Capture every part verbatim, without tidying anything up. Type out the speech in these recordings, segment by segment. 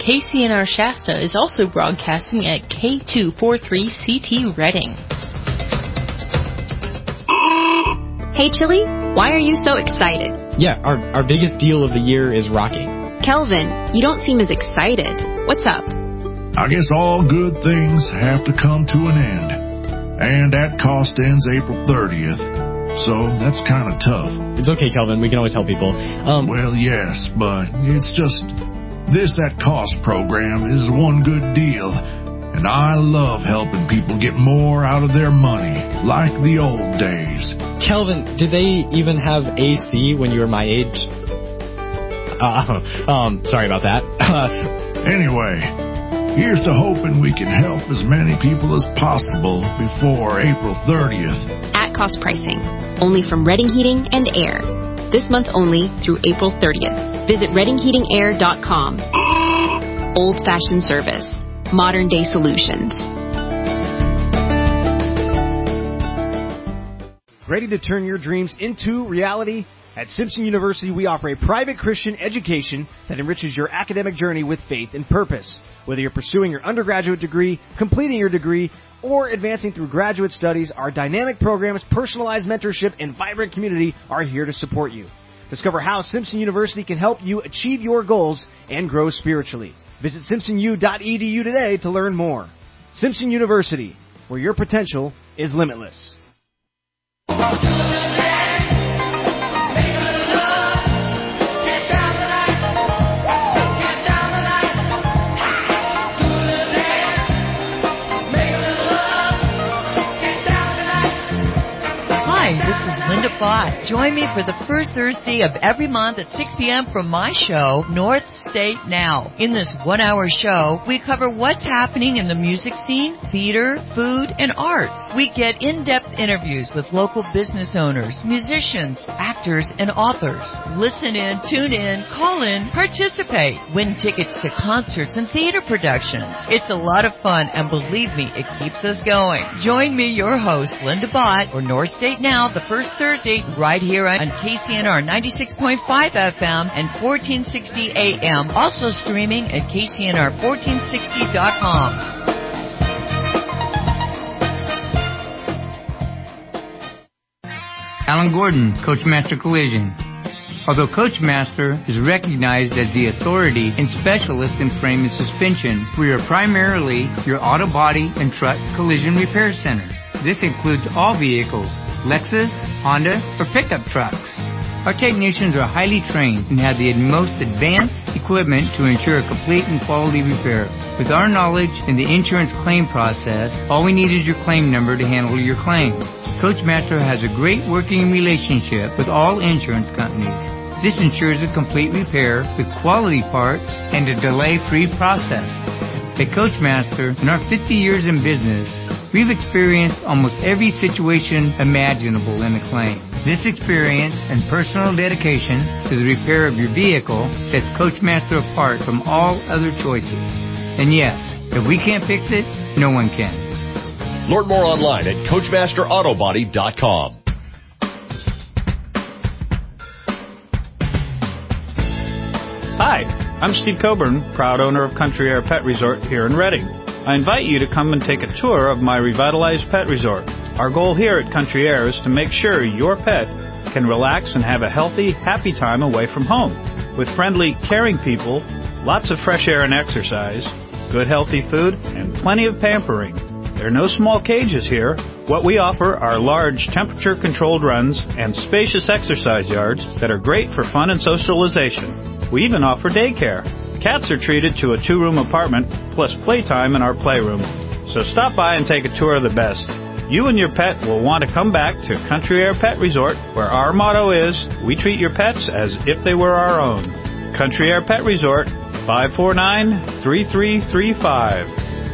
K C N R Shasta is also broadcasting at K two forty-three C T Reading. Hey, Chili, why are you so excited? Yeah, our, our biggest deal of the year is rocking. Kelvin, you don't seem as excited. What's up? I guess all good things have to come to an end. And that cost ends April thirtieth. So that's kind of tough. It's okay, Kelvin. We can always help people. Um, well, yes, but it's just this at cost program is one good deal. And I love helping people get more out of their money, like the old days. Kelvin, did they even have A C when you were my age? Uh, um, sorry about that. Anyway, here's to hoping we can help as many people as possible before April thirtieth. At cost pricing, only from Reading Heating and Air. This month only through April thirtieth. Visit reading heating air dot com. Old-fashioned service. Modern-day solutions. Ready to turn your dreams into reality? At Simpson University, we offer a private Christian education that enriches your academic journey with faith and purpose. Whether you're pursuing your undergraduate degree, completing your degree, or advancing through graduate studies, our dynamic programs, personalized mentorship, and vibrant community are here to support you. Discover how Simpson University can help you achieve your goals and grow spiritually. Visit simpson u dot e d u today to learn more. Simpson University, where your potential is limitless. Linda Bott. Join me for the first Thursday of every month at six p.m. for my show, North State Now. In this one-hour show, we cover what's happening in the music scene, theater, food, and arts. We get in-depth interviews with local business owners, musicians, actors, and authors. Listen in, tune in, call in, participate. Win tickets to concerts and theater productions. It's a lot of fun, and believe me, it keeps us going. Join me, your host, Linda Bott, for North State Now, the first Thursday, right here on K C N R ninety-six point five F M and fourteen sixty A M. Also streaming at K C N R fourteen sixty dot com. Alan Gordon, Coachmaster Collision. Although Coachmaster is recognized as the authority and specialist in frame and suspension, we are primarily your auto body and truck collision repair center. This includes all vehicles, Lexus, Honda, or pickup trucks. Our technicians are highly trained and have the most advanced equipment to ensure a complete and quality repair. With our knowledge in the insurance claim process, all we need is your claim number to handle your claim. Coachmaster has a great working relationship with all insurance companies. This ensures a complete repair with quality parts and a delay-free process. At Coachmaster, in our fifty years in business, we've experienced almost every situation imaginable in a claim. This experience and personal dedication to the repair of your vehicle sets Coachmaster apart from all other choices. And yes, if we can't fix it, no one can. Learn more online at coachmaster auto body dot com. Hi, I'm Steve Coburn, proud owner of Country Air Pet Resort here in Reading. I invite you to come and take a tour of my revitalized pet resort. Our goal here at Country Air is to make sure your pet can relax and have a healthy, happy time away from home. With friendly, caring people, lots of fresh air and exercise, good healthy food, and plenty of pampering. There are no small cages here. What we offer are large temperature-controlled runs and spacious exercise yards that are great for fun and socialization. We even offer daycare. Cats are treated to a two-room apartment plus playtime in our playroom. So stop by and take a tour of the best. You and your pet will want to come back to Country Air Pet Resort, where our motto is, we treat your pets as if they were our own. Country Air Pet Resort, five four nine, three three three five.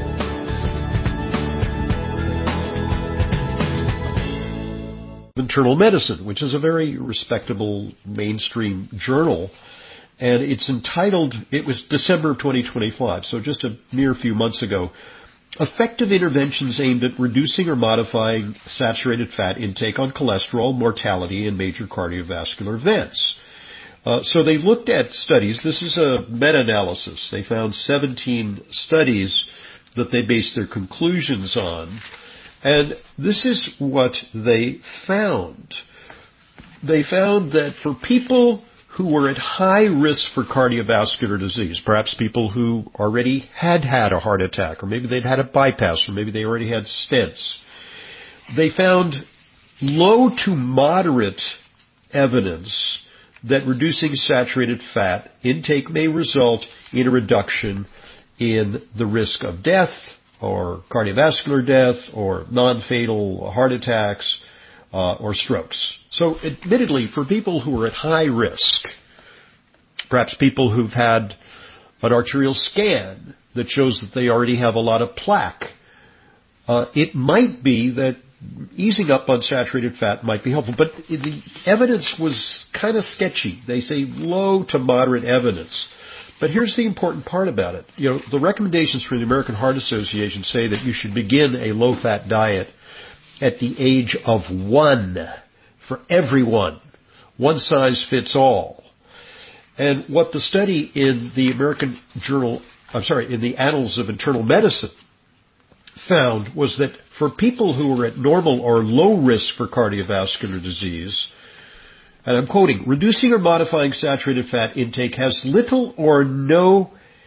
Internal Medicine, which is a very respectable mainstream journal. And it's entitled, it was December of twenty twenty-five, so just a mere few months ago, Effective Interventions Aimed at Reducing or Modifying Saturated Fat Intake on Cholesterol, Mortality, and Major Cardiovascular Events. Uh, so they looked at studies. This is a meta-analysis. They found seventeen studies that they based their conclusions on. And this is what they found. They found that for people who were at high risk for cardiovascular disease, perhaps people who already had had a heart attack, or maybe they'd had a bypass, or maybe they already had stents, they found low to moderate evidence that reducing saturated fat intake may result in a reduction in the risk of death, or cardiovascular death, or non-fatal heart attacks, uh, or strokes. So admittedly, for people who are at high risk, perhaps people who've had an arterial scan that shows that they already have a lot of plaque, uh, it might be that easing up on saturated fat might be helpful. But the evidence was kind of sketchy. They say low to moderate evidence. But here's the important part about it. You know, the recommendations from the American Heart Association say that you should begin a low-fat diet at the age of one for everyone. One size fits all. And what the study in the American Journal, I'm sorry, in the Annals of Internal Medicine found was that for people who are at normal or low risk for cardiovascular disease, and I'm quoting, reducing or modifying saturated fat intake has little or no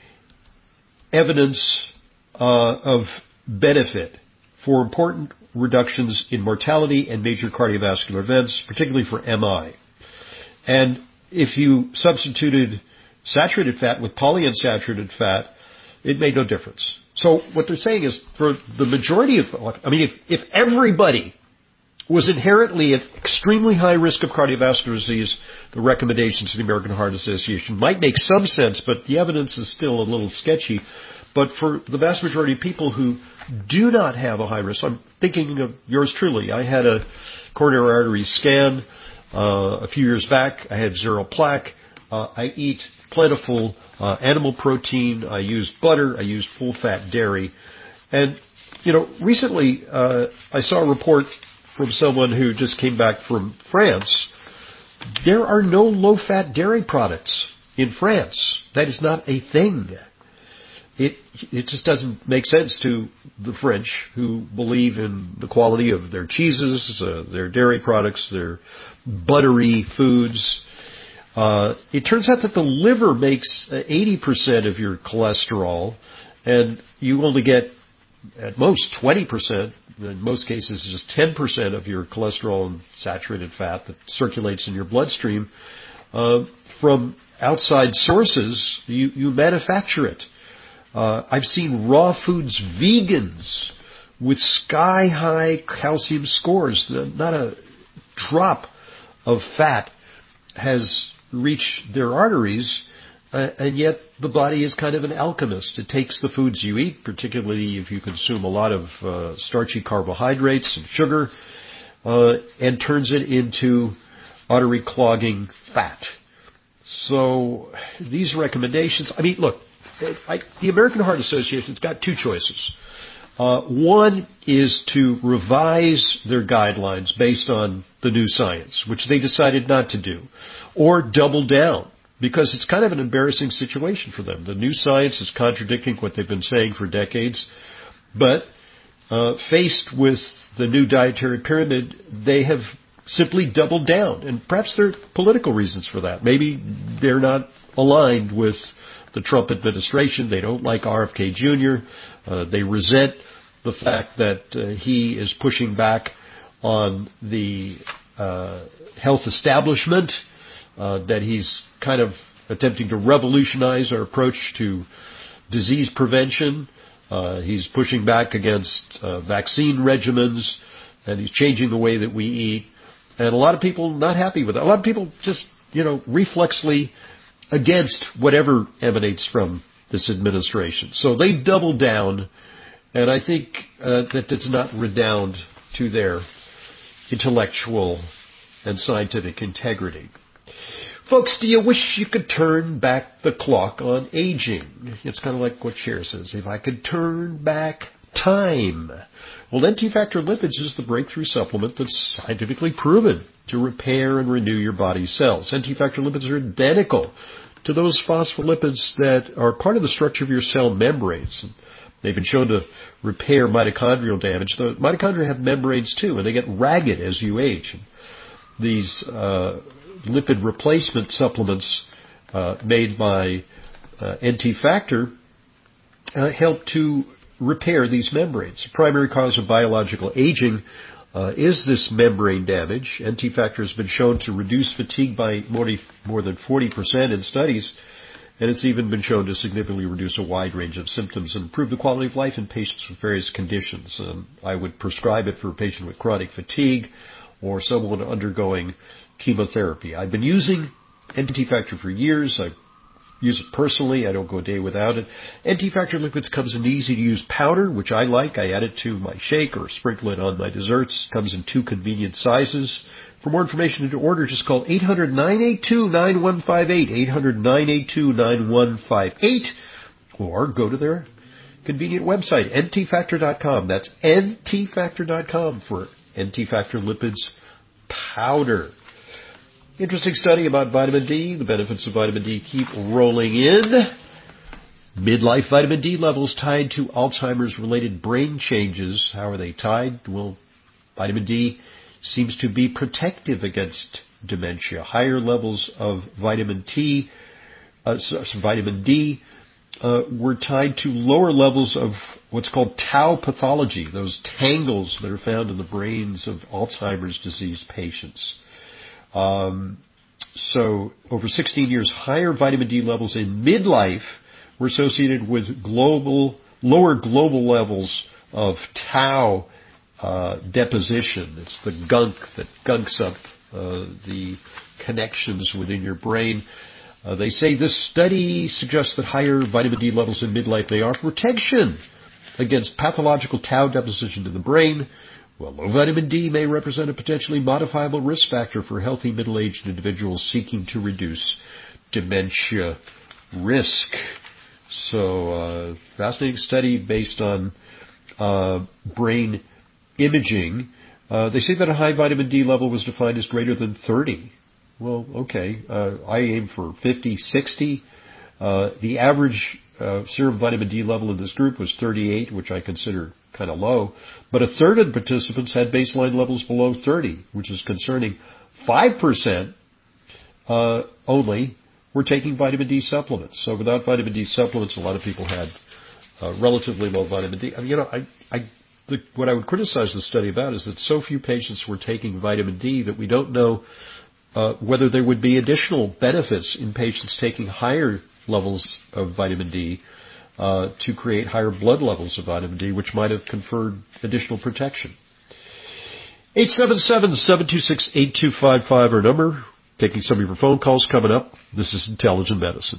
evidence uh, of benefit for important reductions in mortality and major cardiovascular events, particularly for M I. And if you substituted saturated fat with polyunsaturated fat, it made no difference. So what they're saying is for the majority of, I mean, if, if everybody was inherently at extremely high risk of cardiovascular disease, the recommendations of the American Heart Association might make some sense, but the evidence is still a little sketchy. But for the vast majority of people who do not have a high risk, I'm thinking of yours truly. I had a coronary artery scan uh, a few years back. I had zero plaque. Uh, I eat plentiful uh, animal protein. I use butter. I use full-fat dairy. And, you know, recently uh, I saw a report from someone who just came back from France. There are no low-fat dairy products in France. That is not a thing. It it just doesn't make sense to the French, who believe in the quality of their cheeses, uh, their dairy products, their buttery foods. Uh, it turns out that the liver makes eighty percent of your cholesterol, and you only get at most twenty percent, in most cases just ten percent of your cholesterol and saturated fat that circulates in your bloodstream uh, from outside sources. You, you manufacture it. Uh, I've seen raw foods vegans with sky-high calcium scores. Not a drop of fat has reached their arteries, uh, and yet the body is kind of an alchemist. It takes the foods you eat, particularly if you consume a lot of uh, starchy carbohydrates and sugar, uh, and turns it into artery-clogging fat. So these recommendations, I mean, look, I, the American Heart Association's got two choices. Uh, one is to revise their guidelines based on the new science, which they decided not to do, or double down, because it's kind of an embarrassing situation for them. The new science is contradicting what they've been saying for decades, but uh, faced with the new dietary pyramid, they have simply doubled down, and perhaps there are political reasons for that. Maybe they're not aligned with the Trump administration. They don't like R F K Junior Uh, they resent the fact that uh, he is pushing back on the uh, health establishment, uh, that he's kind of attempting to revolutionize our approach to disease prevention. Uh, he's pushing back against uh, vaccine regimens, and he's changing the way that we eat. And a lot of people not happy with that. A lot of people just, you know, reflexly against whatever emanates from this administration. So they double down, and I think uh, that does not redound to their intellectual and scientific integrity. Folks, do you wish you could turn back the clock on aging? It's kind of like what Cher says, if I could turn back time. Well, N T Factor Lipids is the breakthrough supplement that's scientifically proven to repair and renew your body's cells. N T Factor Lipids are identical to those phospholipids that are part of the structure of your cell membranes. They've been shown to repair mitochondrial damage. The mitochondria have membranes too, and they get ragged as you age. These uh, lipid replacement supplements uh, made by uh, N T Factor uh, help to repair these membranes. The primary cause of biological aging uh, is this membrane damage. N T Factor has been shown to reduce fatigue by more, more than forty percent in studies, and it's even been shown to significantly reduce a wide range of symptoms and improve the quality of life in patients with various conditions. Um, I would prescribe it for a patient with chronic fatigue or someone undergoing chemotherapy. I've been using N T Factor for years. I use it personally. I don't go a day without it. N T Factor Liquids comes in easy-to-use powder, which I like. I add it to my shake or sprinkle it on my desserts. Comes in two convenient sizes. For more information and to order, just call eight hundred, nine eight two, nine one five eight, eight hundred, nine eight two, nine one five eight, or go to their convenient website, N T factor dot com. That's N T factor dot com for N T Factor Lipids powder. Interesting study about vitamin D. The benefits of vitamin D keep rolling in. Midlife vitamin D levels tied to Alzheimer's-related brain changes. How are they tied? Well, vitamin D seems to be protective against dementia. Higher levels of vitamin T, uh, vitamin D uh, were tied to lower levels of what's called tau pathology, those tangles that are found in the brains of Alzheimer's disease patients. Um, so over sixteen years, higher vitamin D levels in midlife were associated with global, lower global levels of tau uh, deposition. It's the gunk that gunks up uh, the connections within your brain. Uh, they say this study suggests that higher vitamin D levels in midlife may offer protection against pathological tau deposition in the brain. Well, low vitamin D may represent a potentially modifiable risk factor for healthy middle-aged individuals seeking to reduce dementia risk. So, uh, fascinating study based on uh, brain imaging. Uh, they say that a high vitamin D level was defined as greater than thirty. Well, okay, uh, I aim for fifty, sixty. Uh, the average uh, serum vitamin D level in this group was thirty-eight, which I consider kind of low. But a third of the participants had baseline levels below thirty, which is concerning. five percent uh, only were taking vitamin D supplements. So without vitamin D supplements, a lot of people had uh, relatively low vitamin D. I mean, you know, I, I, the, what I would criticize the study about is that so few patients were taking vitamin D that we don't know uh, whether there would be additional benefits in patients taking higher levels of vitamin D uh, to create higher blood levels of vitamin D, which might have conferred additional protection. eight seven seven, seven two six, eight two five five, our number. Taking some of your phone calls coming up. This is Intelligent Medicine.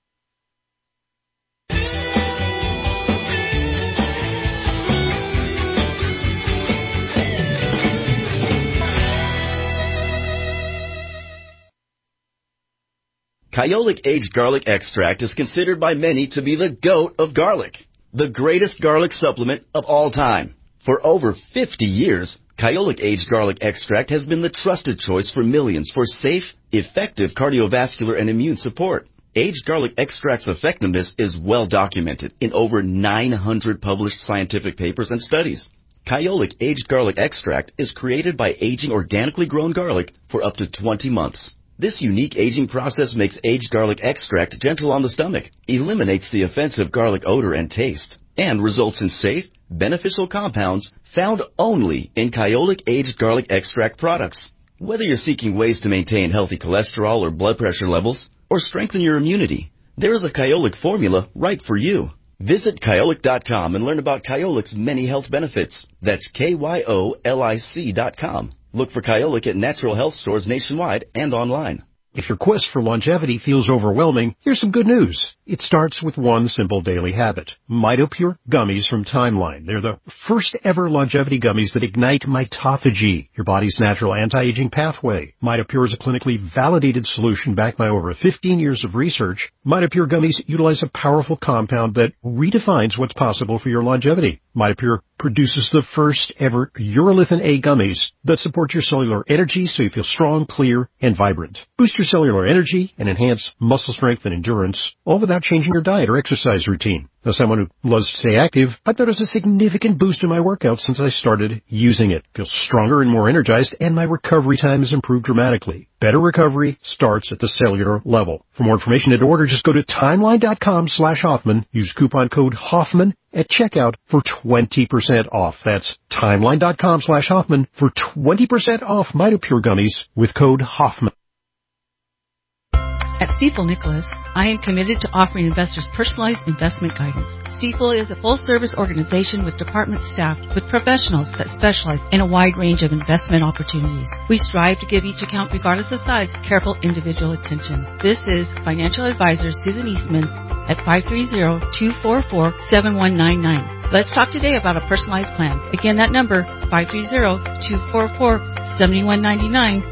Kyolic Aged Garlic Extract is considered by many to be the GOAT of garlic, the greatest garlic supplement of all time. For over fifty years, Kyolic Aged Garlic Extract has been the trusted choice for millions for safe, effective cardiovascular and immune support. Aged Garlic Extract's effectiveness is well documented in over nine hundred published scientific papers and studies. Kyolic Aged Garlic Extract is created by aging organically grown garlic for up to twenty months. This unique aging process makes aged garlic extract gentle on the stomach, eliminates the offensive garlic odor and taste, and results in safe, beneficial compounds found only in Kyolic Aged Garlic Extract products. Whether you're seeking ways to maintain healthy cholesterol or blood pressure levels, or strengthen your immunity, there is a Kyolic formula right for you. Visit Kyolic dot com and learn about Kyolic's many health benefits. That's K Y O L I C dot com. Look for Kyolic at natural health stores nationwide and online. If your quest for longevity feels overwhelming, here's some good news. It starts with one simple daily habit. MitoPure Gummies from Timeline. They're the first ever longevity gummies that ignite mitophagy, your body's natural anti-aging pathway. MitoPure is a clinically validated solution backed by over fifteen years of research. MitoPure Gummies utilize a powerful compound that redefines what's possible for your longevity. MitoPure produces the first ever urolithin A gummies that support your cellular energy so you feel strong, clear, and vibrant. Boost your cellular energy and enhance muscle strength and endurance, all without changing your diet or exercise routine. As someone who loves to stay active, I've noticed a significant boost in my workouts since I started using it. I feel stronger and more energized, and my recovery time has improved dramatically. Better recovery starts at the cellular level. For more information and to order, just go to timeline.com slash Hoffman. Use coupon code Hoffman at checkout for twenty percent off. That's timeline.com slash Hoffman for twenty percent off MitoPure Gummies with code Hoffman. At Stifel Nicholas, I am committed to offering investors personalized investment guidance. Stifel is a full-service organization with department staff with professionals that specialize in a wide range of investment opportunities. We strive to give each account, regardless of size, careful individual attention. This is financial advisor Susan Eastman at five three zero, two four four, seven one nine nine. Let's talk today about a personalized plan. Again, that number, five three zero, two four four, seven one nine nine.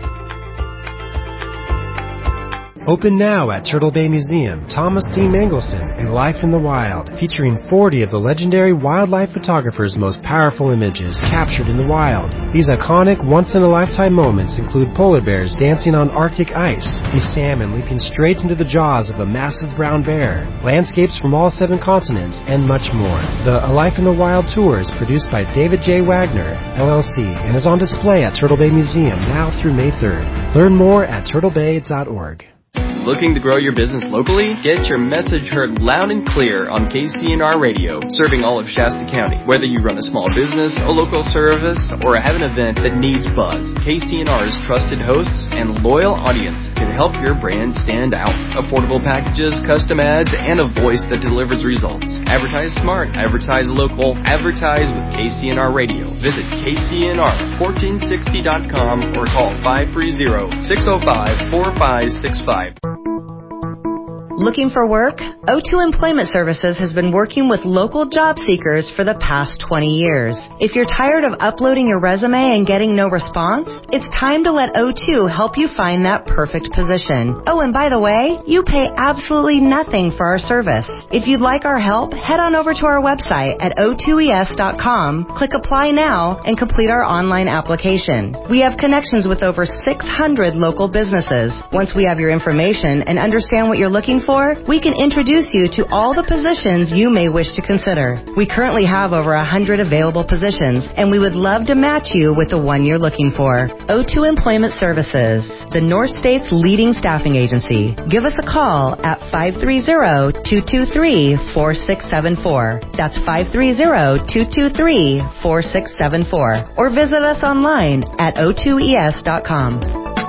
Open now at Turtle Bay Museum, Thomas D. Mangelson, A Life in the Wild, featuring forty of the legendary wildlife photographer's most powerful images captured in the wild. These iconic, once-in-a-lifetime moments include polar bears dancing on Arctic ice, a salmon leaping straight into the jaws of a massive brown bear, landscapes from all seven continents, and much more. The A Life in the Wild tour is produced by David J. Wagner, L L C, and is on display at Turtle Bay Museum now through May third. Learn more at turtle bay dot org. Looking to grow your business locally? Get your message heard loud and clear on K C N R Radio, serving all of Shasta County. Whether you run a small business, a local service, or have an event that needs buzz, K C N R's trusted hosts and loyal audience can help your brand stand out. Affordable packages, custom ads, and a voice that delivers results. Advertise smart, advertise local, advertise with K C N R Radio. Visit K C N R fourteen sixty dot com or call five three zero, six zero five, four five six five. Looking for work? O two Employment Services has been working with local job seekers for the past twenty years. If you're tired of uploading your resume and getting no response, it's time to let O two help you find that perfect position. Oh, and by the way, you pay absolutely nothing for our service. If you'd like our help, head on over to our website at O two E S dot com, click Apply Now, and complete our online application. We have connections with over six hundred local businesses. Once we have your information and understand what you're looking for, we can introduce you to all the positions you may wish to consider. We currently have over one hundred available positions, and we would love to match you with the one you're looking for. O two Employment Services, the North State's leading staffing agency. Give us a call at five three zero, two two three, four six seven four. That's five three zero, two two three, four six seven four. Or visit us online at O two E S dot com.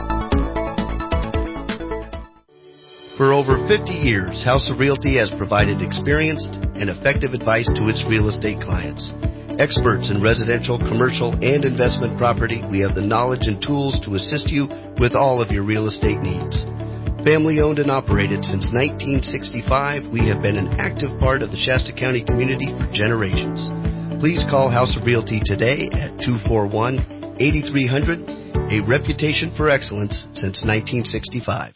For over fifty years, House of Realty has provided experienced and effective advice to its real estate clients. Experts in residential, commercial, and investment property, we have the knowledge and tools to assist you with all of your real estate needs. Family owned and operated since nineteen sixty-five, we have been an active part of the Shasta County community for generations. Please call House of Realty today at two four one, eight three zero zero, a reputation for excellence since nineteen sixty-five.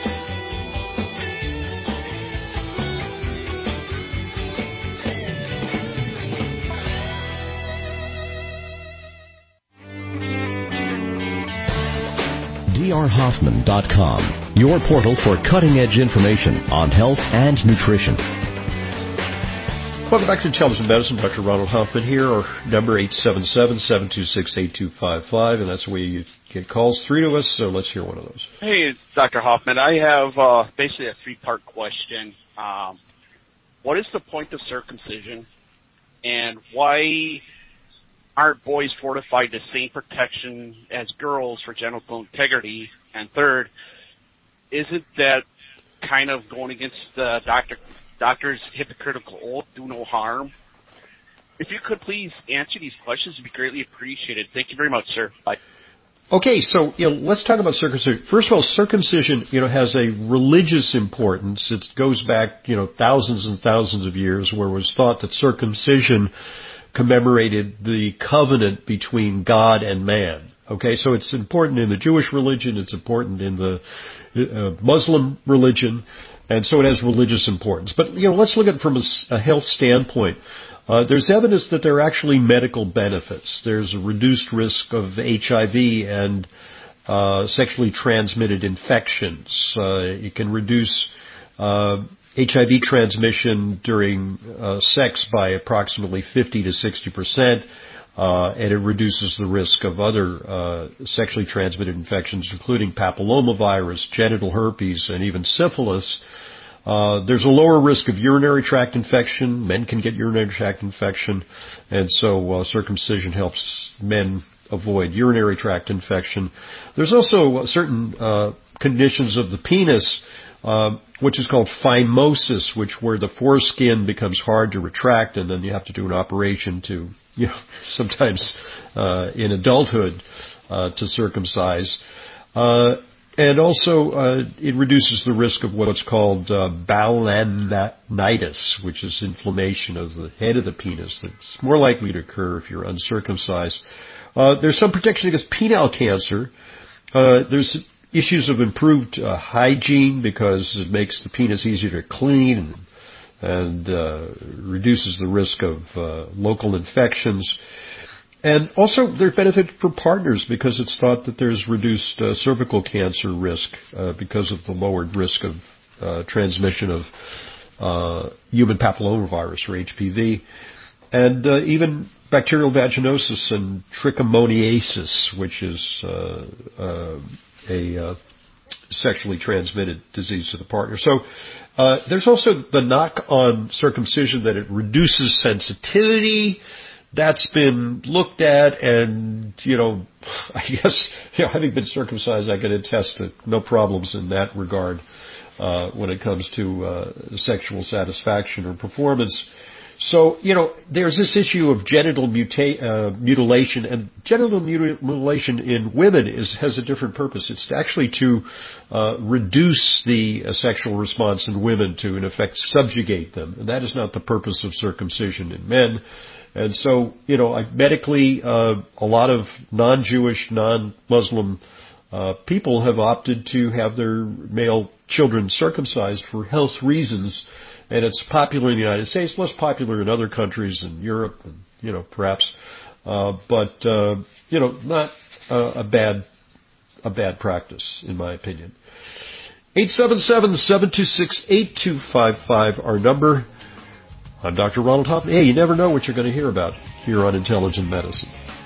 D R Hoffman dot com, your portal for cutting-edge information on health and nutrition. Welcome back to Intelligent Medicine. Doctor Ronald Hoffman here. Our number eight seven seven, seven two six, eight two five five, and that's where you get calls through to us, so let's hear one of those. Hey, Doctor Hoffman. I have uh, basically a three-part question. Um, what is the point of circumcision, and why aren't boys fortified the same protection as girls for genital integrity? And third, isn't that kind of going against the doctor, doctor's hypocritical oath, do no harm? If you could please answer these questions, it would be greatly appreciated. Thank you very much, sir. Bye. Okay, so you know, let's talk about circumcision. First of all, circumcision, you know, has a religious importance. It goes back, you know, thousands and thousands of years, where it was thought that circumcision commemorated the covenant between God and man. Okay, so it's important in the Jewish religion, it's important in the uh, Muslim religion, and so it has religious importance. But you know, let's look at it from a, a health standpoint. Uh, there's evidence that there are actually medical benefits. There's a reduced risk of H I V and uh, sexually transmitted infections. Uh, it can reduce uh, H I V transmission during uh, sex by approximately fifty to sixty percent, uh, and it reduces the risk of other uh, sexually transmitted infections, including papillomavirus, genital herpes, and even syphilis. Uh, there's a lower risk of urinary tract infection. Men can get urinary tract infection, and so uh, circumcision helps men avoid urinary tract infection. There's also certain uh, conditions of the penis, uh, which is called phimosis, which where the foreskin becomes hard to retract, and then you have to do an operation to, you know, sometimes uh, in adulthood uh, to circumcise. Uh, And also, uh, it reduces the risk of what's called uh, balanitis, which is inflammation of the head of the penis. That's more likely to occur if you're uncircumcised. Uh, there's some protection against penile cancer. Uh, there's issues of improved uh, hygiene because it makes the penis easier to clean and, and uh, reduces the risk of uh, local infections. And also, there's benefit for partners because it's thought that there's reduced uh, cervical cancer risk uh, because of the lowered risk of uh, transmission of uh, human papillomavirus, or H P V, and uh, even bacterial vaginosis and trichomoniasis, which is uh, uh, a uh, sexually transmitted disease to the partner. So uh, there's also the knock on circumcision that it reduces sensitivity. That's been looked at, and, you know, I guess, you know, having been circumcised, I can attest to no problems in that regard uh, when it comes to uh, sexual satisfaction or performance. So, you know, there's this issue of genital muta- uh, mutilation, and genital mutilation in women is has a different purpose. It's actually to uh, reduce the uh, sexual response in women, to, in effect, subjugate them. And that is not the purpose of circumcision in men. And so, you know, I, medically, uh, a lot of non-Jewish, non-Muslim uh, people have opted to have their male children circumcised for health reasons. And it's popular in the United States, less popular in other countries in Europe, and, you know, perhaps, uh, but uh, you know, not uh, a bad a bad practice, in my opinion. eight seven seven, seven two six, eight two five five, our number. I'm Doctor Ronald Hoffman. Hey, you never know what you're going to hear about here on Intelligent Medicine.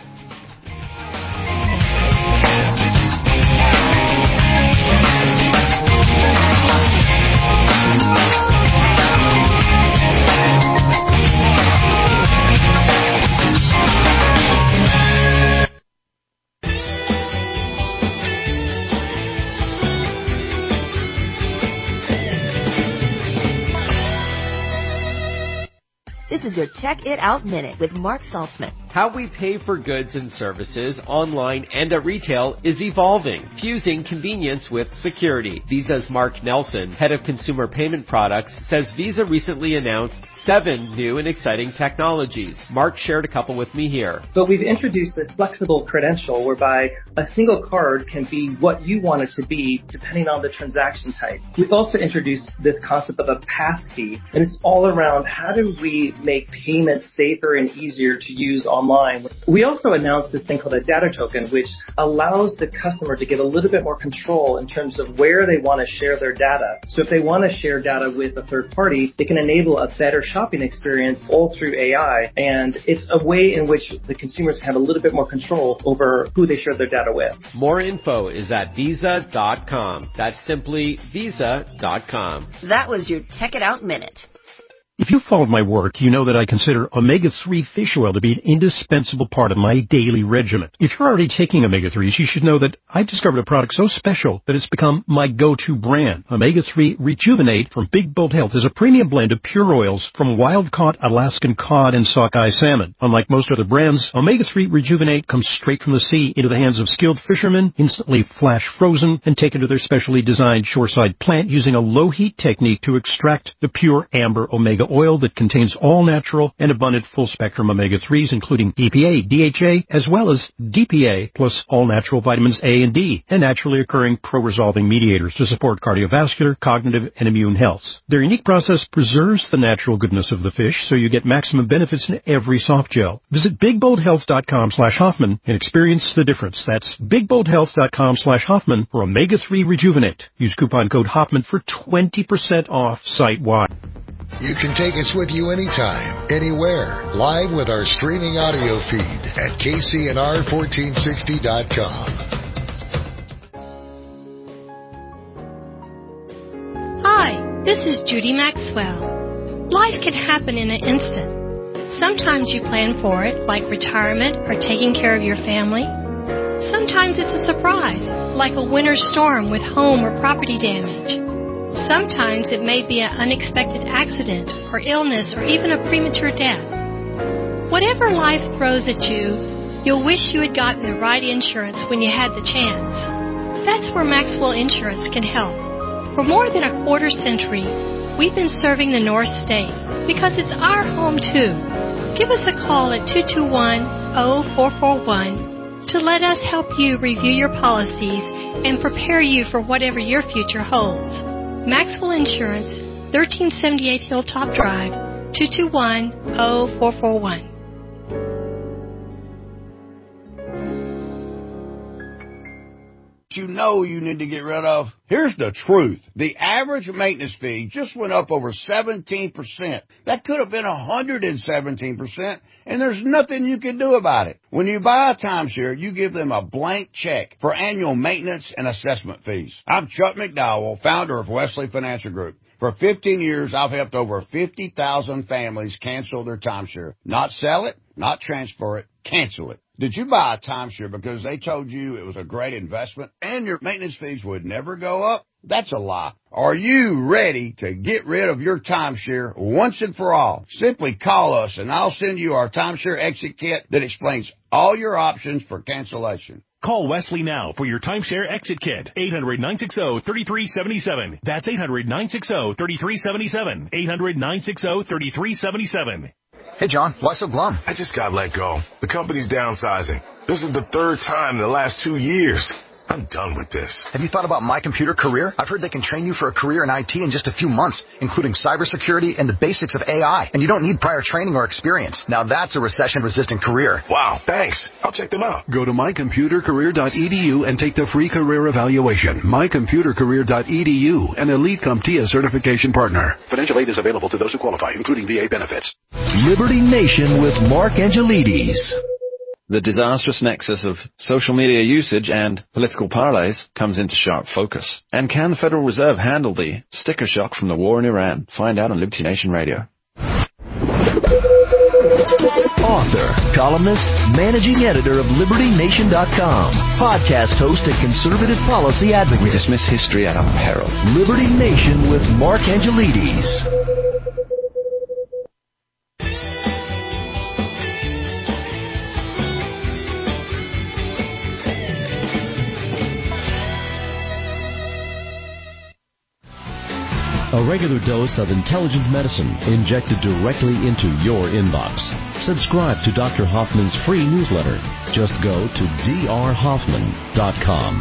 This is your Check It Out Minute with Mark Saltzman. How we pay for goods and services online and at retail is evolving, fusing convenience with security. Visa's Mark Nelson, head of consumer payment products, says Visa recently announced seven new and exciting technologies. Mark shared a couple with me here. But we've introduced this flexible credential whereby a single card can be what you want it to be depending on the transaction type. We've also introduced this concept of a passkey, and it's all around how do we make payments safer and easier to use online. We also announced this thing called a data token, which allows the customer to get a little bit more control in terms of where they want to share their data. So if they want to share data with a third party, it can enable a better shopping experience all through A I, and it's a way in which the consumers have a little bit more control over who they share their data with. More info is at visa dot com. That's simply visa dot com. That was your Check It Out Minute. If you followed my work, you know that I consider omega three fish oil to be an indispensable part of my daily regimen. If you're already taking omega threes, you should know that I've discovered a product so special that it's become my go-to brand. omega three Rejuvenate from Big Bold Health is a premium blend of pure oils from wild-caught Alaskan cod and sockeye salmon. Unlike most other brands, omega three Rejuvenate comes straight from the sea into the hands of skilled fishermen, instantly flash frozen, and taken to their specially designed shoreside plant using a low-heat technique to extract the pure amber omega oil that contains all natural and abundant full-spectrum omega threes, including E P A, D H A, as well as D P A, plus all natural vitamins A and D, and naturally occurring pro-resolving mediators to support cardiovascular, cognitive, and immune health. Their unique process preserves the natural goodness of the fish, so you get maximum benefits in every soft gel. Visit bigboldhealth.com slash Hoffman and experience the difference. That's bigboldhealth.com slash Hoffman for omega three Rejuvenate. Use coupon code Hoffman for twenty percent off site-wide. You can take us with you anytime, anywhere, live with our streaming audio feed at K C N R fourteen sixty dot com. Hi, this is Judy Maxwell. Life can happen in an instant. Sometimes you plan for it, like retirement or taking care of your family. Sometimes it's a surprise, like a winter storm with home or property damage. Sometimes it may be an unexpected accident or illness or even a premature death. Whatever life throws at you, you'll wish you had gotten the right insurance when you had the chance. That's where Maxwell Insurance can help. For more than a quarter century, we've been serving the North State because it's our home too. Give us a call at two two one, zero four four one to let us help you review your policies and prepare you for whatever your future holds. Maxwell Insurance, thirteen seventy-eight Hilltop Drive, two two one, zero four four one. You know you need to get rid of. Here's the truth. The average maintenance fee just went up over seventeen percent. That could have been one hundred seventeen percent, and there's nothing you can do about it. When you buy a timeshare, you give them a blank check for annual maintenance and assessment fees. I'm Chuck McDowell, founder of Wesley Financial Group. For fifteen years, I've helped over fifty thousand families cancel their timeshare. Not sell it, not transfer it, cancel it. Did you buy a timeshare because they told you it was a great investment and your maintenance fees would never go up? That's a lie. Are you ready to get rid of your timeshare once and for all? Simply call us and I'll send you our timeshare exit kit that explains all your options for cancellation. Call Wesley now for your timeshare exit kit. eight hundred, nine six zero, three three seven seven. That's eight hundred, nine six zero, three three seven seven. eight hundred, nine six zero, three three seven seven. Hey, John, why so glum? I just got let go. The company's downsizing. This is the third time in the last two years. I'm done with this. Have you thought about My Computer Career? I've heard they can train you for a career in I T in just a few months, including cybersecurity and the basics of A I. And you don't need prior training or experience. Now that's a recession-resistant career. Wow, thanks. I'll check them out. Go to my computer career dot e d u and take the free career evaluation. my computer career dot e d u, an Elite CompTIA certification partner. Financial aid is available to those who qualify, including V A benefits. Liberty Nation with Mark Angelides. The disastrous nexus of social media usage and political parlays comes into sharp focus. And can the Federal Reserve handle the sticker shock from the war in Iran? Find out on Liberty Nation Radio. Author, columnist, managing editor of Liberty Nation dot com, podcast host and conservative policy advocate. We dismiss history at our peril. Liberty Nation with Mark Angelides. A regular dose of intelligent medicine injected directly into your inbox. Subscribe to Doctor Hoffman's free newsletter. Just go to d r hoffman dot com.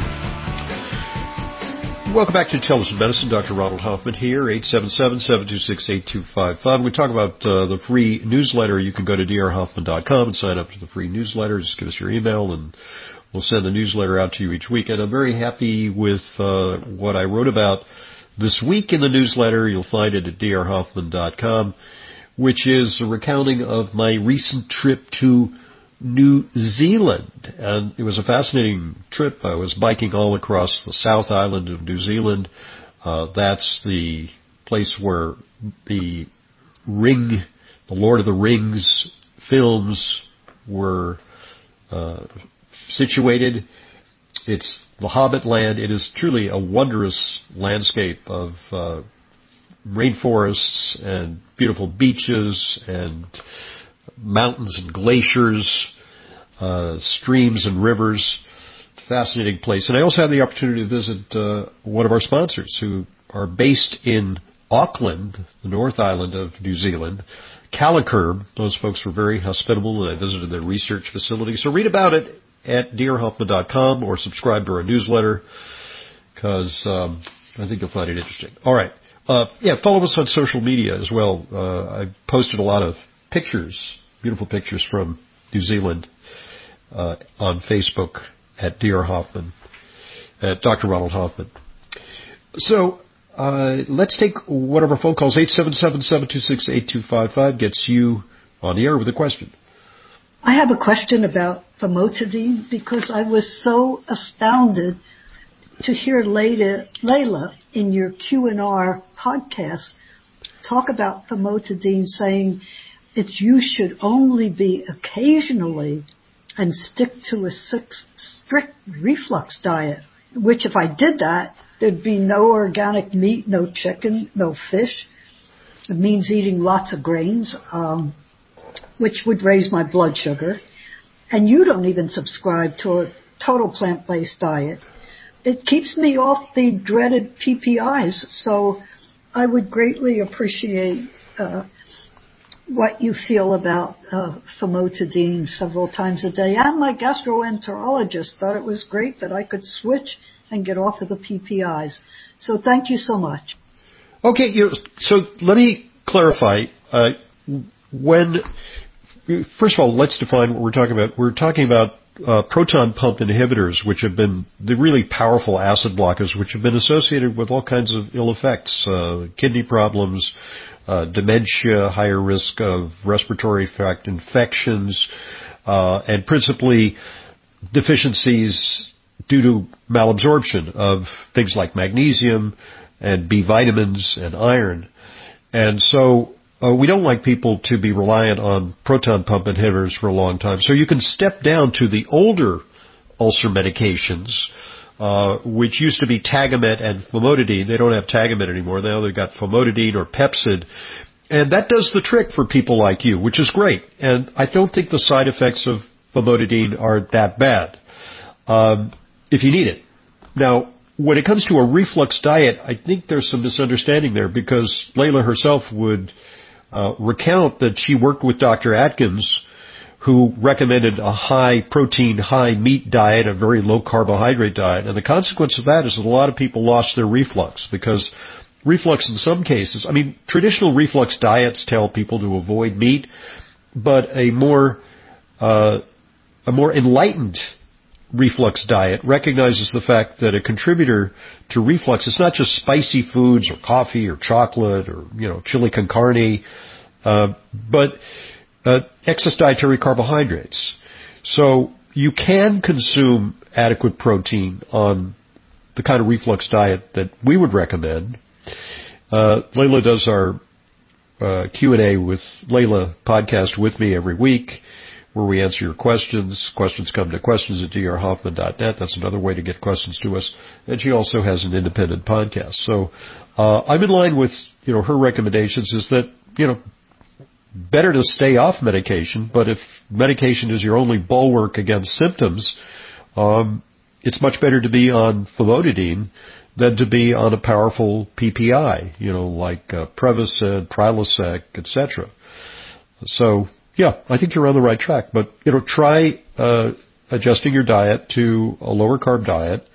Welcome back to Intelligent Medicine. Doctor Ronald Hoffman here, eight seven seven, seven two six, eight two five five. We talk about uh, the free newsletter. You can go to d r hoffman dot com and sign up for the free newsletter. Just give us your email and we'll send the newsletter out to you each week. And I'm very happy with uh, what I wrote about this week in the newsletter. You'll find it at d r hoffman dot com, which is a recounting of my recent trip to New Zealand. And it was a fascinating trip. I was biking all across the South Island of New Zealand. Uh, that's the place where the Ring, the Lord of the Rings films were uh, situated. It's the Hobbit land. It is truly a wondrous landscape of uh, rainforests and beautiful beaches and mountains and glaciers, uh, streams and rivers. Fascinating place. And I also had the opportunity to visit uh, one of our sponsors who are based in Auckland, the North Island of New Zealand, Calicurb. Those folks were very hospitable, and I visited their research facility. So read about it at d r hoffman dot com or subscribe to our newsletter, because um, I think you'll find it interesting. All right. Uh, yeah, follow us on social media as well. Uh, I posted a lot of pictures, beautiful pictures from New Zealand uh, on Facebook at D R Hoffman, at Doctor Ronald Hoffman. So uh, let's take one of our phone calls. eight seven seven, seven two six, eight two five five gets you on the air with a question. I have a question about famotidine, because I was so astounded to hear Layla, Layla in your Q and R podcast talk about famotidine, saying its use should only be occasionally and stick to a six, strict reflux diet, which if I did that, there'd be no organic meat, no chicken, no fish. It means eating lots of grains, um, which would raise my blood sugar. And you don't even subscribe to a total plant-based diet. It keeps me off the dreaded P P Is, so I would greatly appreciate uh, what you feel about uh, famotidine several times a day. And my gastroenterologist thought it was great that I could switch and get off of the P P Is. So thank you so much. Okay, you, so let me clarify. Uh, when, first of all, let's define what we're talking about. We're talking about uh, proton pump inhibitors, which have been the really powerful acid blockers, which have been associated with all kinds of ill effects, uh, kidney problems, uh, dementia, higher risk of respiratory tract infections, uh, and principally deficiencies due to malabsorption of things like magnesium and B vitamins and iron. And so uh, we don't like people to be reliant on proton pump inhibitors for a long time. So you can step down to the older ulcer medications, uh, which used to be Tagamet and famotidine. They don't have Tagamet anymore. Now they've got famotidine or Pepcid. And that does the trick for people like you, which is great. And I don't think the side effects of famotidine are that bad, um, if you need it. Now, when it comes to a reflux diet, I think there's some misunderstanding there, because Layla herself would uh, recount that she worked with Doctor Atkins, who recommended a high protein, high meat diet, a very low carbohydrate diet. And the consequence of that is that a lot of people lost their reflux, because reflux in some cases, I mean, traditional reflux diets tell people to avoid meat, but a more, uh, a more enlightened reflux diet recognizes the fact that a contributor to reflux is not just spicy foods or coffee or chocolate or, you know, chili con carne, uh, but uh, excess dietary carbohydrates. So you can consume adequate protein on the kind of reflux diet that we would recommend. Uh, Layla does our uh, Q and A with Layla podcast with me every week, where we answer your questions. Questions come to questions at d r hoffman dot net. That's another way to get questions to us. And she also has an independent podcast. So uh, I'm in line with, you know, her recommendations is that, you know, better to stay off medication, but if medication is your only bulwark against symptoms, um, it's much better to be on famotidine than to be on a powerful P P I, you know, like uh, Prevacid, Prilosec, et cetera. So, yeah, I think you're on the right track. But, you know, try uh, adjusting your diet to a lower carb diet,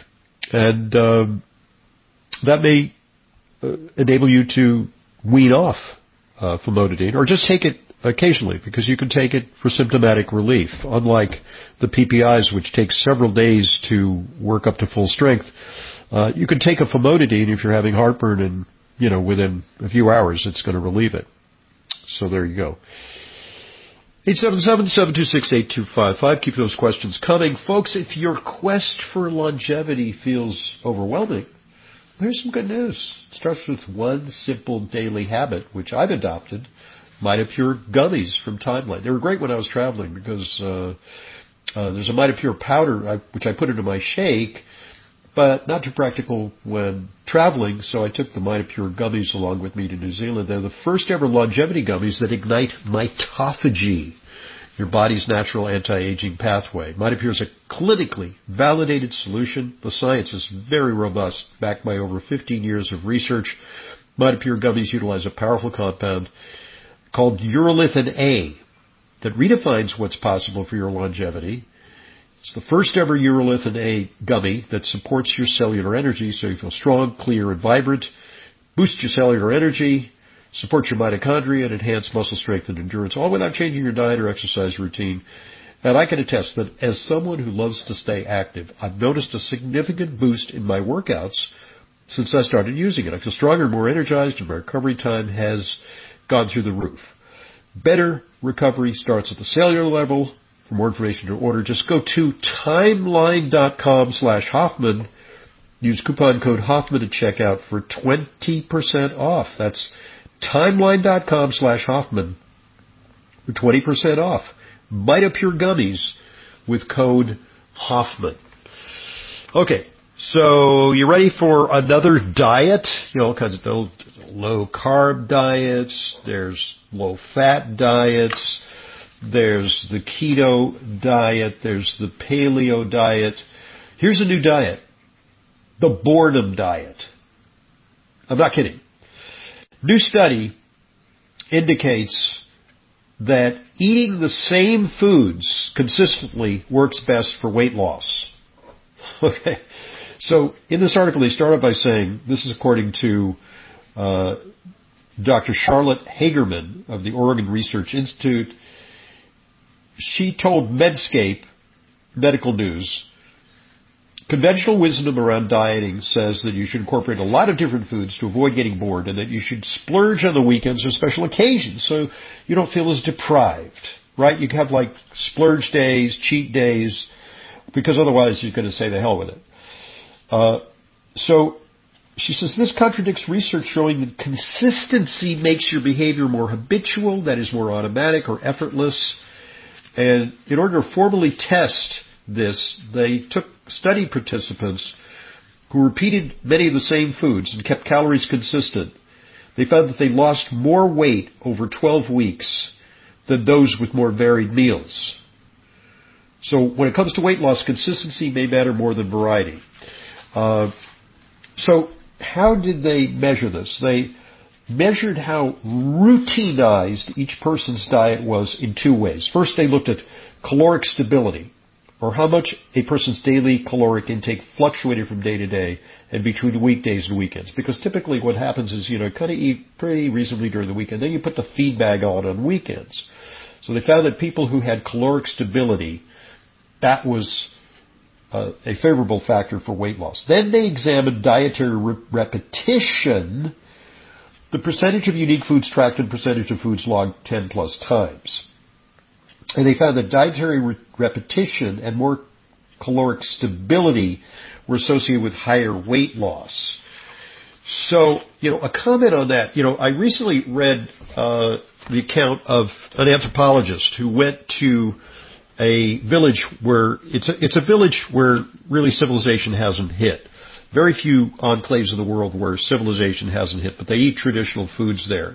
and um, that may uh, enable you to wean off uh, famotidine, or just take it occasionally, because you can take it for symptomatic relief, unlike the P P Is, which take several days to work up to full strength. Uh, you can take a famotidine if you're having heartburn, and, you know, within a few hours it's going to relieve it. So there you go. eight seven seven, seven two six, eight two five five. Keep those questions coming. Folks, if your quest for longevity feels overwhelming, Here's some good news. It starts with one simple daily habit, which I've adopted, Mitapure gummies from Timeline. They were great when I was traveling because uh, uh, there's a Mitapure powder, I, which I put into my shake, but not too practical when traveling, so I took the Mitapure gummies along with me to New Zealand. They're the first ever longevity gummies that ignite mitophagy, your body's natural anti-aging pathway. Mitapure is a clinically validated solution. The science is very robust, backed by over fifteen years of research. Mitapure gummies utilize a powerful compound called urolithin A that redefines what's possible for your longevity. It's the first ever urolithin A gummy that supports your cellular energy so you feel strong, clear, and vibrant, boosts your cellular energy, supports your mitochondria, and enhance muscle strength and endurance, all without changing your diet or exercise routine. And I can attest that as someone who loves to stay active, I've noticed a significant boost in my workouts since I started using it. I feel stronger, more energized, and my recovery time has gone through the roof. Better recovery starts at the cellular level. For more information to order, just go to timeline.com slash Hoffman. Use coupon code Hoffman at checkout for twenty percent off. That's timeline.com slash Hoffman for twenty percent off. Mitapure gummies with code Hoffman. Okay, so you ready for another diet? You know, all kinds of low carb diets. There's low fat diets. There's the keto diet. There's the paleo diet. Here's a new diet. The boredom diet. I'm not kidding. New study indicates that eating the same foods consistently works best for weight loss. Okay. So in this article, they started by saying, this is according to uh, Doctor Charlotte Hagerman of the Oregon Research Institute. She told Medscape Medical News, conventional wisdom around dieting says that you should incorporate a lot of different foods to avoid getting bored and that you should splurge on the weekends or special occasions so you don't feel as deprived, right? You have like splurge days, cheat days, because otherwise you're going to say the hell with it. Uh, so she says this contradicts research showing that consistency makes your behavior more habitual, that is more automatic or effortless. And in order to formally test this, they took study participants who repeated many of the same foods and kept calories consistent. They found that they lost more weight over twelve weeks than those with more varied meals. So when it comes to weight loss, consistency may matter more than variety. Uh, so how did they measure this? They measured how routinized each person's diet was in two ways. First, they looked at caloric stability, or how much a person's daily caloric intake fluctuated from day to day and between weekdays and weekends. Because typically what happens is, you know, kind of eat pretty reasonably during the weekend, then you put the feed bag on on weekends. So they found that people who had caloric stability, that was uh, a favorable factor for weight loss. Then they examined dietary re- repetition, the percentage of unique foods tracked and percentage of foods logged ten plus times. And they found that dietary re- repetition and more caloric stability were associated with higher weight loss. So, you know, a comment on that. You know, I recently read uh, the account of an anthropologist who went to a village where it's a, it's a village where really civilization hasn't hit. Very few enclaves of the world where civilization hasn't hit, but they eat traditional foods there.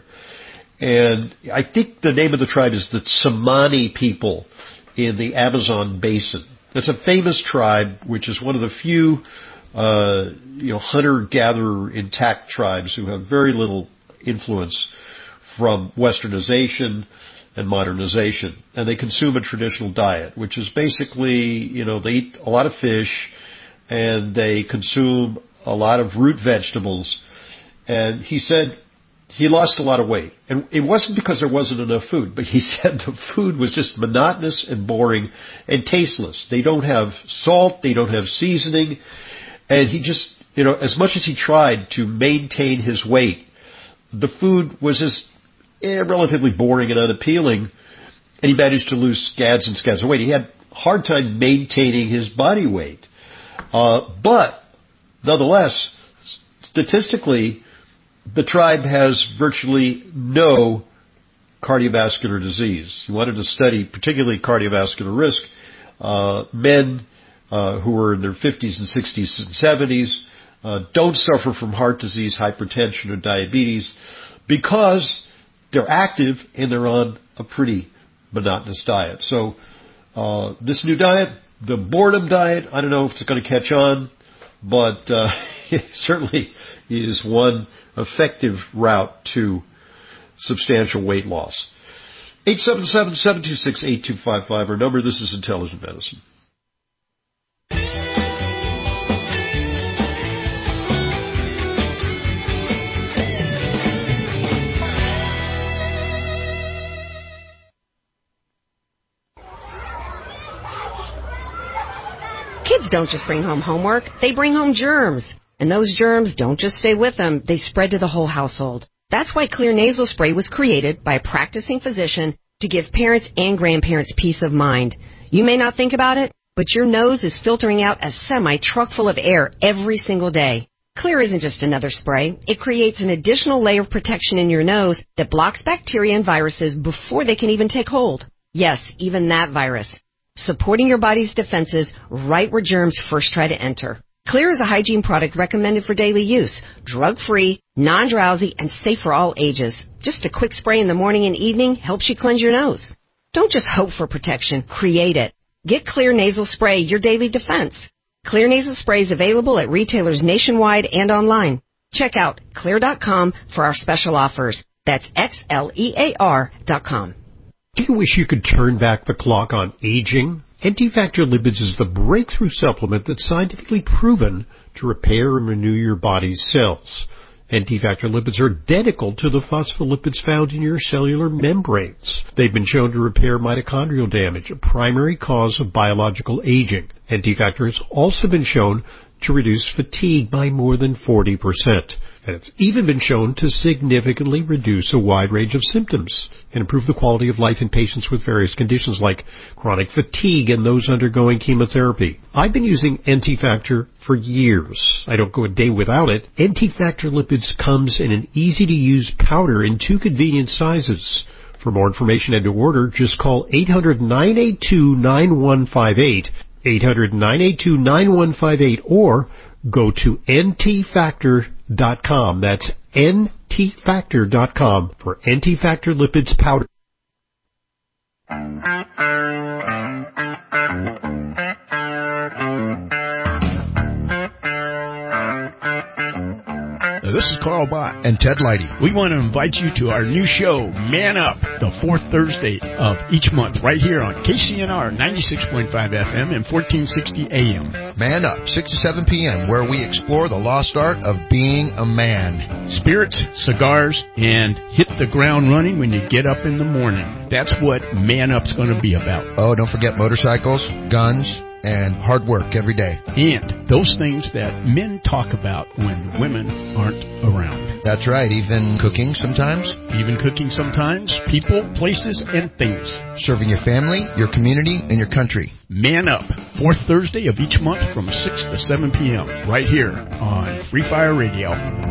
And I think the name of the tribe is the Tsimane people in the Amazon basin. It's a famous tribe, which is one of the few, uh, you know, hunter-gatherer intact tribes who have very little influence from westernization and modernization. And they consume a traditional diet, which is basically, you know, they eat a lot of fish, and they consume a lot of root vegetables. And he said he lost a lot of weight. And it wasn't because there wasn't enough food, but he said the food was just monotonous and boring and tasteless. They don't have salt, they don't have seasoning. And he just, you know, as much as he tried to maintain his weight, the food was just eh, relatively boring and unappealing. And he managed to lose scads and scads of weight. He had a hard time maintaining his body weight. Uh, but, nonetheless, statistically, the tribe has virtually no cardiovascular disease. He wanted to study particularly cardiovascular risk. Uh, men uh, who are in their fifties and sixties and seventies uh, don't suffer from heart disease, hypertension, or diabetes because they're active and they're on a pretty monotonous diet. So uh, this new diet, the boredom diet, I don't know if it's going to catch on, but uh, it certainly is one effective route to substantial weight loss. eight seven seven, seven two six, eight two five five, our number. This is Intelligent Medicine. Kids don't just bring home homework, they bring home germs. And those germs don't just stay with them, they spread to the whole household. That's why Xlear nasal spray was created by a practicing physician to give parents and grandparents peace of mind. You may not think about it, but your nose is filtering out a semi-truck full of air every single day. Xlear isn't just another spray. It creates an additional layer of protection in your nose that blocks bacteria and viruses before they can even take hold. Yes, even that virus. Supporting your body's defenses right where germs first try to enter. Xlear is a hygiene product recommended for daily use, drug-free, non-drowsy, and safe for all ages. Just a quick spray in the morning and evening helps you cleanse your nose. Don't just hope for protection, create it. Get Xlear nasal spray, your daily defense. Xlear nasal spray is available at retailers nationwide and online. Check out xlear dot com for our special offers. That's X L E A R dot com. Do you wish you could turn back the clock on aging? Anti-Factor Lipids is the breakthrough supplement that's scientifically proven to repair and renew your body's cells. Anti-Factor Lipids are identical to the phospholipids found in your cellular membranes. They've been shown to repair mitochondrial damage, a primary cause of biological aging. Anti-Factor has also been shown to reduce fatigue by more than forty percent. And it's even been shown to significantly reduce a wide range of symptoms and improve the quality of life in patients with various conditions like chronic fatigue and those undergoing chemotherapy. I've been using Anti-Factor for years. I don't go a day without it. Anti-Factor Lipids comes in an easy-to-use powder in two convenient sizes. For more information and to order, just call eight hundred, nine eight two, nine one five eight, eight hundred, nine eight two, nine one five eight, or go to antifactor dot com. That's antifactor dot com for Anti-Factor Lipids powder. This is Carl Bott and Ted Leidy. We want to invite you to our new show, Man Up, the fourth Thursday of each month, right here on K C N R ninety-six point five F M and fourteen sixty A M. Man Up, six to seven p.m., where we explore the lost art of being a man. Spirits, cigars, and hit the ground running when you get up in the morning. That's what Man Up's going to be about. Oh, don't forget motorcycles, guns, and hard work every day. And those things that men talk about when women aren't around. That's right, even cooking sometimes. Even cooking sometimes, people, places, and things. Serving your family, your community, and your country. Man Up, fourth Thursday of each month from six to seven p.m. right here on Free Fire Radio.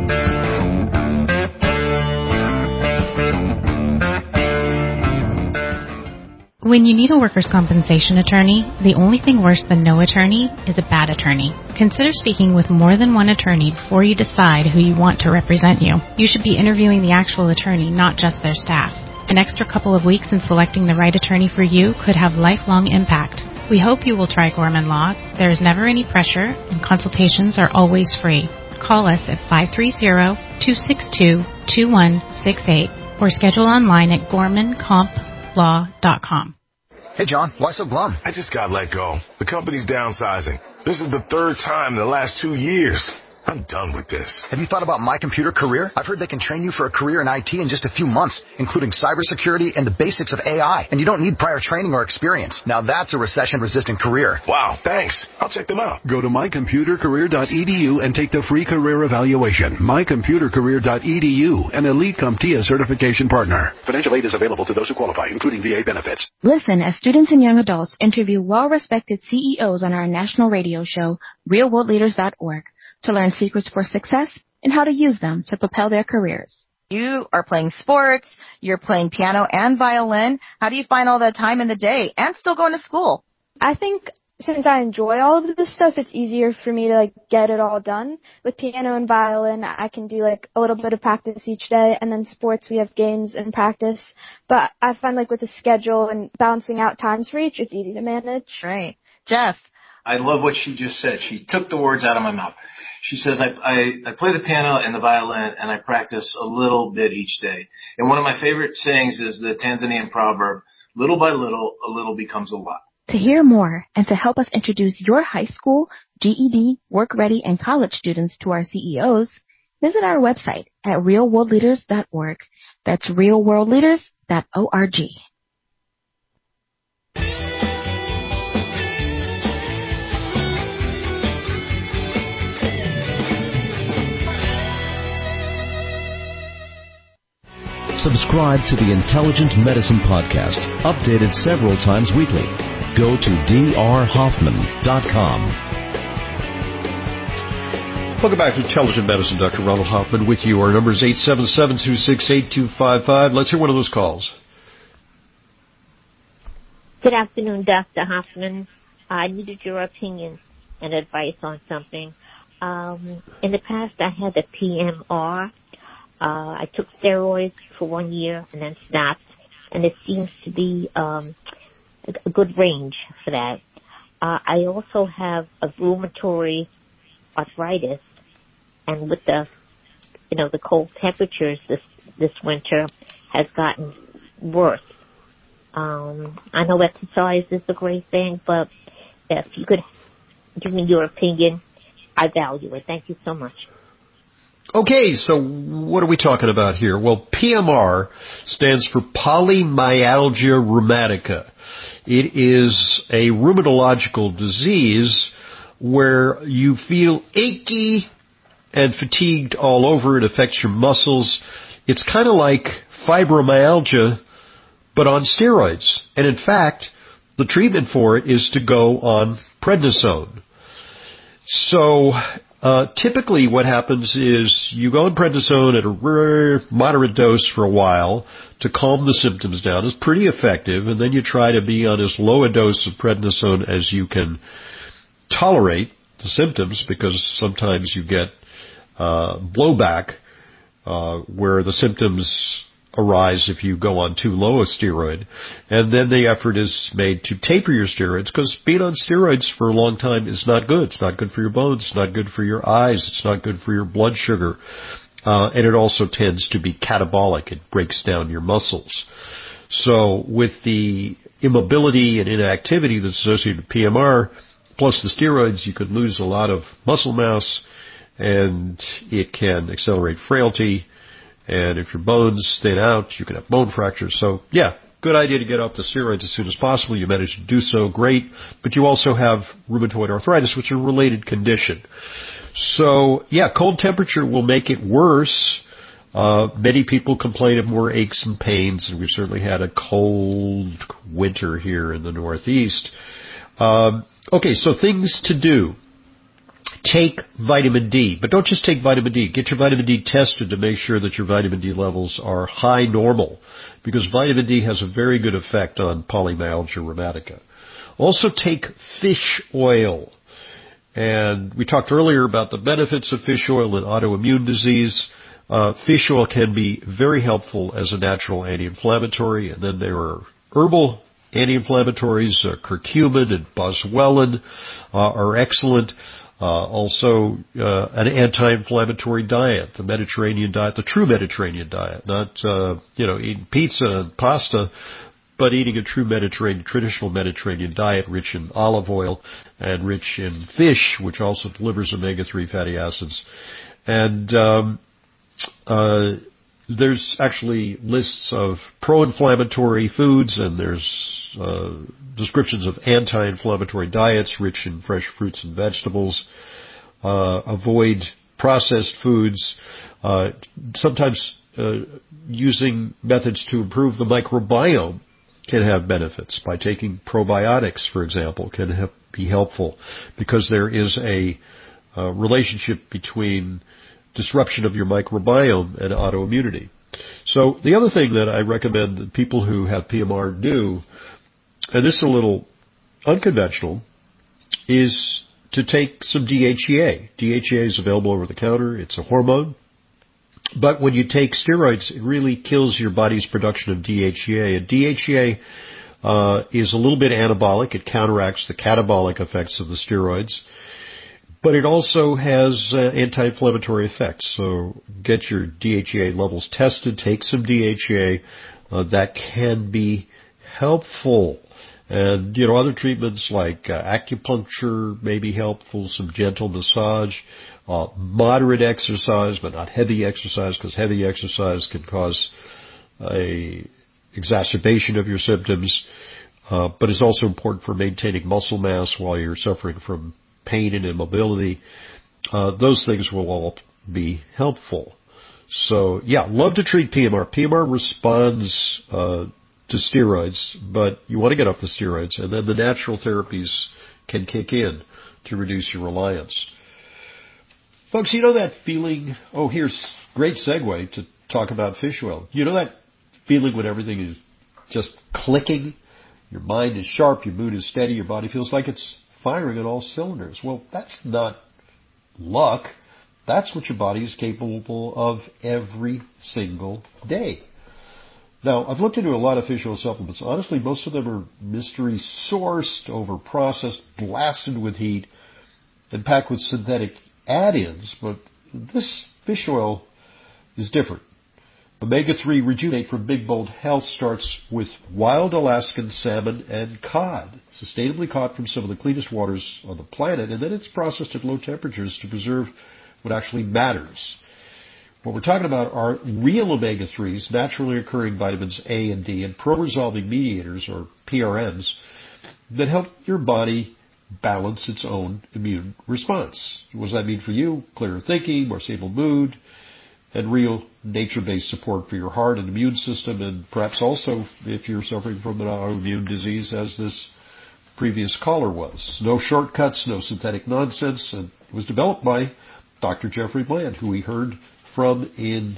When you need a workers' compensation attorney, the only thing worse than no attorney is a bad attorney. Consider speaking with more than one attorney before you decide who you want to represent you. You should be interviewing the actual attorney, not just their staff. An extra couple of weeks in selecting the right attorney for you could have lifelong impact. We hope you will try Gorman Law. There is never any pressure, and consultations are always free. Call us at five three zero, two six two, two one six eight or schedule online at gorman comp law dot com. Hey, John, why so glum? I just got let go. The company's downsizing. This is the third time in the last two years. I'm done with this. Have you thought about My Computer Career? I've heard they can train you for a career in I T in just a few months, including cybersecurity and the basics of A I. And you don't need prior training or experience. Now that's a recession-resistant career. Wow, thanks. I'll check them out. Go to my computer career dot e d u and take the free career evaluation. my computer career dot e d u, an elite CompTIA certification partner. Financial aid is available to those who qualify, including V A benefits. Listen as students and young adults interview well-respected C E Os on our national radio show, real world leaders dot org. To learn secrets for success, and how to use them to propel their careers. You are playing sports, you're playing piano and violin. How do you find all that time in the day and still going to school? I think since I enjoy all of this stuff, it's easier for me to like get it all done. With piano and violin, I can do like a little bit of practice each day, and then sports, we have games and practice. But I find like with the schedule and balancing out times for each, it's easy to manage. Right. Jeff? I love what she just said. She took the words out of my mouth. She says, I, I, I play the piano and the violin, and I practice a little bit each day. And one of my favorite sayings is the Tanzanian proverb, little by little, a little becomes a lot. To hear more and to help us introduce your high school, G E D, work ready, and college students to our C E Os, visit our website at real world leaders dot org. That's real world leaders dot org. Subscribe to the Intelligent Medicine Podcast, updated several times weekly. Go to d r hoffman dot com. Welcome back to Intelligent Medicine. Doctor Ronald Hoffman with you. Our number is eight seven seven, two six eight, two five five. Let's hear one of those calls. Good afternoon, Doctor Hoffman. I needed your opinion and advice on something. Um, in the past, I had a P M R. Uh, I took steroids for one year and then stopped, and it seems to be um, a good range for that. Uh, I also have a rheumatoid arthritis, and with the, you know, the cold temperatures this this winter has gotten worse. Um, I know exercise is a great thing, but if you could give me your opinion, I value it. Thank you so much. Okay, so what are we talking about here? Well, P M R stands for polymyalgia rheumatica. It is a rheumatological disease where you feel achy and fatigued all over. It affects your muscles. It's kind of like fibromyalgia, but on steroids. And in fact, the treatment for it is to go on prednisone. So uh, typically what happens is you go on prednisone at a rare, moderate dose for a while to calm the symptoms down. It's pretty effective, and then you try to be on as low a dose of prednisone as you can tolerate the symptoms, because sometimes you get uh, blowback uh, where the symptoms arise if you go on too low a steroid. And then the effort is made to taper your steroids, because being on steroids for a long time is not good. It's not good for your bones. It's not good for your eyes. It's not good for your blood sugar. Uh, and it also tends to be catabolic. It breaks down your muscles. So with the immobility and inactivity that's associated with P M R, plus the steroids, you could lose a lot of muscle mass, and it can accelerate frailty. And if your bones thin out, you can have bone fractures. So, yeah, good idea to get off the steroids as soon as possible. You manage to do so, great. But you also have rheumatoid arthritis, which is a related condition. So, yeah, cold temperature will make it worse. Uh, many people complain of more aches and pains, and we've certainly had a cold winter here in the Northeast. Um, okay, so things to do. Take vitamin D, but don't just take vitamin D. Get your vitamin D tested to make sure that your vitamin D levels are high normal, because vitamin D has a very good effect on polymyalgia rheumatica. Also take fish oil. And we talked earlier about the benefits of fish oil in autoimmune disease. Uh, fish oil can be very helpful as a natural anti-inflammatory, and then there are herbal anti-inflammatories. Uh, curcumin and boswellia uh, are excellent. Uh, also, uh, an anti-inflammatory diet, the Mediterranean diet, the true Mediterranean diet, not, uh, you know, eating pizza and pasta, but eating a true Mediterranean, traditional Mediterranean diet rich in olive oil and rich in fish, which also delivers omega three fatty acids. And, um, uh, there's actually lists of pro-inflammatory foods, and there's uh, descriptions of anti-inflammatory diets rich in fresh fruits and vegetables. Uh, avoid processed foods. Uh, sometimes uh, using methods to improve the microbiome can have benefits. By taking probiotics, for example, can have, be helpful, because there is a uh, relationship between disruption of your microbiome and autoimmunity. So the other thing that I recommend that people who have P M R do, and this is a little unconventional, is to take some D H E A. D H E A is available over the counter. It's a hormone. But when you take steroids, it really kills your body's production of D H E A. And D H E A uh, is a little bit anabolic. It counteracts the catabolic effects of the steroids. But it also has uh, anti-inflammatory effects. So get your D H E A levels tested. Take some D H E A. Uh, that can be helpful. And, you know, other treatments like uh, acupuncture may be helpful, some gentle massage, uh, moderate exercise, but not heavy exercise, because heavy exercise can cause a exacerbation of your symptoms. Uh, but it's also important for maintaining muscle mass while you're suffering from pain and immobility. Uh, those things will all be helpful. So, yeah, love to treat P M R. P M R responds uh to steroids, but you want to get off the steroids, and then the natural therapies can kick in to reduce your reliance. Folks, you know that feeling, oh, here's great segue to talk about fish oil. You know that feeling when everything is just clicking, your mind is sharp, your mood is steady, your body feels like it's firing on all cylinders. Well, that's not luck. That's what your body is capable of every single day. Now, I've looked into a lot of fish oil supplements. Honestly, most of them are mystery sourced, over-processed, blasted with heat, and packed with synthetic add-ins. But this fish oil is different. omega three Rejuvenate from Big Bold Health starts with wild Alaskan salmon and cod, sustainably caught from some of the cleanest waters on the planet, and then it's processed at low temperatures to preserve what actually matters. What we're talking about are real omega threes, naturally occurring vitamins A and D, and pro-resolving mediators, or P R Ms, that help your body balance its own immune response. What does that mean for you? Clearer thinking, more stable mood, and real nature-based support for your heart and immune system, and perhaps also if you're suffering from an autoimmune disease, as this previous caller was. No shortcuts, no synthetic nonsense, and it was developed by Doctor Jeffrey Bland, who we heard from in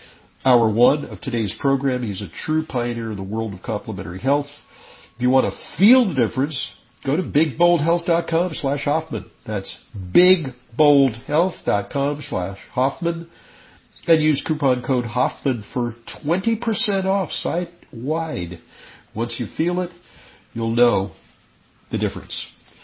hour one of today's program. He's a true pioneer in the world of complementary health. If you want to feel the difference, go to big bold health dot com slash Hoffman. That's big bold health dot com slash Hoffman. And use coupon code Hoffman for twenty percent off site-wide. Once you feel it, you'll know the difference.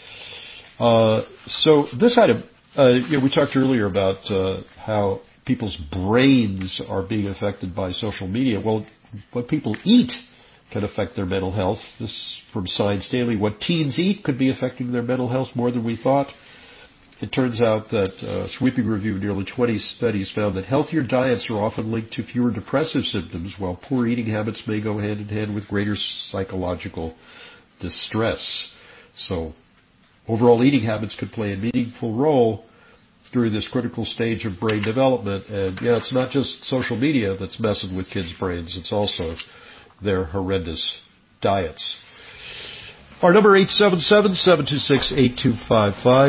Uh, so this item, uh, you know, we talked earlier about uh, how people's brains are being affected by social media. Well, what people eat can affect their mental health. This from Science Daily. What teens eat could be affecting their mental health more than we thought. It turns out that a sweeping review of nearly twenty studies found that healthier diets are often linked to fewer depressive symptoms, while poor eating habits may go hand in hand with greater psychological distress. So overall eating habits could play a meaningful role during this critical stage of brain development. And yeah, it's not just social media that's messing with kids' brains. It's also their horrendous diets. Our number eight seven seven, seven two six, eight two five five.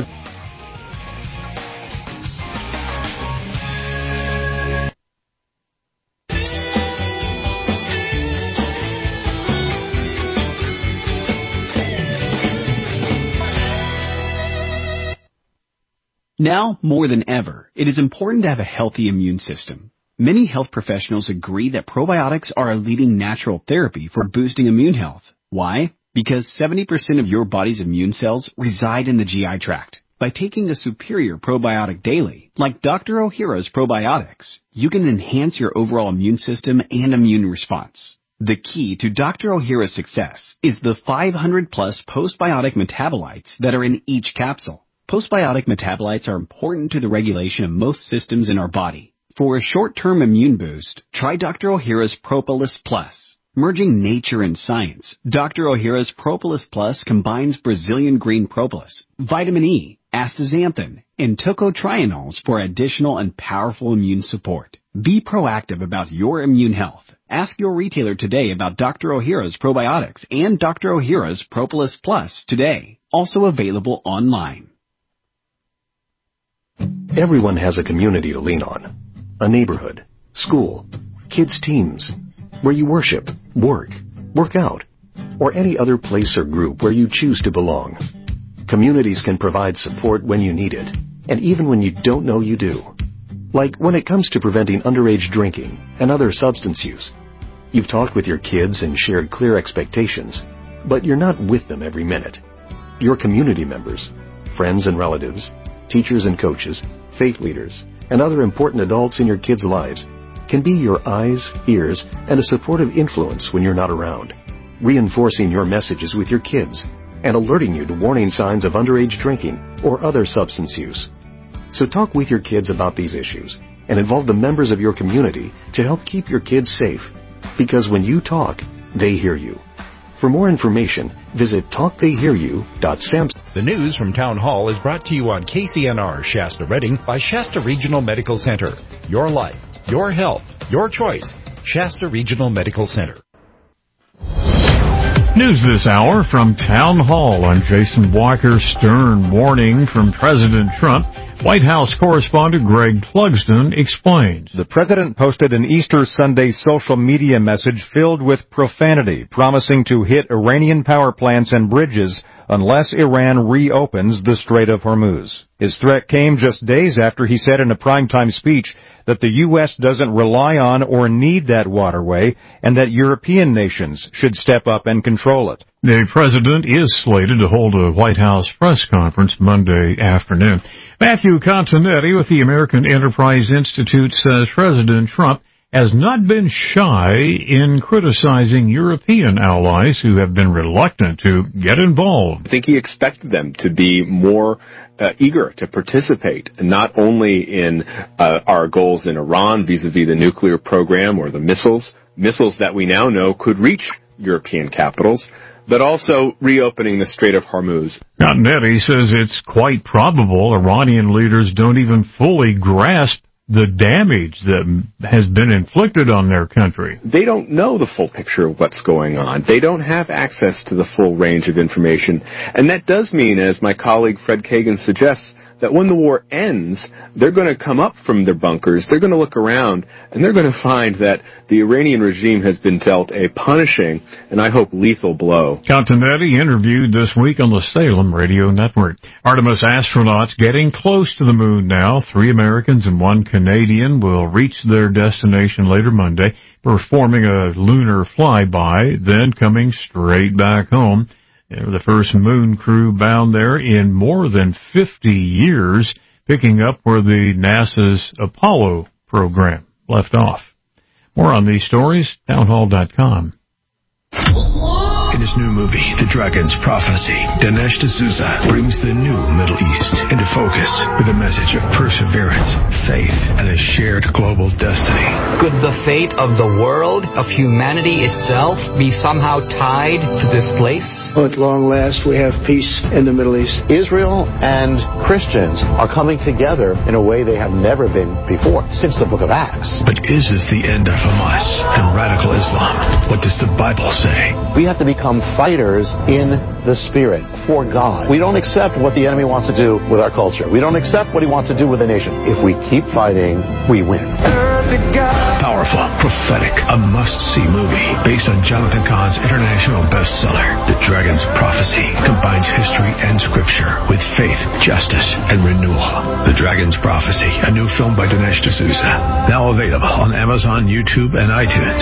Now, more than ever, it is important to have a healthy immune system. Many health professionals agree that probiotics are a leading natural therapy for boosting immune health. Why? Because seventy percent of your body's immune cells reside in the G I tract. By taking a superior probiotic daily, like Doctor Ohhira's probiotics, you can enhance your overall immune system and immune response. The key to Doctor Ohhira's success is the five hundred plus postbiotic metabolites that are in each capsule. Postbiotic metabolites are important to the regulation of most systems in our body. For a short-term immune boost, try Doctor Ohhira's Propolis Plus. Merging nature and science, Doctor Ohhira's Propolis Plus combines Brazilian green propolis, vitamin E, astaxanthin, and tocotrienols for additional and powerful immune support. Be proactive about your immune health. Ask your retailer today about Doctor Ohhira's probiotics and Doctor Ohhira's Propolis Plus today. Also available online. Everyone has a community to lean on. A neighborhood, school, kids' teams, where you worship, work, work out, or any other place or group where you choose to belong. Communities can provide support when you need it, and even when you don't know you do. Like when it comes to preventing underage drinking and other substance use. You've talked with your kids and shared clear expectations, but you're not with them every minute. Your community members, friends and relatives, teachers and coaches, faith leaders, and other important adults in your kids' lives can be your eyes, ears, and a supportive influence when you're not around, reinforcing your messages with your kids and alerting you to warning signs of underage drinking or other substance use. So talk with your kids about these issues and involve the members of your community to help keep your kids safe. Because when you talk, they hear you. For more information, visit talk they hear you dot samson. The news from Town Hall is brought to you on K C N R Shasta Redding by Shasta Regional Medical Center. Your life, your health, your choice. Shasta Regional Medical Center. News this hour from Town Hall. I'm Jason Walker. Stern warning from President Trump. White House correspondent Greg Clugston explains. The president posted an Easter Sunday social media message filled with profanity, promising to hit Iranian power plants and bridges unless Iran reopens the Strait of Hormuz. His threat came just days after he said in a primetime speech that the U S doesn't rely on or need that waterway and that European nations should step up and control it. The president is slated to hold a White House press conference Monday afternoon. Matthew Continetti with the American Enterprise Institute says President Trump has not been shy in criticizing European allies who have been reluctant to get involved. I think he expected them to be more uh, eager to participate, not only in uh, our goals in Iran vis-a-vis the nuclear program or the missiles, missiles that we now know could reach European capitals, but also reopening the Strait of Hormuz. Continetti says it's quite probable Iranian leaders don't even fully grasp the damage that has been inflicted on their country. They don't know the full picture of what's going on. They don't have access to the full range of information. And that does mean, as my colleague Fred Kagan suggests, that when the war ends, they're going to come up from their bunkers, they're going to look around, and they're going to find that the Iranian regime has been dealt a punishing, and I hope lethal blow. Continetti interviewed this week on the Salem Radio Network. Artemis astronauts getting close to the moon now. Three Americans and one Canadian will reach their destination later Monday, performing a lunar flyby, then coming straight back home. They were the first moon crew bound there in more than fifty years, picking up where the NASA's Apollo program left off. More on these stories, townhall dot com. In his new movie, The Dragon's Prophecy, Dinesh D'Souza brings the new Middle East into focus with a message of perseverance, faith, and a shared global destiny. Could the fate of the world, of humanity itself, be somehow tied to this place? At long last, we have peace in the Middle East. Israel and Christians are coming together in a way they have never been before, since the book of Acts. But is this the end of Hamas and radical Islam? What does the Bible say? We have to become fighters in the Spirit for God. We don't accept what the enemy wants to do with our culture. We don't accept what he wants to do with the nation. If we keep fighting, we win. Powerful, prophetic, a must-see movie based on Jonathan Cahn's international bestseller, The Dragon's Prophecy, combines history and scripture with faith, justice, and renewal. The Dragon's Prophecy, a new film by Dinesh D'Souza, now available on Amazon, YouTube, and iTunes.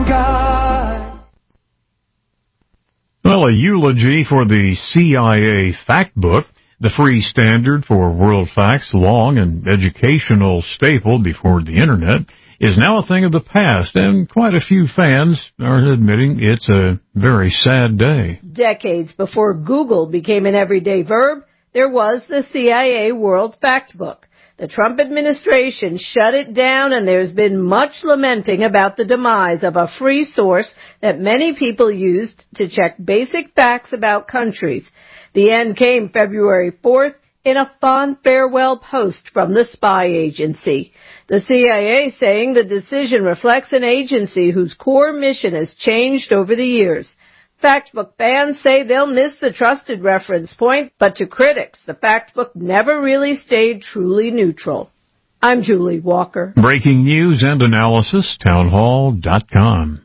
Well, a eulogy for the C I A fact book, the free standard for world facts, long and educational staple before the Internet, is now a thing of the past, and quite a few fans are admitting it's a very sad day. Decades before Google became an everyday verb, there was the C I A World Fact Book. The Trump administration shut it down, and there's been much lamenting about the demise of a free source that many people used to check basic facts about countries. The end came February fourth in a fond farewell post from the spy agency. The C I A saying the decision reflects an agency whose core mission has changed over the years. Factbook fans say they'll miss the trusted reference point, but to critics, the Factbook never really stayed truly neutral. I'm Julie Walker. Breaking news and analysis, townhall dot com.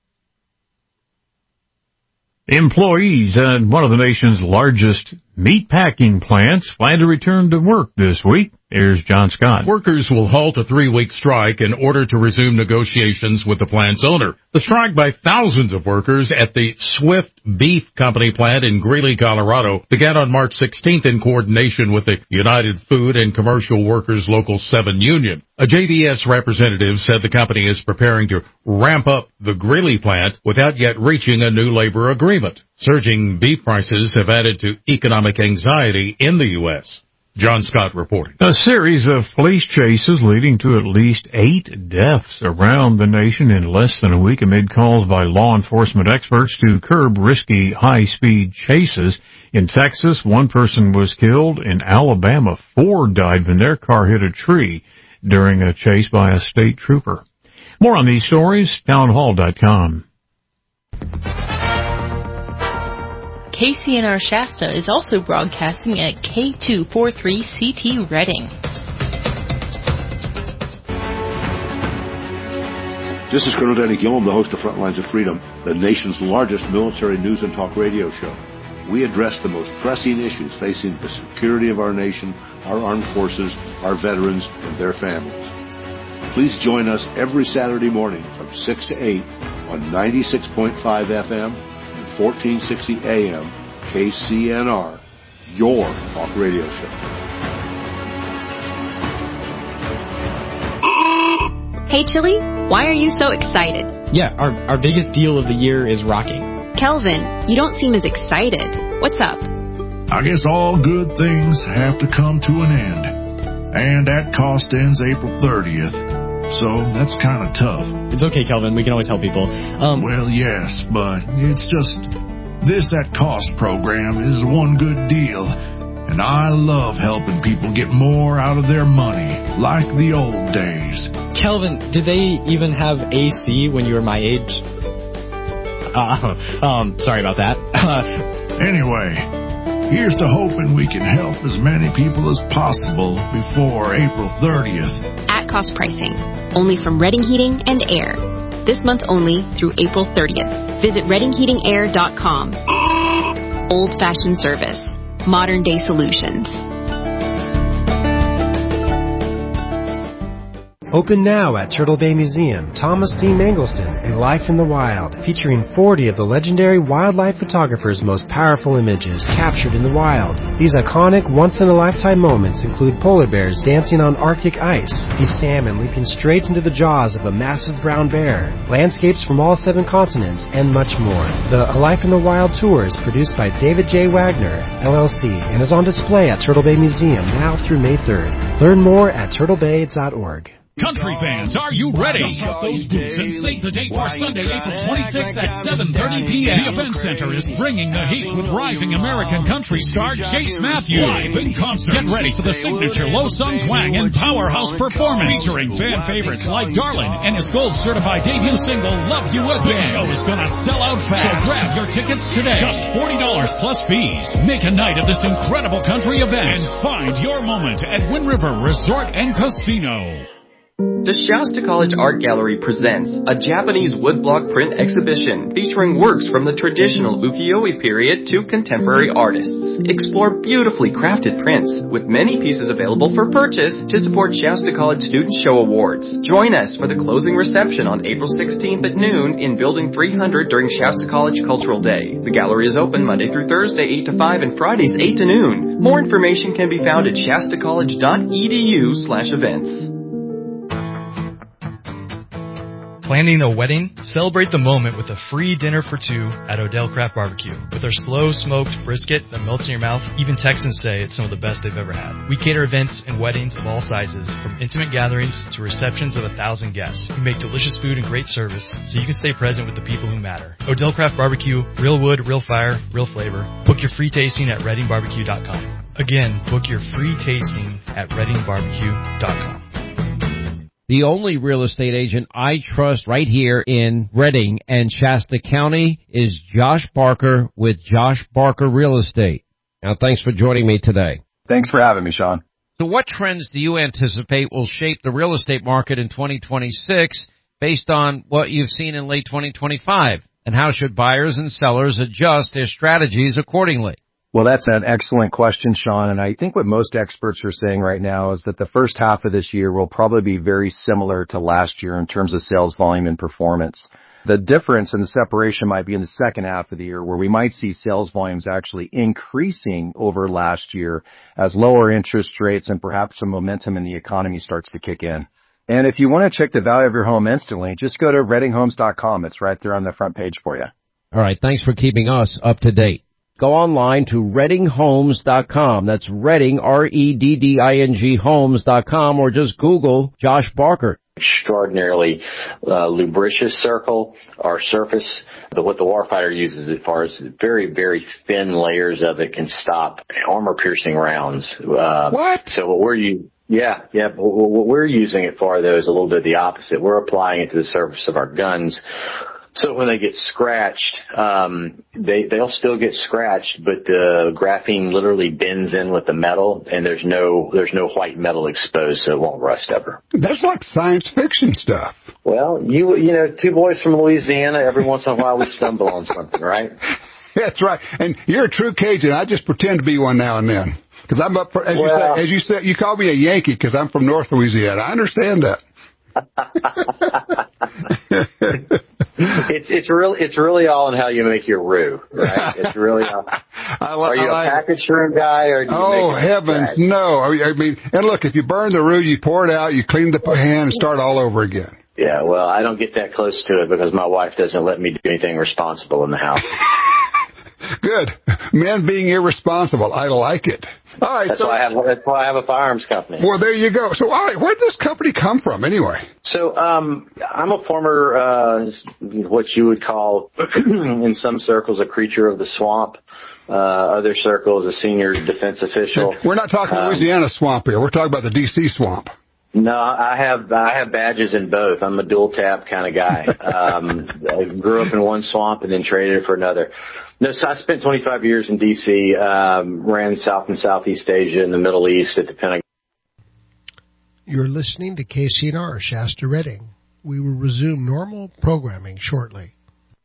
Employees at one of the nation's largest meatpacking plants plan to return to work this week. Here's John Scott. Workers will halt a three-week strike in order to resume negotiations with the plant's owner. The strike by thousands of workers at the Swift Beef Company plant in Greeley, Colorado, began on March sixteenth in coordination with the United Food and Commercial Workers Local seven Union. A J D S representative said the company is preparing to ramp up the Greeley plant without yet reaching a new labor agreement. Surging beef prices have added to economic anxiety in the U S John Scott reporting. A series of police chases leading to at least eight deaths around the nation in less than a week amid calls by law enforcement experts to curb risky high-speed chases. In Texas, one person was killed. In Alabama, four died when their car hit a tree during a chase by a state trooper. More on these stories, townhall dot com. K C N R Shasta is also broadcasting at K two forty-three C T Redding. This is Colonel Danny Gillum, the host of Frontlines of Freedom, the nation's largest military news and talk radio show. We address the most pressing issues facing the security of our nation, our armed forces, our veterans, and their families. Please join us every Saturday morning from six to eight on ninety-six point five F M fourteen sixty A M, K C N R, your talk radio show. Hey, Chili, why are you so excited? Yeah, our, our biggest deal of the year is rocking. Kelvin, you don't seem as excited. What's up? I guess all good things have to come to an end. And that cost ends April thirtieth. So that's kind of tough. It's okay, Kelvin. We can always help people. Um, well, yes, but it's just this at cost program is one good deal. And I love helping people get more out of their money, like the old days. Kelvin, did they even have A C when you were my age? Uh, um, sorry about that. Anyway, here's to hoping we can help as many people as possible before April thirtieth. At cost pricing, only from Redding Heating and Air. This month only through April thirtieth. Visit redding heating air dot com. Old-fashioned service. Modern-day solutions. Open now at Turtle Bay Museum, Thomas D. Mangelson, A Life in the Wild, featuring forty of the legendary wildlife photographer's most powerful images captured in the wild. These iconic, once-in-a-lifetime moments include polar bears dancing on Arctic ice, a salmon leaping straight into the jaws of a massive brown bear, landscapes from all seven continents, and much more. The A Life in the Wild tour is produced by David J. Wagner, L L C, and is on display at Turtle Bay Museum now through May third. Learn more at turtle bay dot org. Country fans, are you ready? Dust off those boots and save the date for Sunday, April twenty-sixth at seven thirty p.m. The Event Center is bringing the heat with rising American country star Chase Matthews. Live in concert. Get ready for the signature Low Sung Twang and Powerhouse performance featuring fan favorites like Darlin and his gold certified debut single Love You Again. The show is gonna sell out fast, so grab your tickets today. Just forty dollars plus fees. Make a night of this incredible country event and find your moment at Wind River Resort and Casino. The Shasta College Art Gallery presents a Japanese woodblock print exhibition featuring works from the traditional ukiyo-e period to contemporary artists. Explore beautifully crafted prints with many pieces available for purchase to support Shasta College Student Show Awards. Join us for the closing reception on April sixteenth at noon in Building three hundred during Shasta College Cultural Day. The gallery is open Monday through Thursday eight to five and Fridays eight to noon. More information can be found at shasta college dot e d u slash events. Planning a wedding? Celebrate the moment with a free dinner for two at Odell Craft Barbecue. With our slow smoked brisket that melts in your mouth, even Texans say it's some of the best they've ever had. We cater events and weddings of all sizes, from intimate gatherings to receptions of a thousand guests. We make delicious food and great service, so you can stay present with the people who matter. Odell Craft Barbecue, real wood, real fire, real flavor. Book your free tasting at redding barbecue dot com. Again, book your free tasting at redding barbecue dot com. The only real estate agent I trust right here in Redding and Shasta County is Josh Barker with Josh Barker Real Estate. Now, thanks for joining me today. Thanks for having me, Sean. So what trends do you anticipate will shape the real estate market in twenty twenty-six based on what you've seen in late twenty twenty-five? And how should buyers and sellers adjust their strategies accordingly? Well, that's an excellent question, Sean. And I think what most experts are saying right now is that the first half of this year will probably be very similar to last year in terms of sales volume and performance. The difference and the separation might be in the second half of the year, where we might see sales volumes actually increasing over last year as lower interest rates and perhaps some momentum in the economy starts to kick in. And if you want to check the value of your home instantly, just go to redding homes dot com. It's right there on the front page for you. All right. Thanks for keeping us up to date. Go online to redding homes dot com. That's Redding, R E D D I N G homes dot com, or just Google Josh Barker. Extraordinarily uh, lubricious circle or surface. But what the warfighter uses as far as very, very thin layers of it can stop armor-piercing rounds. Uh, what? So what we're using... Yeah, yeah. What we're using it for, though, is a little bit the opposite. We're applying it to the surface of our guns. So when they get scratched, um, they, they'll still get scratched, but the graphene literally bends in with the metal, and there's no, there's no white metal exposed, so it won't rust ever. That's like science fiction stuff. Well, you, you know, two boys from Louisiana, every once in a while we stumble on something, right? That's right. And you're a true Cajun. I just pretend to be one now and then. Because I'm up for, as well, you say, as you said, you call me a Yankee because I'm from North Louisiana. I understand that. it's it's really it's really all in how you make your roux, right? It's really all, I, are you I, a packaged roux guy or do you oh make it heavens no? I mean, and look, if you burn the roux, you pour it out, you clean the pan, and start all over again. Yeah, well, I don't get that close to it because my wife doesn't let me do anything responsible in the house. Good. Men being irresponsible. I like it. All right. That's so, why I have, that's why I have a firearms company. Well, there you go. So, all right, where did this company come from anyway? So, um, I'm a former, uh, what you would call in some circles a creature of the swamp. Uh, other circles, a senior defense official. We're not talking um, Louisiana swamp here. We're talking about the D C swamp. No, I have I have badges in both. I'm a dual tap kind of guy. Um, I grew up in one swamp and then traded it for another. No, so I spent twenty-five years in D C, um, ran South and Southeast Asia and the Middle East at the Pentagon. You're listening to K C N R, Shasta Redding. We will resume normal programming shortly.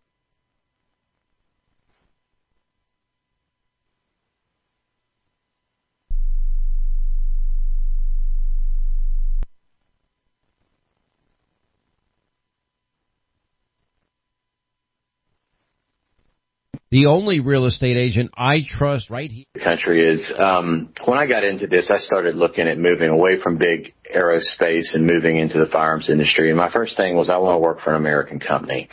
The only real estate agent I trust right here. The country is, um, when I got into this, I started looking at moving away from big aerospace and moving into the firearms industry. And my first thing was I want to work for an American company.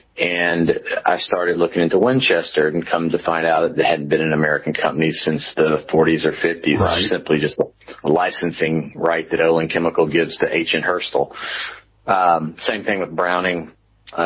And I started looking into Winchester and come to find out that there hadn't been an American company since the forties or fifties. Right. It was simply just a licensing right that Olin Chemical gives to H and Herstal. Um, same thing with Browning.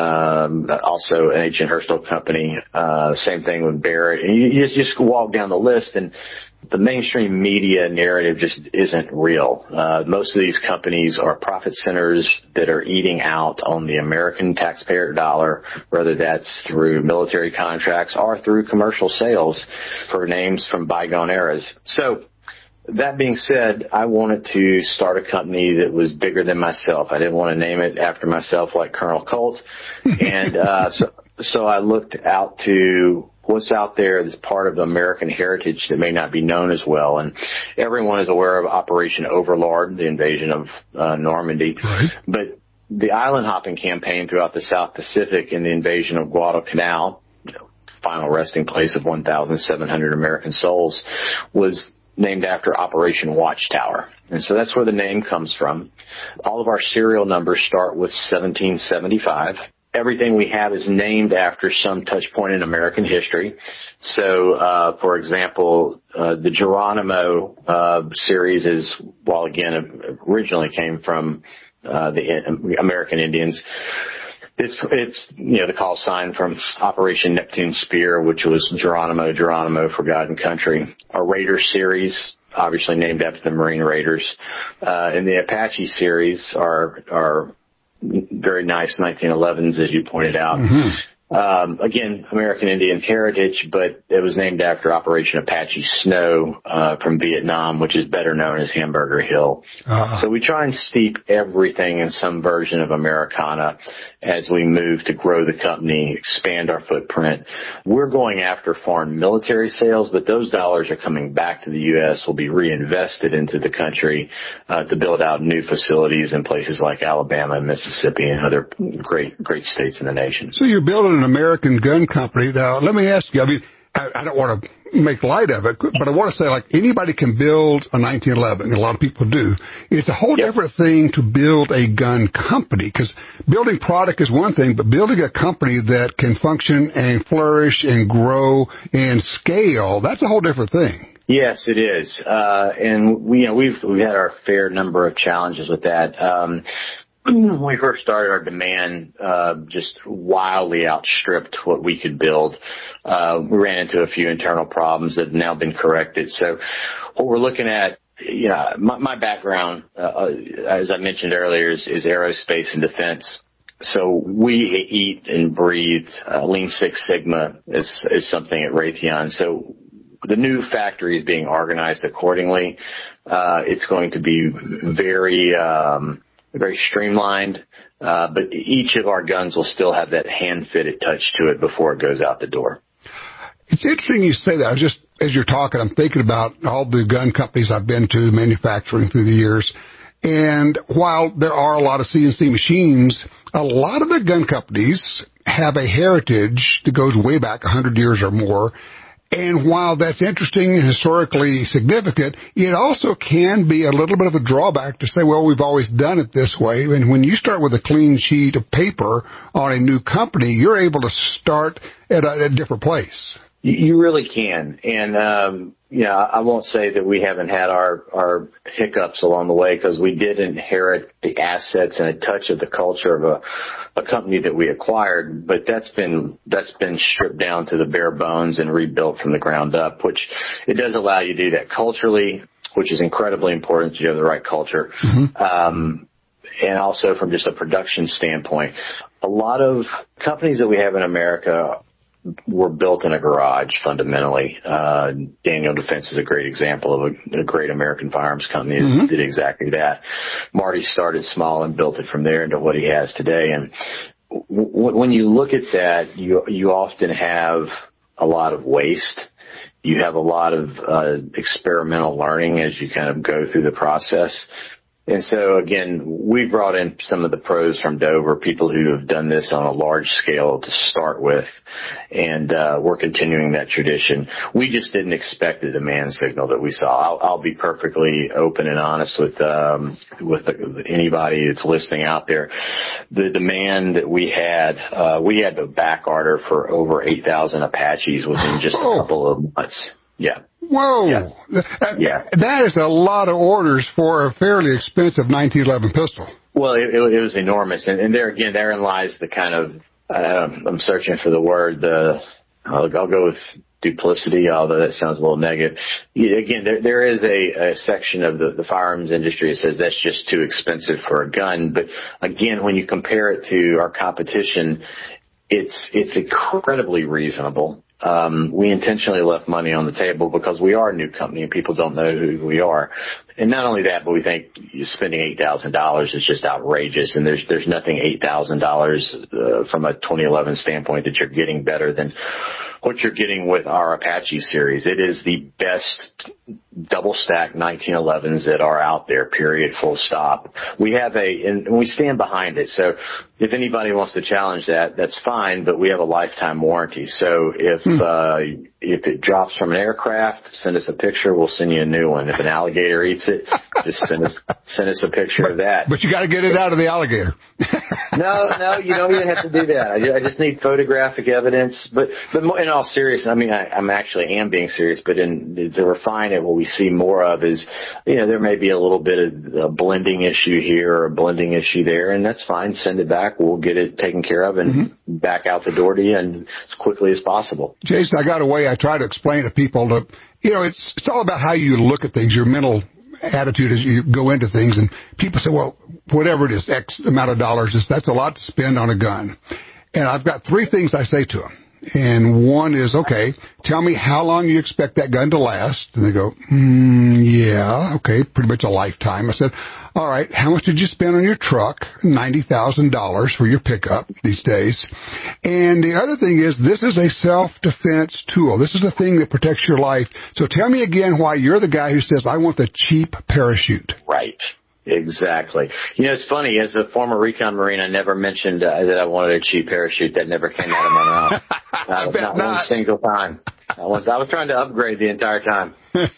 Um, also an H and Herstal company, uh, same thing with Barrett. And you, you just walk down the list and the mainstream media narrative just isn't real. Uh, most of these companies are profit centers that are eating out on the American taxpayer dollar, whether that's through military contracts or through commercial sales for names from bygone eras. So, that being said, I wanted to start a company that was bigger than myself. I didn't want to name it after myself like Colonel Colt. and uh, so, so I looked out to what's out there that's part of the American heritage that may not be known as well. And everyone is aware of Operation Overlord, the invasion of uh, Normandy. Right. But the island hopping campaign throughout the South Pacific and the invasion of Guadalcanal, final resting place of one thousand seven hundred American souls, was named after Operation Watchtower. And so that's where the name comes from. All of our serial numbers start with seventeen seventy-five. Everything we have is named after some touch point in American history. So, uh, for example, uh, the Geronimo, uh, series is, well, again, originally came from, uh, the American Indians. It's, it's, you know, the call sign from Operation Neptune Spear, which was Geronimo, Geronimo, Forgotten Country. Our Raider series, obviously named after the Marine Raiders. Uh, and the Apache series are, are very nice nineteen elevens, as you pointed out. Mm-hmm. Um, again, American Indian heritage, but it was named after Operation Apache Snow, uh, from Vietnam, which is better known as Hamburger Hill. Uh-huh. So we try and steep everything in some version of Americana as we move to grow the company, expand our footprint. We're going after foreign military sales, but those dollars are coming back to the U S, will be reinvested into the country, uh, to build out new facilities in places like Alabama and Mississippi and other great, great states in the nation. So you're building an American gun company. Now, let me ask you, I mean, I, I don't want to make light of it, but I want to say, like, anybody can build a nineteen eleven, and a lot of people do. It's a whole yep. different thing to build a gun company, because building product is one thing, but building a company that can function and flourish and grow and scale, that's a whole different thing. Yes, it is. Uh, and we, you know, we've, we've had our fair number of challenges with that. Um, When we first started, our demand uh just wildly outstripped what we could build. Uh we ran into a few internal problems that have now been corrected. So what we're looking at, you know, my, my background, uh, as I mentioned earlier, is, is aerospace and defense. So we eat and breathe uh, Lean Six Sigma is, is something at Raytheon. So the new factory is being organized accordingly. Uh It's going to be very um very streamlined, uh, but each of our guns will still have that hand-fitted touch to it before it goes out the door. It's interesting you say that. I was just, as you're talking, I'm thinking about all the gun companies I've been to manufacturing through the years. And while there are a lot of C N C machines, a lot of the gun companies have a heritage that goes way back one hundred years or more. And while that's interesting and historically significant, it also can be a little bit of a drawback to say, well, we've always done it this way. And when you start with a clean sheet of paper on a new company, you're able to start at a, at a different place. You really can. And, um, you know, I won't say that we haven't had our, our hiccups along the way, because we did inherit the assets and a touch of the culture of a, a company that we acquired, but that's been, that's been stripped down to the bare bones and rebuilt from the ground up, which it does allow you to do that culturally, which is incredibly important that you have the right culture. Mm-hmm. Um, and also from just a production standpoint, a lot of companies that we have in America were built in a garage fundamentally. Uh, Daniel Defense is a great example of a, a great American firearms company mm-hmm. that did exactly that. Marty started small and built it from there into what he has today. And w- when you look at that, you, you often have a lot of waste. You have a lot of, uh, experimental learning as you kind of go through the process. And so, again, we brought in some of the pros from Dover, people who have done this on a large scale to start with, and uh, we're continuing that tradition. We just didn't expect the demand signal that we saw. I'll, I'll be perfectly open and honest with um, with the, anybody that's listening out there. The demand that we had, uh, we had to back order for over eight thousand Apaches within just a couple of months. Yeah. Whoa. Yeah. That, yeah. that is a lot of orders for a fairly expensive nineteen eleven pistol. Well, it, it was enormous. And, and there again, therein lies the kind of, uh, I'm searching for the word, the, I'll, I'll go with duplicity, although that sounds a little negative. Again, there, there is a, a section of the, the firearms industry that says that's just too expensive for a gun. But again, when you compare it to our competition, it's, it's incredibly reasonable. Um, we intentionally left money on the table because we are a new company and people don't know who we are. And not only that, but we think spending eight thousand dollars is just outrageous. And there's, there's nothing eight thousand dollars uh, from a twenty eleven standpoint that you're getting better than what you're getting with our Apache series. It is the best double stack nineteen elevens that are out there, period, full stop. We have a, and we stand behind it. So if anybody wants to challenge that, that's fine, but we have a lifetime warranty. So if, hmm. uh, if it drops from an aircraft, send us a picture. We'll send you a new one. If an alligator eats it, just send us, send us a picture but, of that. But you got to get it out of the alligator. no, no, you don't even have to do that. I just, I just need photographic evidence. But, but in all seriousness, I mean, I, I'm actually am being serious, but in, to refine it, what we see more of is, you know, there may be a little bit of a blending issue here or a blending issue there, and that's fine. Send it back. back, we'll get it taken care of and mm-hmm. back out the door to you and as quickly as possible. Jason, I got a way I try to explain to people that, you know, it's, it's all about how you look at things, your mental attitude as you go into things. And people say, well, whatever it is, X amount of dollars, is that's a lot to spend on a gun. And I've got three things I say to them. And one is, okay, tell me how long you expect that gun to last. And they go, mm, yeah, okay, pretty much a lifetime. I said, all right, how much did you spend on your truck? ninety thousand dollars for your pickup these days. And the other thing is, this is a self-defense tool. This is a thing that protects your life. So tell me again why you're the guy who says, I want the cheap parachute. Right. Exactly. You know, it's funny, as a former recon Marine, I never mentioned uh, that I wanted a cheap parachute. That never came out of my mouth. Not, not, not one single time. I was, I was trying to upgrade the entire time.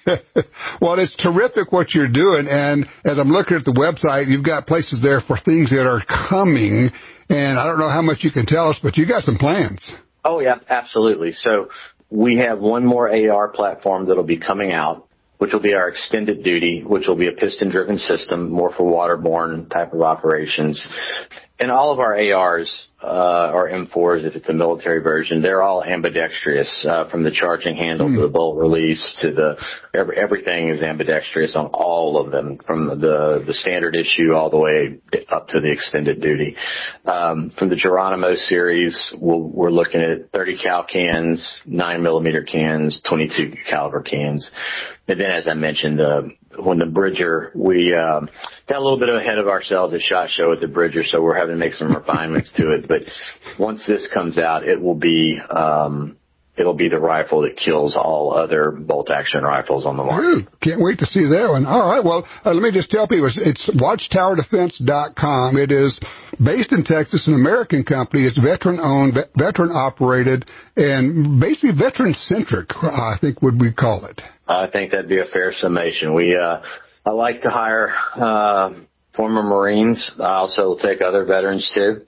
Well, it's terrific what you're doing. And as I'm looking at the website, you've got places there for things that are coming. And I don't know how much you can tell us, but you got some plans. Oh, yeah, absolutely. So we have one more A R platform that'll be coming out, which will be our extended duty, which will be a piston-driven system, more for waterborne type of operations. And all of our A Rs, uh, or M fours, if it's a military version, they're all ambidextrous, uh, from the charging handle mm. to the bolt release to the, every, everything is ambidextrous on all of them, from the, the standard issue all the way up to the extended duty. Um, from the Geronimo series, we'll, we're looking at thirty cal cans, nine millimeter cans, twenty-two caliber cans. And then, as I mentioned, uh, when the Bridger, we um, got a little bit ahead of ourselves at SHOT Show with the Bridger, so we're having to make some refinements to it. But once this comes out, it will be um, it'll be the rifle that kills all other bolt-action rifles on the market. Ooh, can't wait to see that one. All right, well, uh, let me just tell people, it's, it's watchtower defense dot com. It is based in Texas, an American company. It's veteran-owned, veteran-operated, and basically veteran-centric, I think would we call it. I think that'd be a fair summation. We, uh, I like to hire, uh, former Marines. I also take other veterans too.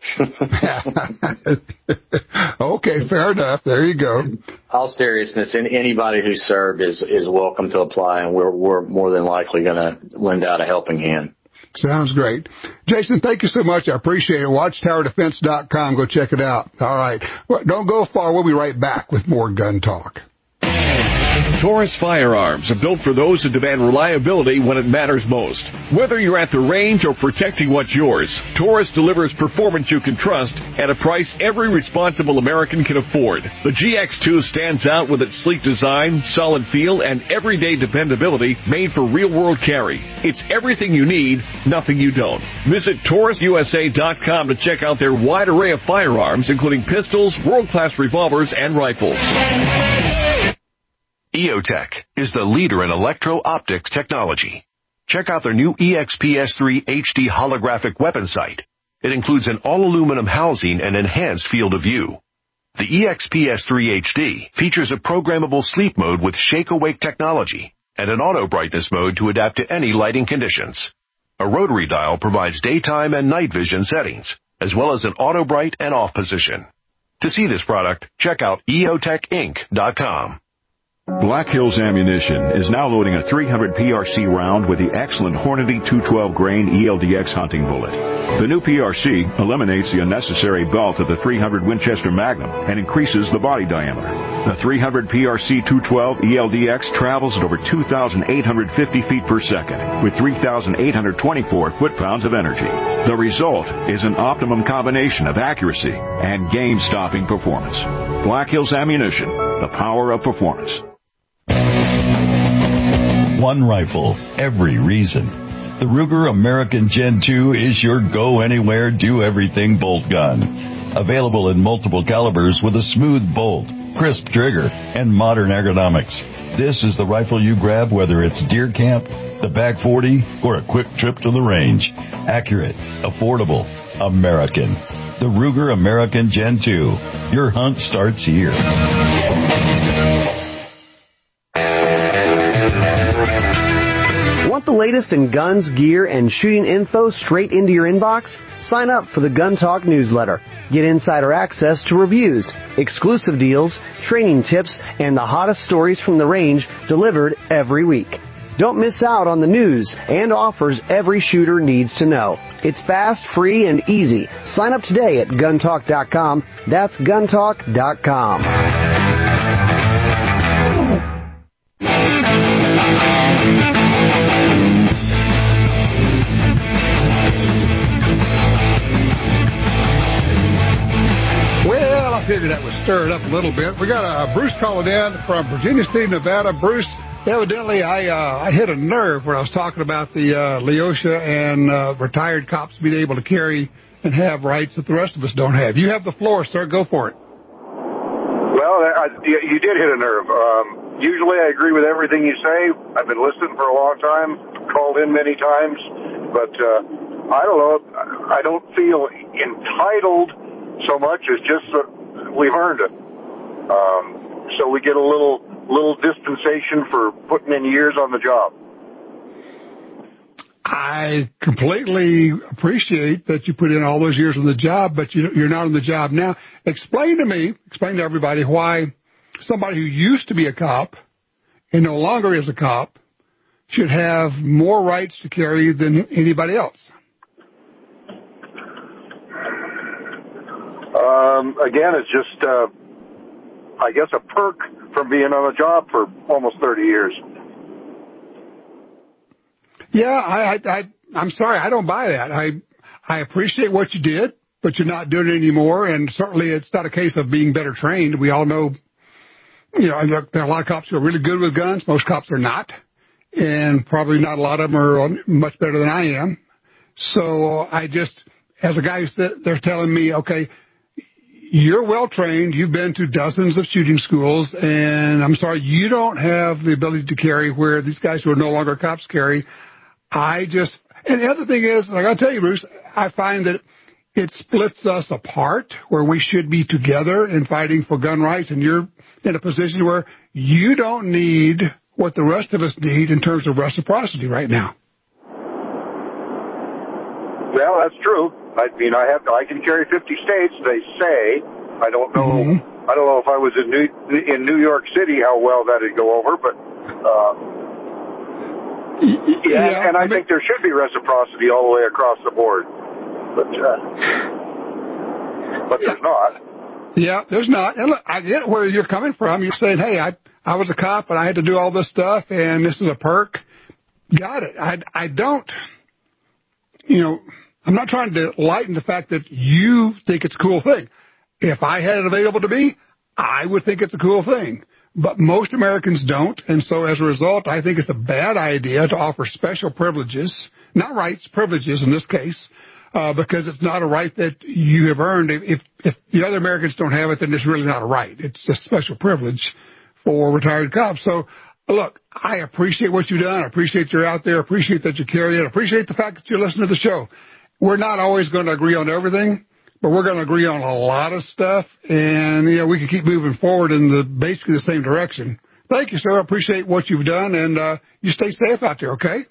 Okay, fair enough. There you go. All seriousness, anybody who served is, is welcome to apply, and we're, we're more than likely going to lend out a helping hand. Sounds great. Jason, thank you so much. I appreciate it. watchtower defense dot com. Go check it out. All right. Well, don't go far. We'll be right back with more gun talk. Taurus firearms are built for those who demand reliability when it matters most. Whether you're at the range or protecting what's yours, Taurus delivers performance you can trust at a price every responsible American can afford. The G X two stands out with its sleek design, solid feel, and everyday dependability made for real-world carry. It's everything you need, nothing you don't. Visit Taurus U S A dot com to check out their wide array of firearms, including pistols, world-class revolvers, and rifles. EOTech is the leader in electro-optics technology. Check out their new E X P S three H D holographic weapon sight. It includes an all-aluminum housing and enhanced field of view. The E X P S three H D features a programmable sleep mode with shake-awake technology and an auto-brightness mode to adapt to any lighting conditions. A rotary dial provides daytime and night vision settings, as well as an auto-bright and off position. To see this product, check out E O Tech Inc dot com. Black Hills Ammunition is now loading a three hundred P R C round with the excellent Hornady two twelve grain E L D X hunting bullet. The new P R C eliminates the unnecessary belt of the three hundred Winchester Magnum and increases the body diameter. The three hundred P R C two twelve E L D X travels at over two thousand eight hundred fifty feet per second with three thousand eight hundred twenty-four foot-pounds of energy. The result is an optimum combination of accuracy and game-stopping performance. Black Hills Ammunition, the power of performance. One rifle, every reason. The Ruger American Gen two is your go-anywhere, do-everything bolt gun. Available in multiple calibers with a smooth bolt, crisp trigger, and modern ergonomics. This is the rifle you grab whether it's deer camp, the back forty, or a quick trip to the range. Accurate, affordable, American. The Ruger American Gen two. Your hunt starts here. Want the latest in guns, gear, and shooting info straight into your inbox? Sign up for the Gun Talk newsletter. Get insider access to reviews, exclusive deals, training tips, and the hottest stories from the range delivered every week. Don't miss out on the news and offers every shooter needs to know. It's fast, free, and easy. Sign up today at gun talk dot com. That's gun talk dot com. Well, I figured that would stir it up a little bit. We got uh, Bruce calling in from Virginia City, Nevada. Bruce, evidently I uh, I hit a nerve when I was talking about the uh, Leosha and uh, retired cops being able to carry and have rights that the rest of us don't have. You have the floor, sir. Go for it. Well, I, you did hit a nerve. Um, usually I agree with everything you say. I've been listening for a long time, called in many times, but uh, I don't know. I don't feel entitled so much as just that we've earned it. Um, so we get a little little dispensation for putting in years on the job. I completely appreciate that you put in all those years on the job, but you, you're not on the job now. Explain to me, explain to everybody why somebody who used to be a cop and no longer is a cop should have more rights to carry than anybody else. Um, again, it's just, uh, I guess, a perk from being on the job for almost thirty years. Yeah, I, I, I, I'm sorry, I don't buy that. I, I appreciate what you did, but you're not doing it anymore, and certainly it's not a case of being better trained. We all know, you know, look, there are a lot of cops who are really good with guns. Most cops are not, and probably not a lot of them are much better than I am. So I just, as a guy who's there telling me, okay, you're well trained, you've been to dozens of shooting schools, and I'm sorry, you don't have the ability to carry where these guys who are no longer cops carry. I just, and the other thing is, I got to tell you, Bruce, I find that it splits us apart where we should be together in fighting for gun rights, and you're in a position where you don't need what the rest of us need in terms of reciprocity right now. Well, that's true. I mean, I have, I can carry fifty states, they say. I don't know, mm-hmm. I don't know if I was in New, in New York City how well that'd go over, but, uh, Yeah, and, and I, I mean, think there should be reciprocity all the way across the board, but uh, but yeah. there's not. Yeah, there's not. And look, I get where you're coming from. You're saying, hey, I I was a cop and I had to do all this stuff, and this is a perk. Got it. I I don't. You know, I'm not trying to lighten the fact that you think it's a cool thing. If I had it available to me, I would think it's a cool thing. But most Americans don't, and so as a result, I think it's a bad idea to offer special privileges, not rights, privileges in this case, uh, because it's not a right that you have earned. If, if the other Americans don't have it, then it's really not a right. It's a special privilege for retired cops. So, look, I appreciate what you've done. I appreciate you're out there. I appreciate that you carry it. I appreciate the fact that you listen to the show. We're not always going to agree on everything, but we're going to agree on a lot of stuff, and, you know, we can keep moving forward in the basically the same direction. Thank you, sir. I appreciate what you've done, and uh, you stay safe out there, okay?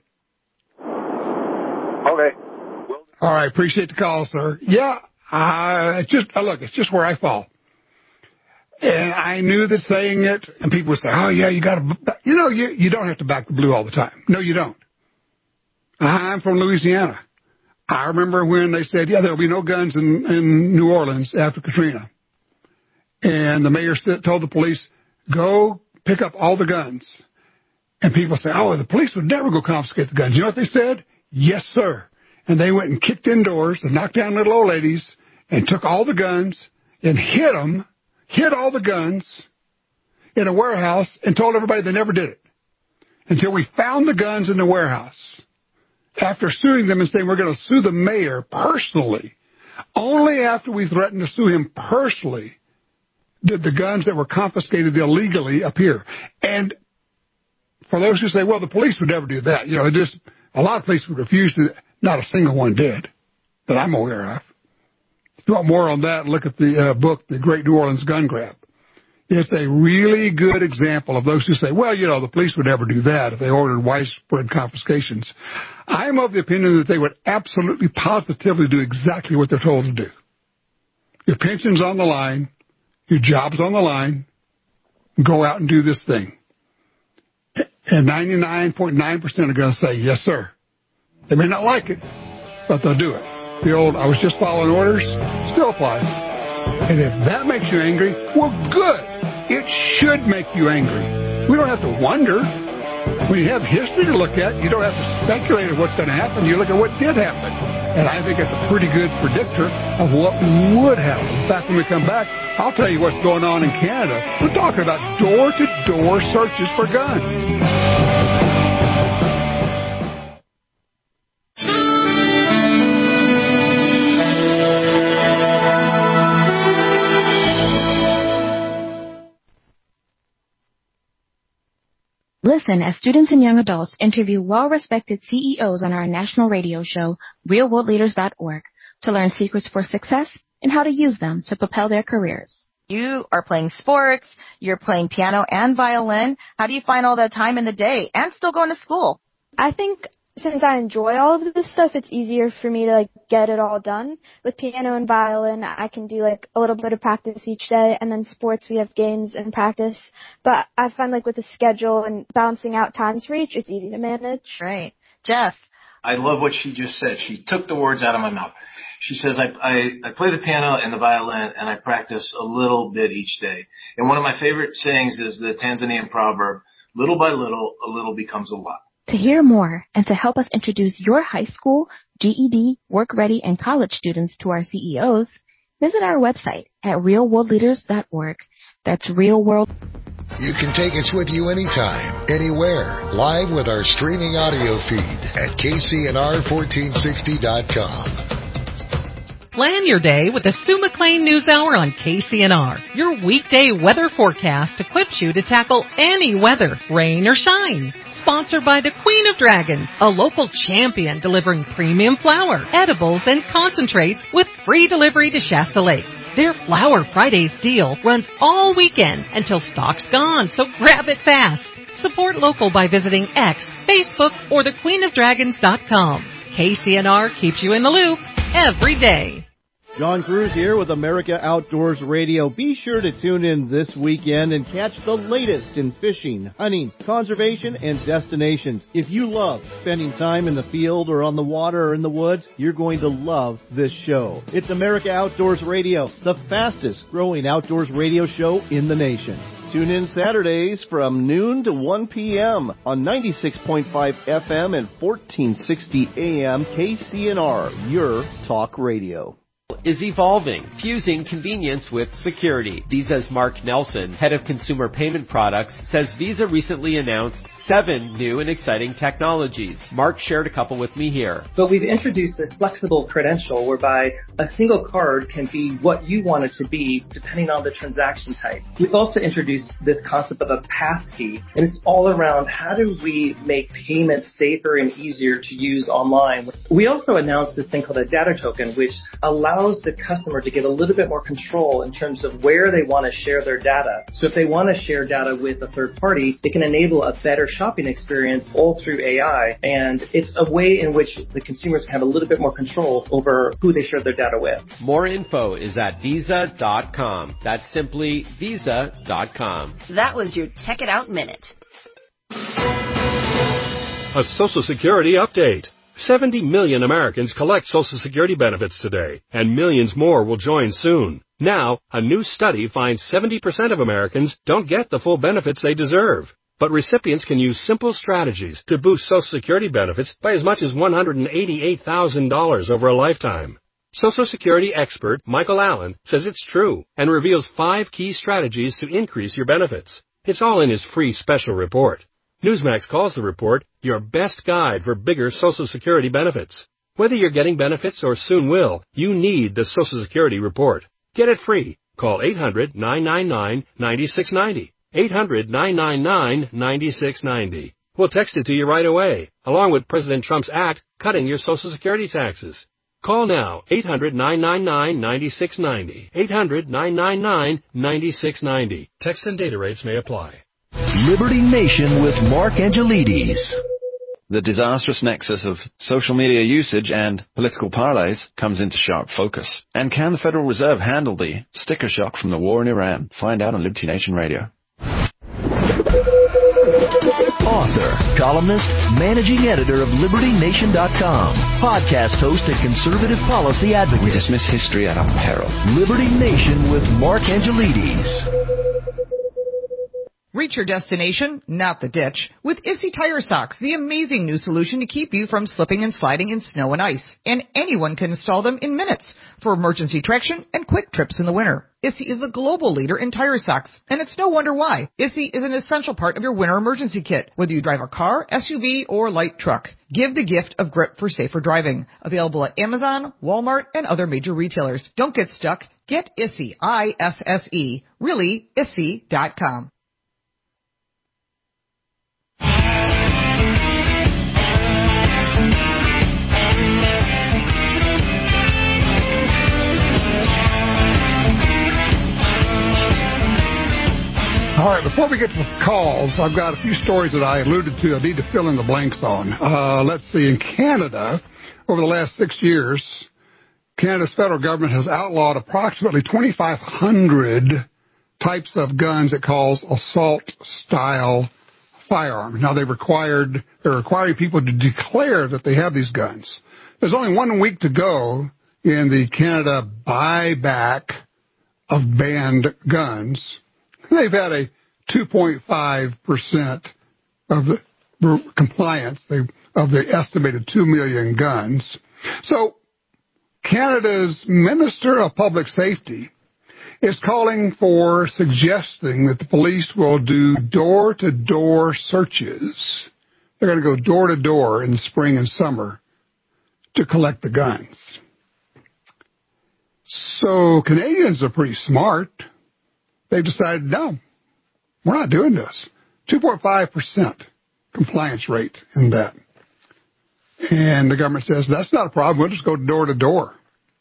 Okay. All right. Appreciate the call, sir. Yeah, uh, it's just, uh, look, it's just where I fall. And I knew that saying it, and people would say, oh, yeah, you got to, you know, you, you don't have to back the blue all the time. No, you don't. I'm from Louisiana. I remember when they said, yeah, there'll be no guns in, in New Orleans after Katrina. And the mayor said, told the police, go pick up all the guns. And people say, oh, the police would never go confiscate the guns. You know what they said? Yes, sir. And they went and kicked indoors and knocked down little old ladies and took all the guns and hid them, hid all the guns in a warehouse and told everybody they never did it until we found the guns in the warehouse. After suing them and saying we're going to sue the mayor personally, only after we threatened to sue him personally did the guns that were confiscated illegally appear. And for those who say, well, the police would never do that, you know, just a lot of police would refuse to. Not a single one did that I'm aware of. If you want more on that, look at the uh, book, The Great New Orleans Gun Grab. It's a really good example of those who say, well, you know, the police would never do that if they ordered widespread confiscations. I am of the opinion that they would absolutely, positively do exactly what they're told to do. Your pension's on the line. Your job's on the line. Go out and do this thing. And ninety-nine point nine percent are going to say, yes, sir. They may not like it, but they'll do it. The old, I was just following orders, still applies. And if that makes you angry, well, good. It should make you angry. We don't have to wonder. When you have history to look at, you don't have to speculate on what's going to happen. You look at what did happen. And I think it's a pretty good predictor of what would happen. In fact, when we come back, I'll tell you what's going on in Canada. We're talking about door-to-door searches for guns. Listen as students and young adults interview well-respected C E Os on our national radio show, real world leaders dot org, to learn secrets for success and how to use them to propel their careers. You are playing sports, you're playing piano and violin. How do you find all that time in the day and still going to school? I think since I enjoy all of this stuff, it's easier for me to like get it all done. With piano and violin, I can do like a little bit of practice each day, and then sports, we have games and practice. But I find like with the schedule and balancing out times for each, it's easy to manage. Right. Jeff? I love what she just said. She took the words out of my mouth. She says, I, I, I play the piano and the violin, and I practice a little bit each day. And one of my favorite sayings is the Tanzanian proverb, little by little, a little becomes a lot. To hear more and to help us introduce your high school, G E D, work ready, and college students to our C E Os, visit our website at real world leaders dot org. That's Real World. You can take us with you anytime, anywhere, live with our streaming audio feed at K C N R fourteen sixty dot com. Plan your day with the Sue McLean News Hour on K C N R. Your weekday weather forecast equips you to tackle any weather, rain or shine. Sponsored by the Queen of Dragons, a local champion delivering premium flour, edibles, and concentrates with free delivery to Shasta Lake. Their Flower Fridays deal runs all weekend until stock's gone, so grab it fast. Support local by visiting X, Facebook, or the queen of dragons dot com. K C N R keeps you in the loop every day. John Cruz here with America Outdoors Radio. Be sure to tune in this weekend and catch the latest in fishing, hunting, conservation, and destinations. If you love spending time in the field or on the water or in the woods, you're going to love this show. It's America Outdoors Radio, the fastest growing outdoors radio show in the nation. Tune in Saturdays from noon to one p.m. on ninety-six point five F M and fourteen sixty A M K C N R, your talk radio. Is evolving, fusing convenience with security. Visa's Mark Nelson, head of consumer payment products, says Visa recently announced seven new and exciting technologies. Mark shared a couple with me here. But we've introduced a flexible credential whereby a single card can be what you want it to be depending on the transaction type. We've also introduced this concept of a passkey, and it's all around how do we make payments safer and easier to use online. We also announced this thing called a data token, which allows the customer to get a little bit more control in terms of where they want to share their data. So if they want to share data with a third party, it can enable a better shopping experience all through A I. And it's a way in which the consumers can have a little bit more control over who they share their data with. More info is at visa dot com. That's simply visa dot com. That was your Tech It Out Minute. A Social Security update. seventy million Americans collect Social Security benefits today, and millions more will join soon. Now, a new study finds seventy percent of Americans don't get the full benefits they deserve. But recipients can use simple strategies to boost Social Security benefits by as much as one hundred eighty-eight thousand dollars over a lifetime. Social Security expert Michael Allen says it's true and reveals five key strategies to increase your benefits. It's all in his free special report. Newsmax calls the report your best guide for bigger Social Security benefits. Whether you're getting benefits or soon will, you need the Social Security report. Get it free. Call eight hundred, nine nine nine, nine six nine zero. eight hundred, nine nine nine, nine six nine zero. We'll text it to you right away, along with President Trump's act cutting your Social Security taxes. Call now, eight hundred, nine nine nine, nine six nine zero. eight hundred, nine nine nine, nine six nine zero. Text and data rates may apply. Liberty Nation with Mark Angelides. The disastrous nexus of social media usage and political parlays comes into sharp focus. And can the Federal Reserve handle the sticker shock from the war in Iran? Find out on Liberty Nation Radio. Author, columnist, managing editor of Liberty Nation dot com, podcast host and conservative policy advocate. We dismiss history at our peril. Liberty Nation with Mark Angelides. Reach your destination, not the ditch, with Issy Tire Socks, the amazing new solution to keep you from slipping and sliding in snow and ice. And anyone can install them in minutes for emergency traction and quick trips in the winter. Issy is the global leader in tire socks, and it's no wonder why. Issy is an essential part of your winter emergency kit, whether you drive a car, S U V, or light truck. Give the gift of grip for safer driving. Available at Amazon, Walmart, and other major retailers. Don't get stuck. Get Issy, I S S E, really, Issy dot com. All right, before we get to the calls, I've got a few stories that I alluded to I need to fill in the blanks on. Uh, let's see, in Canada, over the last six years, Canada's federal government has outlawed approximately twenty-five hundred types of guns it calls assault-style firearms. Now, they've required, they're requiring people to declare that they have these guns. There's only one week to go in the Canada buyback of banned guns. They've had a two point five percent of the compliance of the estimated two million guns. So Canada's Minister of Public Safety is calling for, suggesting that the police will do door-to-door searches. They're going to go door-to-door in the spring and summer to collect the guns. So Canadians are pretty smart. They've decided, no, we're not doing this. two point five percent compliance rate in that. And the government says, that's not a problem. We'll just go door to door.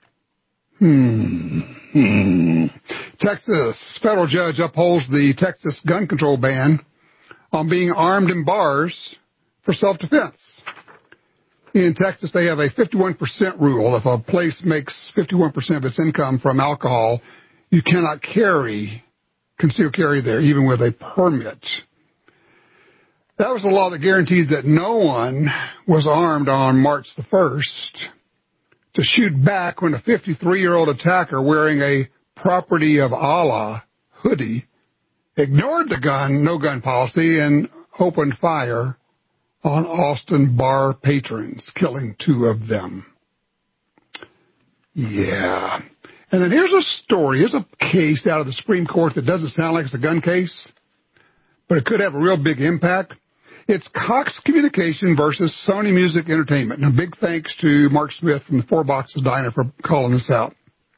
Hmm. hmm. Texas federal judge upholds the Texas gun control ban on being armed in bars for self-defense. In Texas, they have a fifty-one percent rule. If a place makes fifty-one percent of its income from alcohol, you cannot carry concealed carry there, even with a permit. That was a law that guaranteed that no one was armed on March the first to shoot back when a fifty-three-year-old attacker wearing a Property of Allah hoodie ignored the gun, no gun policy and opened fire on Austin bar patrons, killing two of them. Yeah. And then here's a story. Here's a case out of the Supreme Court that doesn't sound like it's a gun case, but it could have a real big impact. It's Cox Communication versus Sony Music Entertainment. And a big thanks to Mark Smith from the Four Boxes Diner for calling this out.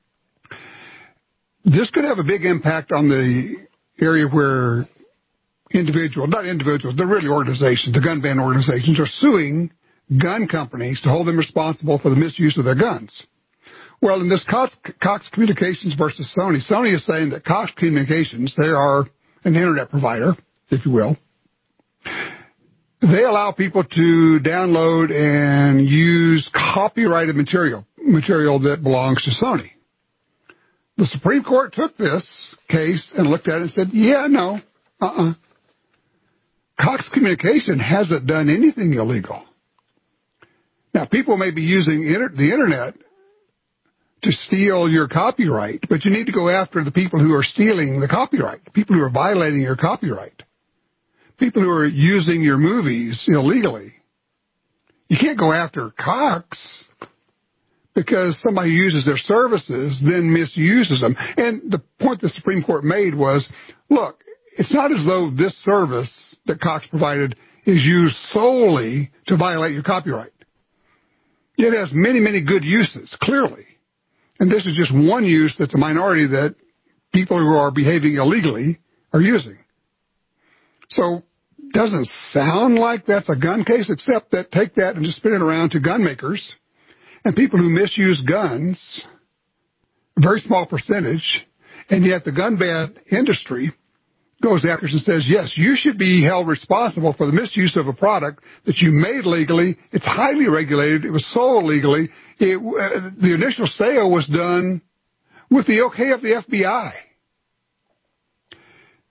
This could have a big impact on the area where individuals, not individuals, they're really organizations, the gun ban organizations, are suing gun companies to hold them responsible for the misuse of their guns. Well, in this Cox, Cox Communications versus Sony, Sony is saying that Cox Communications, they are an internet provider, if you will. They allow people to download and use copyrighted material, material that belongs to Sony. The Supreme Court took this case and looked at it and said, yeah, no, uh-uh. Cox Communication hasn't done anything illegal. Now, people may be using inter- the internet to steal your copyright, but you need to go after the people who are stealing the copyright, people who are violating your copyright, people who are using your movies illegally. You can't go after Cox because somebody who uses their services then misuses them. And the point the Supreme Court made was, look, it's not as though this service that Cox provided is used solely to violate your copyright. It has many, many good uses, clearly. And this is just one use that's a minority that people who are behaving illegally are using. So doesn't sound like that's a gun case, except that take that and just spin it around to gun makers and people who misuse guns, a very small percentage, and yet the gun ban industry goes after us and says, yes, you should be held responsible for the misuse of a product that you made legally. It's highly regulated. It was sold legally. It, uh, the initial sale was done with the okay of the F B I.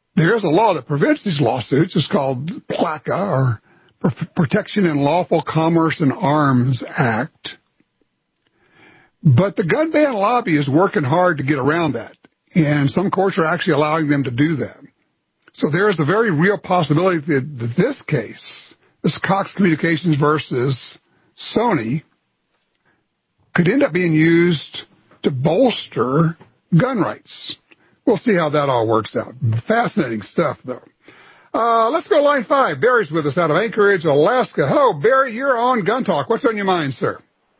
there is a law that prevents these lawsuits. It's called PLACA, or Protection in Lawful Commerce in Arms Act. But the gun ban lobby is working hard to get around that, and some courts are actually allowing them to do that. So there is a very real possibility that this case, this Cox Communications versus Sony, could end up being used to bolster gun rights. We'll see how that all works out. Fascinating stuff, though. Uh, let's go to line five. Barry's with us out of Anchorage, Alaska. Hello, Barry. You're on Gun Talk. What's on your mind, sir?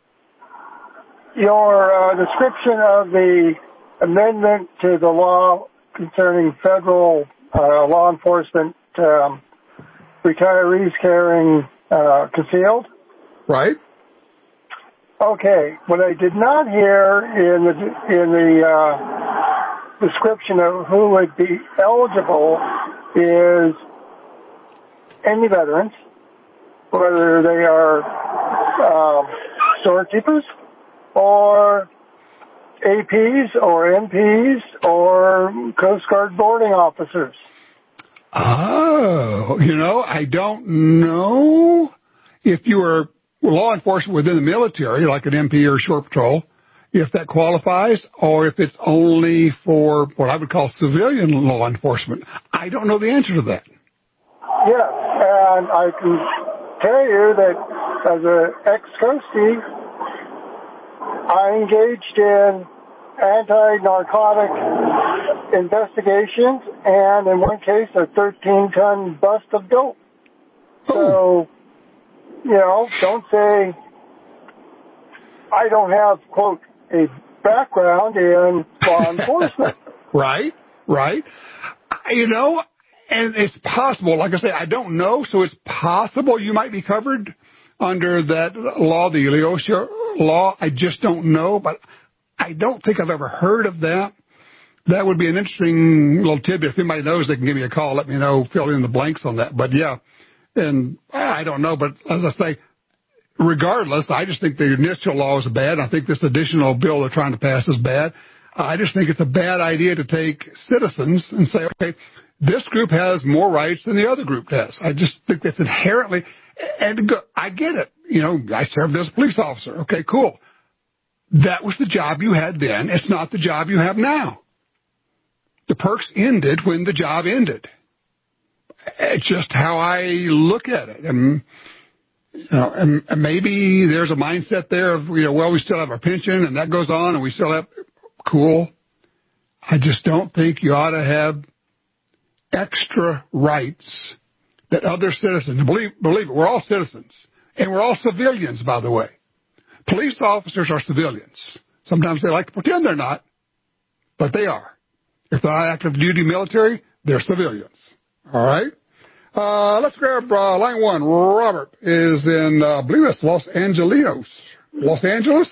Your uh, description of the amendment to the law concerning federal uh, law enforcement um, retirees carrying uh, concealed. Right. Okay. What I did not hear in the in the uh, description of who would be eligible is any veterans, whether they are uh, storekeepers or A Ps or M Ps or Coast Guard boarding officers. Oh, you know, I don't know if you were law enforcement within the military, like an M P or Shore Patrol, if that qualifies, or if it's only for what I would call civilian law enforcement. I don't know the answer to that. Yes, and I can tell you that as an ex-coastie, I engaged in anti-narcotic investigations, and in one case, a thirteen-ton bust of dope. So, you know, don't say I don't have, quote, a background in law enforcement. Right, right. You know, and it's possible, like I say, I don't know, so it's possible you might be covered under that law, the Ileosia law. I just don't know, but I don't think I've ever heard of that. That would be an interesting little tidbit. If anybody knows, they can give me a call, let me know, fill in the blanks on that. But, yeah, and I don't know, but as I say, regardless, I just think the initial law is bad. I think this additional bill they're trying to pass is bad. I just think it's a bad idea to take citizens and say, okay, this group has more rights than the other group has. I just think that's inherently, and I get it. You know, I served as a police officer. Okay, cool. That was the job you had then. It's not the job you have now. The perks ended when the job ended. It's just how I look at it. And, you know, and, and maybe there's a mindset there of, you know, well, we still have our pension and that goes on and we still have, cool. I just don't think you ought to have extra rights that other citizens, believe, believe it, we're all citizens. And we're all civilians, by the way. Police officers are civilians. Sometimes they like to pretend they're not, but they are. If they're not active duty military, they're civilians. All right? Uh, let's grab uh, line one. Robert is in, uh, I believe it's Los Angeles. Los Angeles?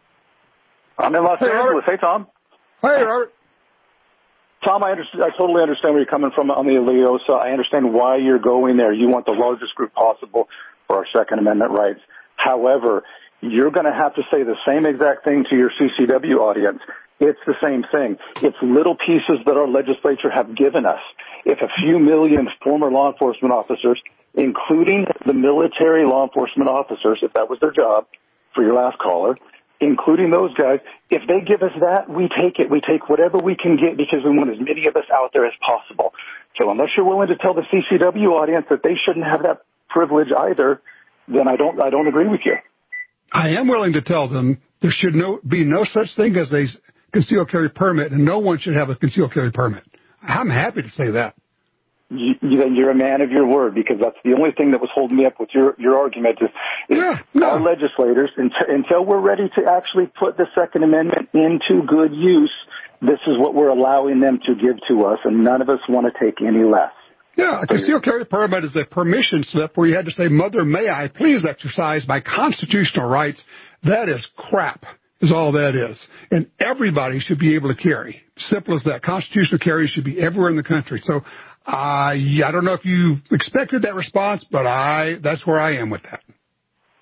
I'm in Los hey, Angeles. Robert. Hey, Tom. Hey, Robert. Tom, I, understand, I totally understand where you're coming from on the Ileosa. I understand why you're going there. You want the largest group possible for our Second Amendment rights. However, you're going to have to say the same exact thing to your C C W audience. It's the same thing. It's little pieces that our legislature have given us. If a few million former law enforcement officers, including the military law enforcement officers, if that was their job, for your last caller, including those guys, if they give us that, we take it. We take whatever we can get because we want as many of us out there as possible. So unless you're willing to tell the C C W audience that they shouldn't have that privilege either, then I don't, I don't agree with you. I am willing to tell them there should no, be no such thing as a concealed carry permit, and no one should have a concealed carry permit. I'm happy to say that. You, you're a man of your word, because that's the only thing that was holding me up with your, your argument is, is yeah, no. Our legislators, until, until we're ready to actually put the Second Amendment into good use, this is what we're allowing them to give to us, and none of us want to take any less. Yeah, a concealed carry permit is a permission slip where you had to say, Mother, may I please exercise my constitutional rights. That is crap, is all that is. And everybody should be able to carry. Simple as that. Constitutional carry should be everywhere in the country. So uh, yeah, I don't know if you expected that response, but I that's where I am with that.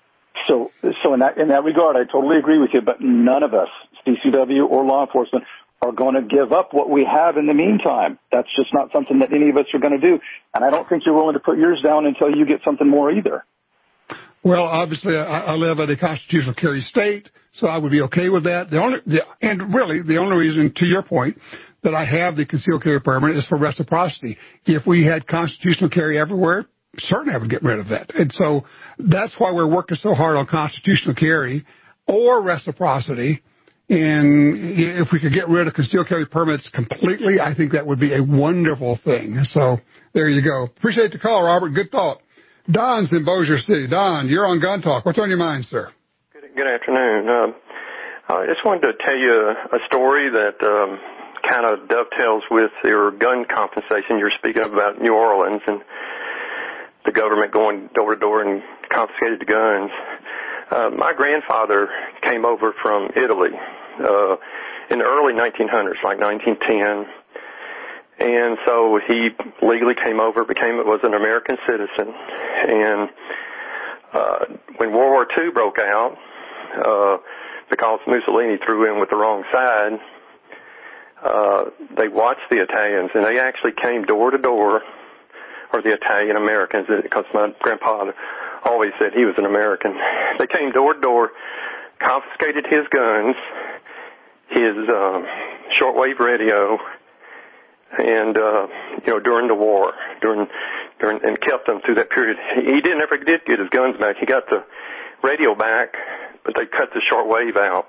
So, so in that in that regard, I totally agree with you. But none of us, C C W or law enforcement, are going to give up what we have in the meantime. That's just not something that any of us are going to do. And I don't think you're willing to put yours down until you get something more either. Well, obviously, I, I live in a constitutional carry state, so I would be okay with that. The only, the, and really, the only reason, to your point, that I have the concealed carry permit is for reciprocity. If we had constitutional carry everywhere, certainly I would get rid of that. And so that's why we're working so hard on constitutional carry or reciprocity. And if we could get rid of concealed carry permits completely, I think that would be a wonderful thing. So there you go. Appreciate the call, Robert. Good thought. Don's in Bossier City. Don, you're on Gun Talk. What's on your mind, sir? Good, good afternoon. Um, I just wanted to tell you a, a story that um, kind of dovetails with your gun compensation. You're speaking about New Orleans and the government going door to door and confiscated the guns. Uh, my grandfather came over from Italy uh, in the early nineteen hundreds, like nineteen ten. And so he legally came over, became was an American citizen. And uh, when World War Two broke out, uh, because Mussolini threw in with the wrong side, uh, they watched the Italians, and they actually came door to door, or the Italian Americans, because my grandpa always said he was an American. They came door to door, confiscated his guns, his uh, shortwave radio, and, uh, you know, during the war, during, during, and kept them through that period. He didn't ever did get his guns back. He got the radio back, but they cut the short wave out.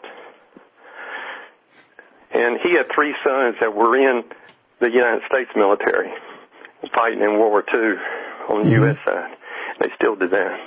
And he had three sons that were in the United States military, fighting in World War Two on the mm-hmm. U S side. They still did that.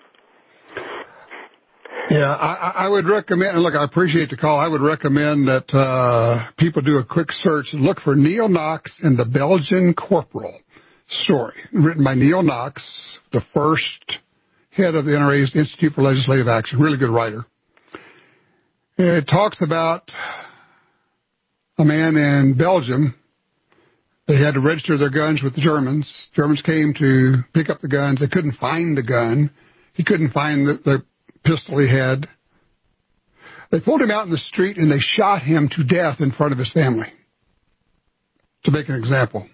Yeah, I, I would recommend, and look, I appreciate the call. I would recommend that uh people do a quick search and look for Neil Knox and the Belgian Corporal story, written by Neil Knox, the first head of the N R A's Institute for Legislative Action. Really good writer. It talks about a man in Belgium. They had to register their guns with the Germans. Germans came to pick up the guns. They couldn't find the gun. He couldn't find the, the pistol he had. They pulled him out in the street and they shot him to death in front of his family, to make an example.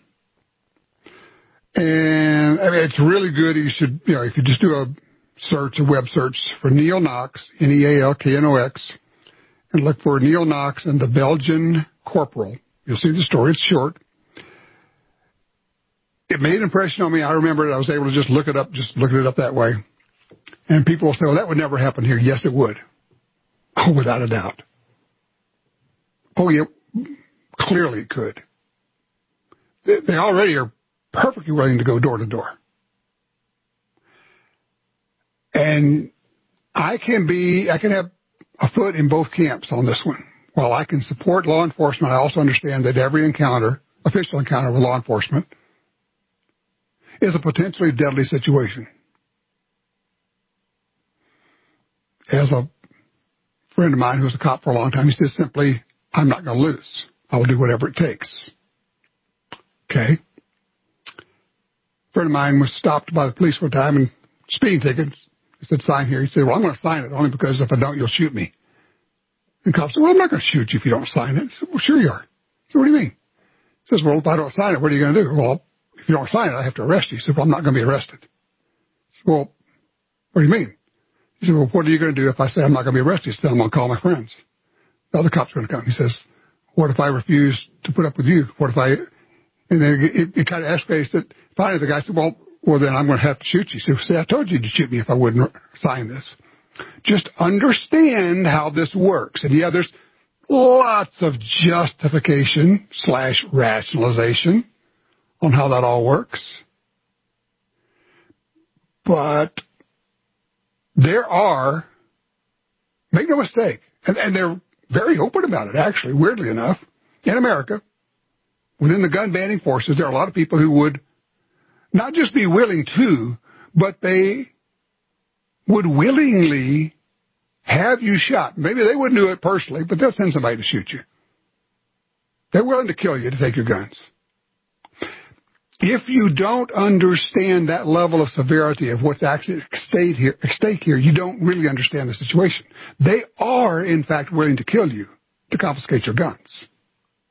And I mean, it's really good. You should, you know, if you just do a search, a web search for Neil Knox, N E A L K N O X, and look for Neil Knox and the Belgian Corporal, you'll see the story. It's short. It made an impression on me. I remember it. I was able to just look it up, just looking it up that way. And people will say, well, that would never happen here. Yes, it would. Oh, without a doubt. Oh, yeah, clearly it could. They, they already are perfectly willing to go door to door. And I can be, I can have a foot in both camps on this one. While I can support law enforcement, I also understand that every encounter, official encounter with law enforcement, is a potentially deadly situation. As a friend of mine who was a cop for a long time, he says simply, I'm not going to lose. I will do whatever it takes. Okay. A friend of mine was stopped by the police one time and speeding tickets. He said, sign here. He said, well, I'm going to sign it only because if I don't, you'll shoot me. And the cop said, well, I'm not going to shoot you if you don't sign it. I said, well, sure you are. I said, what do you mean? He says, well, if I don't sign it, what are you going to do? Well, if you don't sign it, I have to arrest you. He said, well, I'm not going to be arrested. I said, well, what do you mean? He said, well, what are you going to do if I say I'm not going to be arrested? He said, I'm going to call my friends. The other cop's going to come. He says, what if I refuse to put up with you? What if I, and then it, it kind of escalates it. Finally, the guy said, well, well, then I'm going to have to shoot you. So say, I told you to shoot me if I wouldn't sign this. Just understand how this works. And yeah, there's lots of justification slash rationalization on how that all works. But there are, make no mistake, and, and they're very open about it, actually, weirdly enough, in America, within the gun banning forces, there are a lot of people who would not just be willing to, but they would willingly have you shot. Maybe they wouldn't do it personally, but they'll send somebody to shoot you. They're willing to kill you to take your guns. If you don't understand that level of severity of what's actually at stake here, at stake here, you don't really understand the situation. They are, in fact, willing to kill you to confiscate your guns.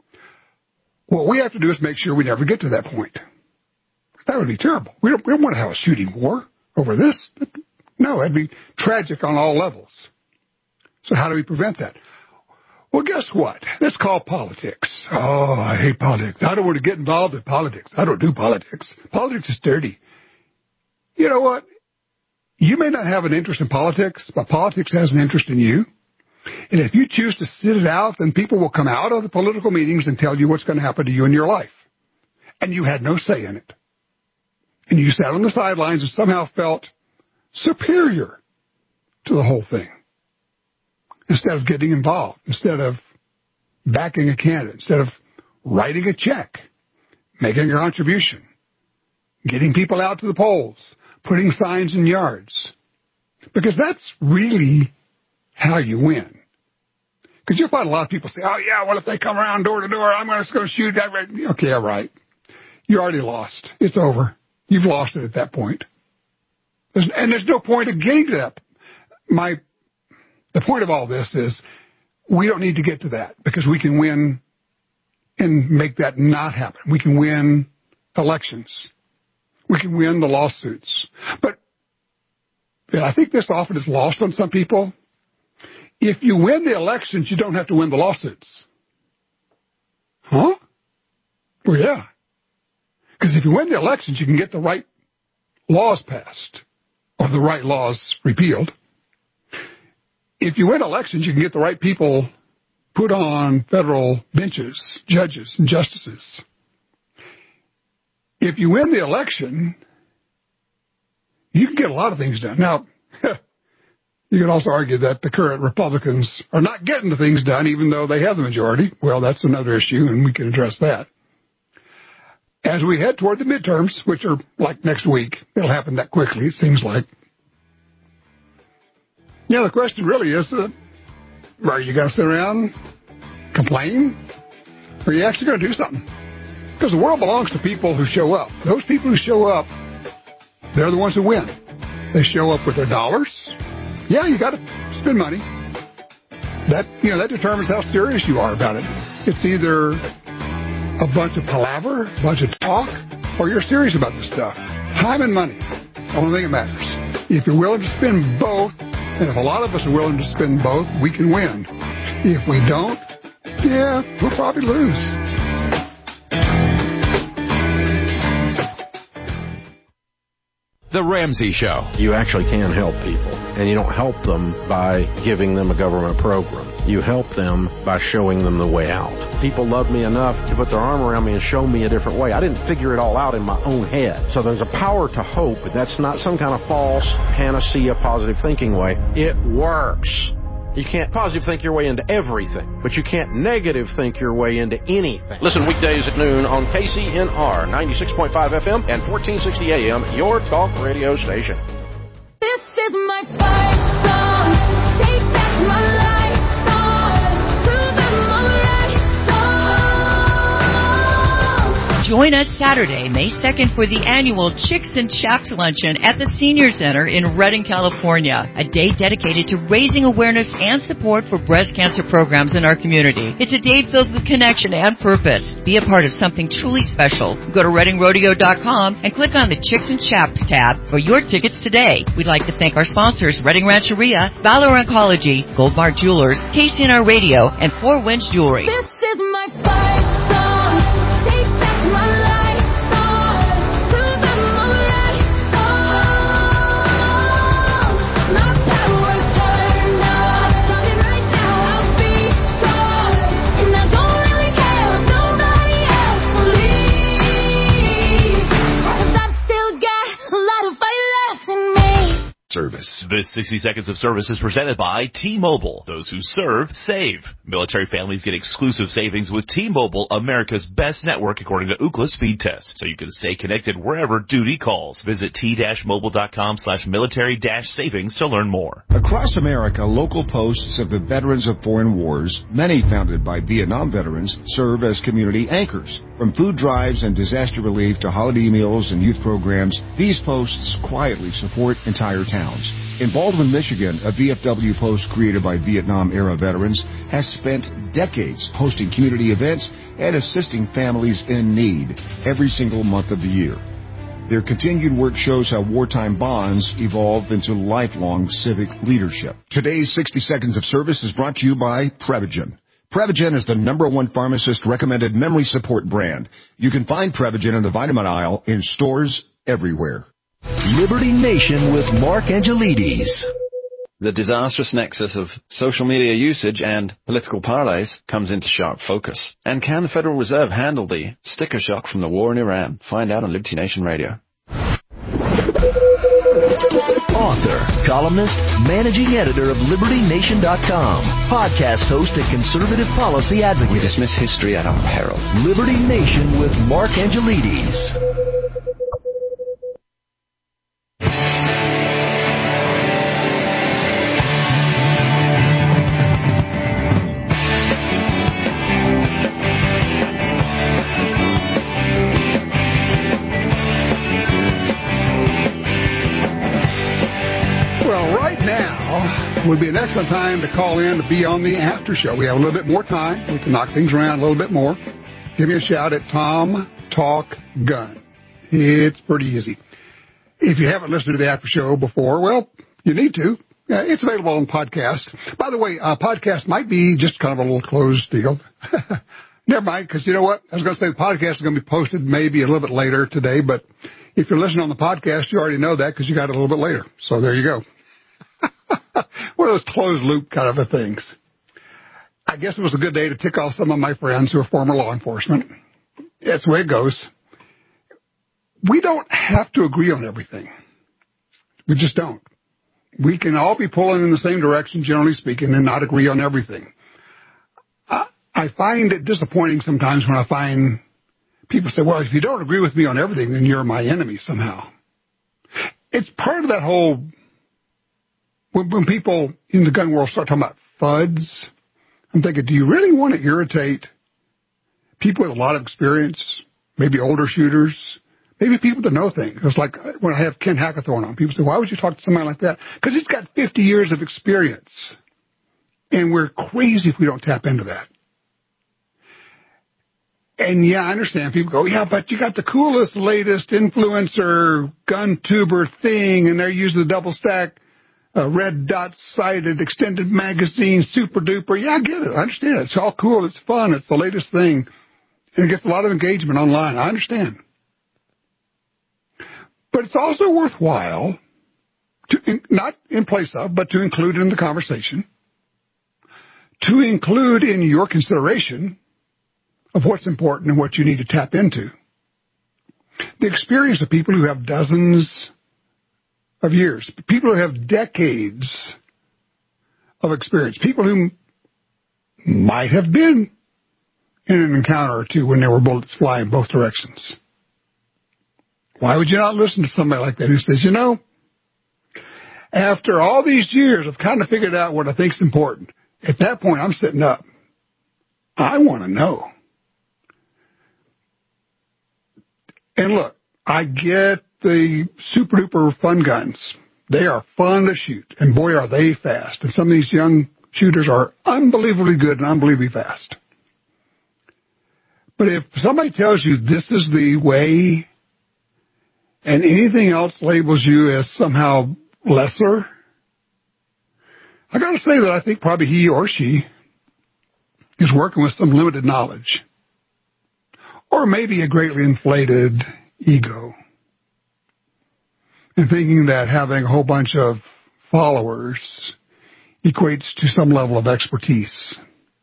What we have to do is make sure we never get to that point. That would be terrible. We don't, we don't want to have a shooting war over this. No, that'd be tragic on all levels. So how do we prevent that? Well, guess what? Let's call politics. Oh, I hate politics. I don't want to get involved in politics. I don't do politics. Politics is dirty. You know what? You may not have an interest in politics, but politics has an interest in you. And if you choose to sit it out, then people will come out of the political meetings and tell you what's going to happen to you in your life. And you had no say in it. And you sat on the sidelines and somehow felt superior to the whole thing. Instead of getting involved, instead of backing a candidate, instead of writing a check, making a contribution, getting people out to the polls, putting signs in yards. Because that's really how you win. Because you'll find a lot of people say, oh, yeah, well, if they come around door to door, I'm just going to shoot that. Okay, all right. You already lost. It's over. You've lost it at that point. There's, and there's no point of getting to that. My The point of all this is we don't need to get to that because we can win and make that not happen. We can win elections. We can win the lawsuits. But yeah, I think this often is lost on some people. If you win the elections, you don't have to win the lawsuits. Huh? Well, yeah. Because if you win the elections, you can get the right laws passed or the right laws repealed. If you win elections, you can get the right people put on federal benches, judges, and justices. If you win the election, you can get a lot of things done. Now, you can also argue that the current Republicans are not getting the things done, even though they have the majority. Well, that's another issue, and we can address that. As we head toward the midterms, which are like next week, it'll happen that quickly, it seems like. Yeah, the question really is, uh, are you going to sit around, complain, or are you actually going to do something? Because the world belongs to people who show up. Those people who show up, they're the ones who win. They show up with their dollars. Yeah, you got to spend money. That, you know, that determines how serious you are about it. It's either a bunch of palaver, a bunch of talk, or you're serious about this stuff. Time and money, the only thing that matters. If you're willing to spend both, and if a lot of us are willing to spend both, we can win. If we don't, yeah, we'll probably lose. The Ramsey Show. You actually can help people, and you don't help them by giving them a government program. You help them by showing them the way out. People love me enough to put their arm around me and show me a different way. I didn't figure it all out in my own head. So there's a power to hope. That's not some kind of false panacea positive thinking way. It works. You can't positive think your way into everything, but you can't negative think your way into anything. Listen weekdays at noon on K C N R ninety-six point five F M and fourteen sixty A M, your talk radio station. This is my fight song. Take back my life song. Prove I'm alright song. Join us Saturday, May second for the annual Chicks and Chaps Luncheon at the Senior Center in Redding, California. A day dedicated to raising awareness and support for breast cancer programs in our community. It's a day filled with connection and purpose. Be a part of something truly special. Go to redding rodeo dot com and click on the Chicks and Chaps tab for your tickets today. We'd like to thank our sponsors, Redding Rancheria, Valor Oncology, Goldmark Jewelers, K C N R Radio, and Four Winds Jewelry. This is my fight song. Take back my life song. Prove I'm alright song. My power's turned up. Starting right now, I'll be strong. And I don't really care if nobody else believes. 'Cause I've still got a lot of fight left in me. Service. This sixty seconds of service is presented by T-Mobile. Those who serve, save. Military families get exclusive savings with T-Mobile, America's best network according to Ookla Speed Test. So you can stay connected wherever duty calls. Visit t-mobile dot com slash military dash savings to learn more. Across America, local posts of the veterans of foreign wars, many founded by Vietnam veterans, serve as community anchors. From food drives and disaster relief to holiday meals and youth programs, these posts quietly support entire towns. In Baldwin, Michigan, a V F W post created by Vietnam-era veterans has spent decades hosting community events and assisting families in need every single month of the year. Their continued work shows how wartime bonds evolve into lifelong civic leadership. Today's sixty Seconds of Service is brought to you by Prevagen. Prevagen is the number one pharmacist-recommended memory support brand. You can find Prevagen in the vitamin aisle in stores everywhere. Liberty Nation with Mark Angelides. The disastrous nexus of social media usage and political parlays comes into sharp focus. And can the Federal Reserve handle the sticker shock from the war in Iran? Find out on Liberty Nation Radio. Author, columnist, managing editor of Liberty Nation dot com, podcast host and conservative policy advocate. We dismiss history at our peril. Liberty Nation with Mark Angelides. Would be an excellent time to call in to be on the after show. We have a little bit more time. We can knock things around a little bit more. Give me a shout at Tom Talk Gun. It's pretty easy. If you haven't listened to the after show before, well, you need to. Uh, it's available on podcast. By the way, uh, podcast might be just kind of a little closed deal. Never mind, because you know what? I was going to say the podcast is going to be posted maybe a little bit later today, but if you're listening on the podcast, you already know that because you got it a little bit later. So there you go. One of those closed loop kind of a things. I guess it was a good day to tick off some of my friends who are former law enforcement. That's the way it goes. We don't have to agree on everything. We just don't. We can all be pulling in the same direction, generally speaking, and not agree on everything. I, I find it disappointing sometimes when I find people say, well, if you don't agree with me on everything, then you're my enemy somehow. It's part of that whole... When, when people in the gun world start talking about FUDs, I'm thinking, do you really want to irritate people with a lot of experience, maybe older shooters, maybe people that know things? It's like when I have Ken Hackathorn on, people say, why would you talk to somebody like that? Because he's got fifty years of experience, and we're crazy if we don't tap into that. And, yeah, I understand people go, yeah, but you got the coolest, latest influencer gun tuber thing, and they're using the double stack. A red dot sighted extended magazine, super duper. Yeah, I get it. I understand it. It's all cool. It's fun. It's the latest thing. And it gets a lot of engagement online. I understand. But it's also worthwhile to, not in place of, but to include in the conversation, to include in your consideration of what's important and what you need to tap into. The experience of people who have dozens of years, people who have decades of experience, people who might have been in an encounter or two when there were bullets flying both directions. Why would you not listen to somebody like that who says, you know, after all these years, I've kind of figured out what I think is important. At that point, I'm sitting up. I want to know. And look, I get the super duper fun guns. They are fun to shoot, and boy, are they fast. And some of these young shooters are unbelievably good and unbelievably fast. But if somebody tells you this is the way and anything else labels you as somehow lesser, I got to say that I think probably he or she is working with some limited knowledge or maybe a greatly inflated ego. And thinking that having a whole bunch of followers equates to some level of expertise.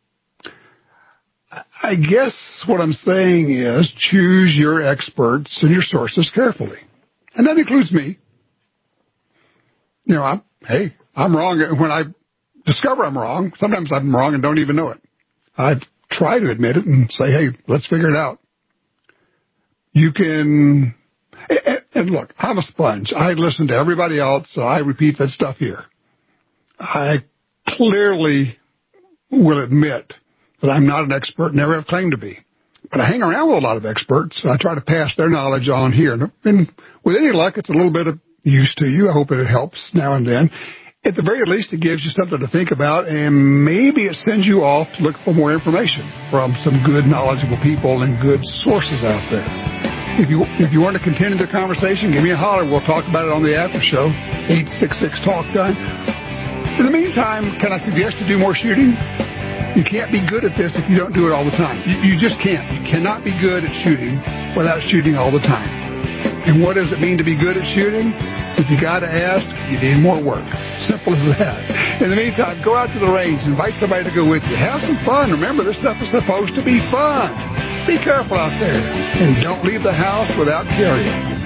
I guess what I'm saying is choose your experts and your sources carefully. And that includes me. You know, I'm, hey, I'm wrong. When I discover I'm wrong, sometimes I'm wrong and don't even know it. I try to admit it and say, hey, let's figure it out. You can... And look, I'm a sponge. I listen to everybody else, so I repeat that stuff here. I clearly will admit that I'm not an expert, never have claimed to be. But I hang around with a lot of experts, and I try to pass their knowledge on here. And with any luck, it's a little bit of use to you. I hope it helps now and then. At the very least, it gives you something to think about, and maybe it sends you off to look for more information from some good, knowledgeable people and good sources out there. If you if you want to continue the conversation, give me a holler. We'll talk about it on the after show, eight six six talk time. In the meantime, can I suggest you do more shooting? You can't be good at this if you don't do it all the time. You, you just can't. You cannot be good at shooting without shooting all the time. And what does it mean to be good at shooting? If you got to ask, you need more work. Simple as that. In the meantime, go out to the range. Invite somebody to go with you. Have some fun. Remember, this stuff is supposed to be fun. Be careful out there. And don't leave the house without carrying.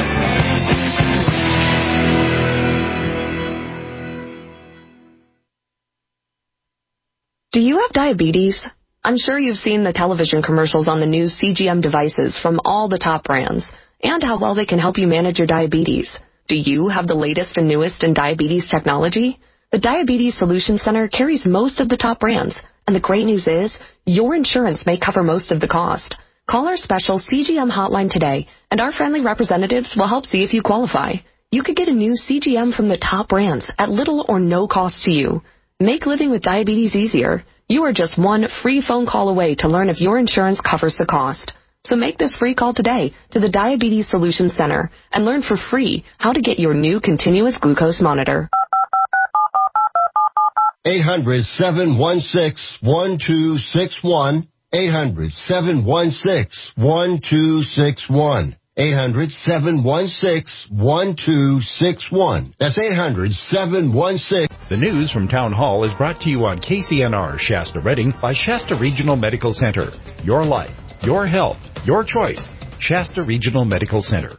Do you have diabetes? I'm sure you've seen the television commercials on the new C G M devices from all the top brands and how well they can help you manage your diabetes. Do you have the latest and newest in diabetes technology? The Diabetes Solution Center carries most of the top brands, and the great news is your insurance may cover most of the cost. Call our special C G M hotline today, and our friendly representatives will help see if you qualify. You could get a new C G M from the top brands at little or no cost to you. Make living with diabetes easier. You are just one free phone call away to learn if your insurance covers the cost. So make this free call today to the Diabetes Solution Center and learn for free how to get your new continuous glucose monitor. eight hundred, seven one six, one two six one. eight hundred, seven one six, one two six one. eight hundred, seven one six, one two six one. That's eight hundred, seven one six. The news from Town Hall is brought to you on K C N R Shasta Redding by Shasta Regional Medical Center. Your life, your health, your choice. Shasta Regional Medical Center.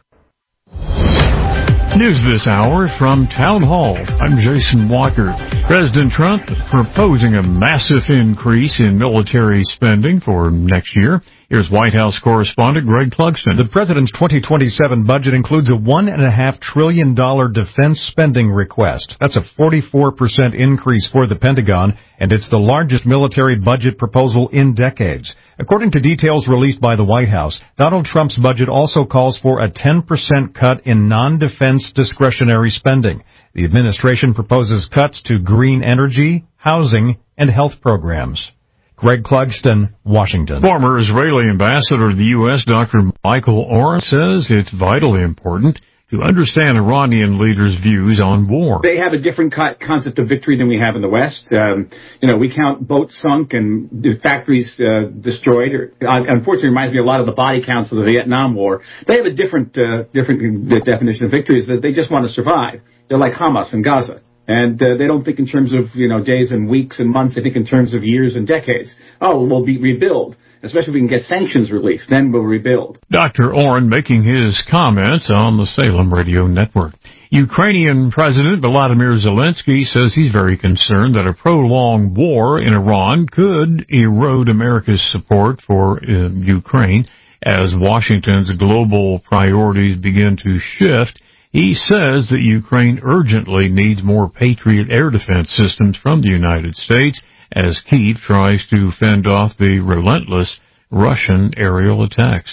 News this hour from Town Hall. I'm Jason Walker. President Trump proposing a massive increase in military spending for next year. Here's White House correspondent Greg Clugston. The president's twenty twenty-seven budget includes a one point five trillion dollars defense spending request. That's a forty-four percent increase for the Pentagon, and it's the largest military budget proposal in decades. According to details released by the White House, Donald Trump's budget also calls for a ten percent cut in non-defense discretionary spending. The administration proposes cuts to green energy, housing, and health programs. Greg Clugston, Washington. Former Israeli ambassador to the U S, Doctor Michael Oren, says it's vitally important to understand Iranian leaders' views on war. They have a different concept of victory than we have in the West. Um, you know, we count boats sunk and factories uh, destroyed. Or, uh, unfortunately, it reminds me a lot of the body counts of the Vietnam War. They have a different, uh, different definition of victory, is that they just want to survive. They're like Hamas in Gaza. And uh, they don't think in terms of, you know, days and weeks and months. They think in terms of years and decades. Oh, we'll be rebuild. Especially if we can get sanctions relief. Then we'll rebuild. Doctor Oren making his comments on the Salem Radio Network. Ukrainian President Volodymyr Zelensky says he's very concerned that a prolonged war in Iran could erode America's support for uh, Ukraine as Washington's global priorities begin to shift. He says that Ukraine urgently needs more Patriot air defense systems from the United States as Kyiv tries to fend off the relentless Russian aerial attacks.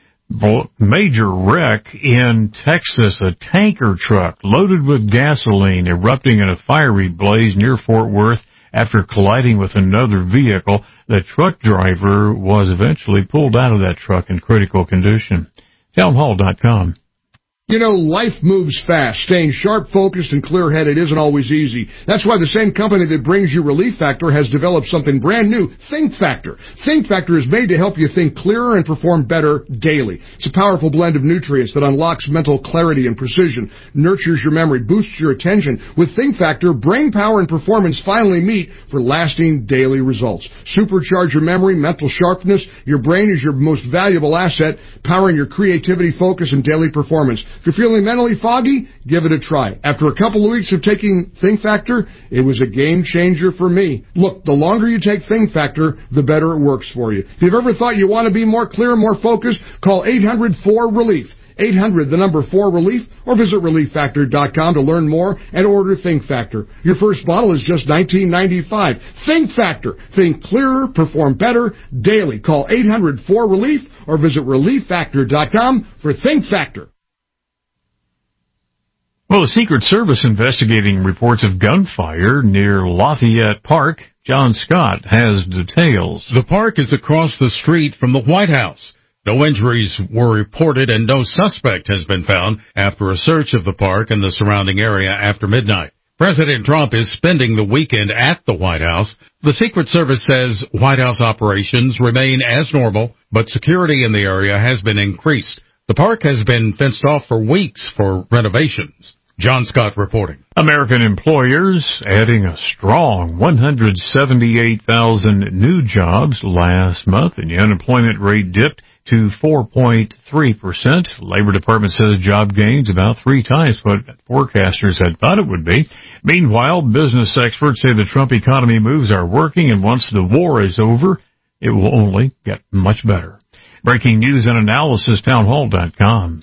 Major wreck in Texas, a tanker truck loaded with gasoline erupting in a fiery blaze near Fort Worth after colliding with another vehicle. The truck driver was eventually pulled out of that truck in critical condition. townhall dot com. You know, life moves fast. Staying sharp, focused, and clear-headed isn't always easy. That's why the same company that brings you Relief Factor has developed something brand new, Think Factor. Think Factor is made to help you think clearer and perform better daily. It's a powerful blend of nutrients that unlocks mental clarity and precision, nurtures your memory, boosts your attention. With Think Factor, brain power and performance finally meet for lasting daily results. Supercharge your memory, mental sharpness. Your brain is your most valuable asset, powering your creativity, focus, and daily performance. If you're feeling mentally foggy, give it a try. After a couple of weeks of taking Think Factor, it was a game changer for me. Look, the longer you take Think Factor, the better it works for you. If you've ever thought you want to be more clear, more focused, call eight hundred four relief. eight hundred, the number four relief, or visit relief factor dot com to learn more and order Think Factor. Your first bottle is just nineteen ninety-five. Think Factor. Think clearer, perform better daily. Call eight hundred four relief or visit relief factor dot com for Think Factor. Well, the Secret Service investigating reports of gunfire near Lafayette Park. John Scott has details. The park is across the street from the White House. No injuries were reported and no suspect has been found after a search of the park and the surrounding area after midnight. President Trump is spending the weekend at the White House. The Secret Service says White House operations remain as normal, but security in the area has been increased. The park has been fenced off for weeks for renovations. John Scott reporting. American employers adding a strong one hundred seventy-eight thousand new jobs last month, and the unemployment rate dipped to four point three percent. Labor Department says job gains about three times what forecasters had thought it would be. Meanwhile, business experts say the Trump economy moves are working, and once the war is over, it will only get much better. Breaking news and analysis, townhall dot com.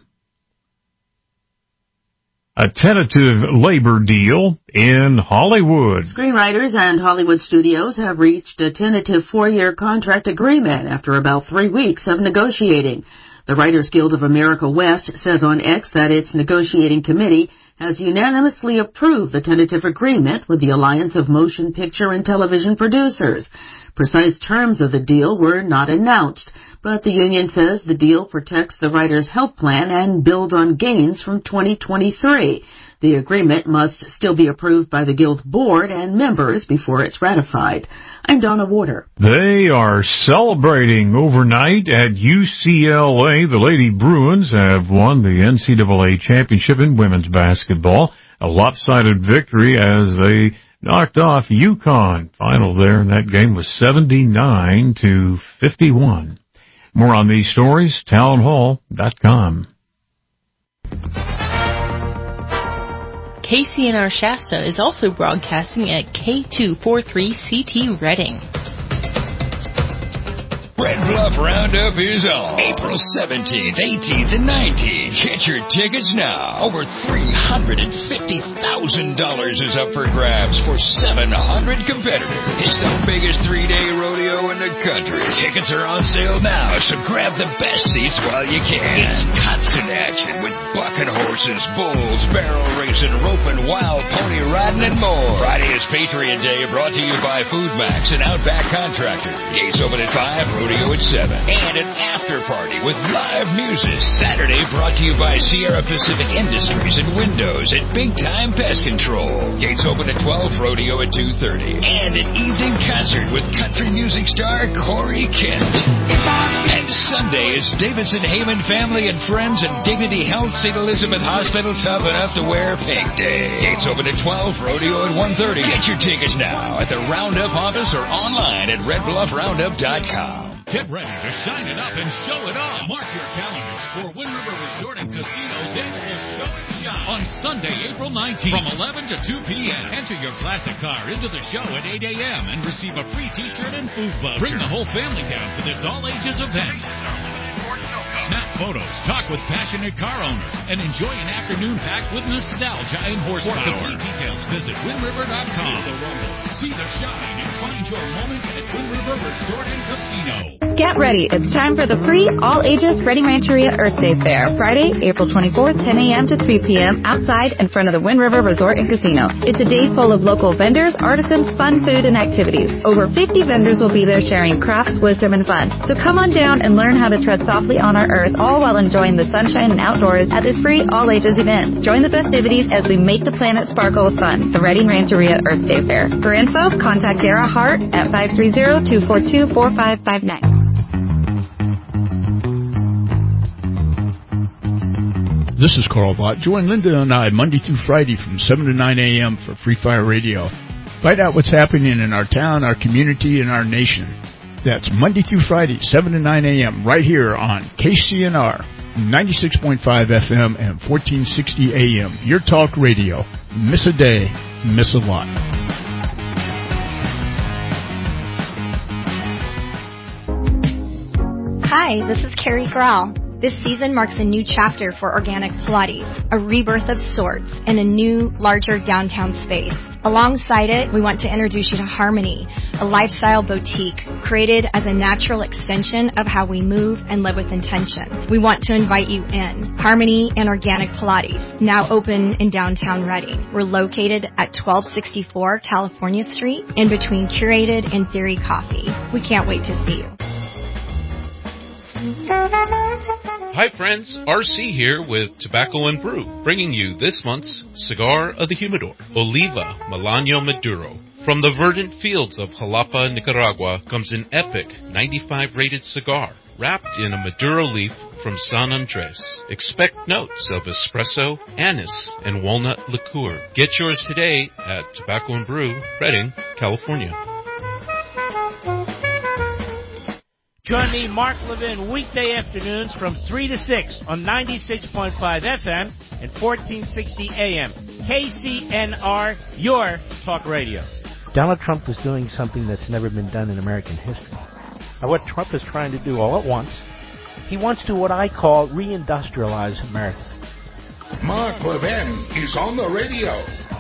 A tentative labor deal in Hollywood. Screenwriters and Hollywood studios have reached a tentative four-year contract agreement after about three weeks of negotiating. The Writers Guild of America West says on X that its negotiating committee has unanimously approved the tentative agreement with the Alliance of Motion Picture and Television Producers. Precise terms of the deal were not announced, but the union says the deal protects the writers' health plan and builds on gains from twenty twenty-three. The agreement must still be approved by the Guild board and members before it's ratified. I'm Donna Warder. They are celebrating overnight at U C L A. The Lady Bruins have won the N C double A championship in women's basketball. A lopsided victory as they knocked off UConn. Final there in that game was seventy-nine to fifty-one. More on these stories, townhall dot com. K C N R Shasta is also broadcasting at K two forty-three C T Reading. Red Bluff Roundup is on April seventeenth, eighteenth, and nineteenth. Get your tickets now. Over three hundred fifty thousand dollars is up for grabs for seven hundred competitors. It's the biggest three-day rodeo in the country. Tickets are on sale now, so grab the best seats while you can. It's constant action with bucking horses, bulls, barrel racing, roping, wild pony riding, and more. Friday is Patriot Day, brought to you by Food Max and Outback Contractor. Gates open at five. Rodeo at seven. And an after party with live music. Saturday brought to you by Sierra Pacific Industries and Windows at Big Time Pest Control. Gates open at twelve, rodeo at two thirty. And an evening concert with country music star Corey Kent. And Sunday is Davidson Heyman Family and Friends and Dignity Health Saint Elizabeth Hospital Tough Enough to Wear Pink Day. Gates open at twelve, rodeo at one thirty. Get your tickets now at the Roundup office or online at red bluff roundup dot com. Get ready to shine it up and show it off. Mark your calendars for Wind River Resort and Casino's annual Show and Shine on Sunday, April nineteenth from eleven to two p.m. Enter your classic car into the show at eight a.m. and receive a free t-shirt and food voucher. Bring the whole family down for this all-ages event. Snap photos, talk with passionate car owners, and enjoy an afternoon packed with nostalgia and horsepower. For complete details, visit wind river dot com. See the shine and find your moment at Wind River Resort and Casino. Get ready. It's time for the free all-ages Reading Rancheria Earth Day Fair. Friday, April twenty-fourth, ten a.m. to three p.m. outside in front of the Wind River Resort and Casino. It's a day full of local vendors, artisans, fun food, and activities. Over fifty vendors will be there sharing crafts, wisdom, and fun. So come on down and learn how to tread softly on our earth, all while enjoying the sunshine and outdoors at this free all-ages event. Join the festivities as we make the planet sparkle with fun. The Reading Rancheria Earth Day Fair. For info, contact Dara Hart at five three zero, two four two, four five five nine. This is Carl Vaught. Join Linda and I Monday through Friday from seven to nine a.m. for Free Fire Radio. Find out what's happening in our town, our community, and our nation. That's Monday through Friday, seven to nine a.m. right here on K C N R, ninety-six point five F M and fourteen sixty A M. Your talk radio. Miss a day, miss a lot. Hi, this is Carrie Grau. This season marks a new chapter for Organic Pilates, a rebirth of sorts in a new, larger downtown space. Alongside it, we want to introduce you to Harmony, a lifestyle boutique created as a natural extension of how we move and live with intention. We want to invite you in. Harmony and Organic Pilates, now open in downtown Reading. We're located at twelve sixty-four California Street, in between Curated and Theory Coffee. We can't wait to see you. Hi friends, R C here with Tobacco and Brew, bringing you this month's Cigar of the Humidor, Oliva Melanio Maduro. From the verdant fields of Jalapa, Nicaragua, comes an epic ninety-five rated cigar, wrapped in a Maduro leaf from San Andres. Expect notes of espresso, anise, and walnut liqueur. Get yours today at Tobacco and Brew, Redding, California. Join me, Mark Levin, weekday afternoons from three to six on ninety-six point five F M and fourteen sixty A M. K C N R, your talk radio. Donald Trump is doing something that's never been done in American history. Now, what Trump is trying to do all at once, he wants to what I call reindustrialize America. Mark Levin is on the radio.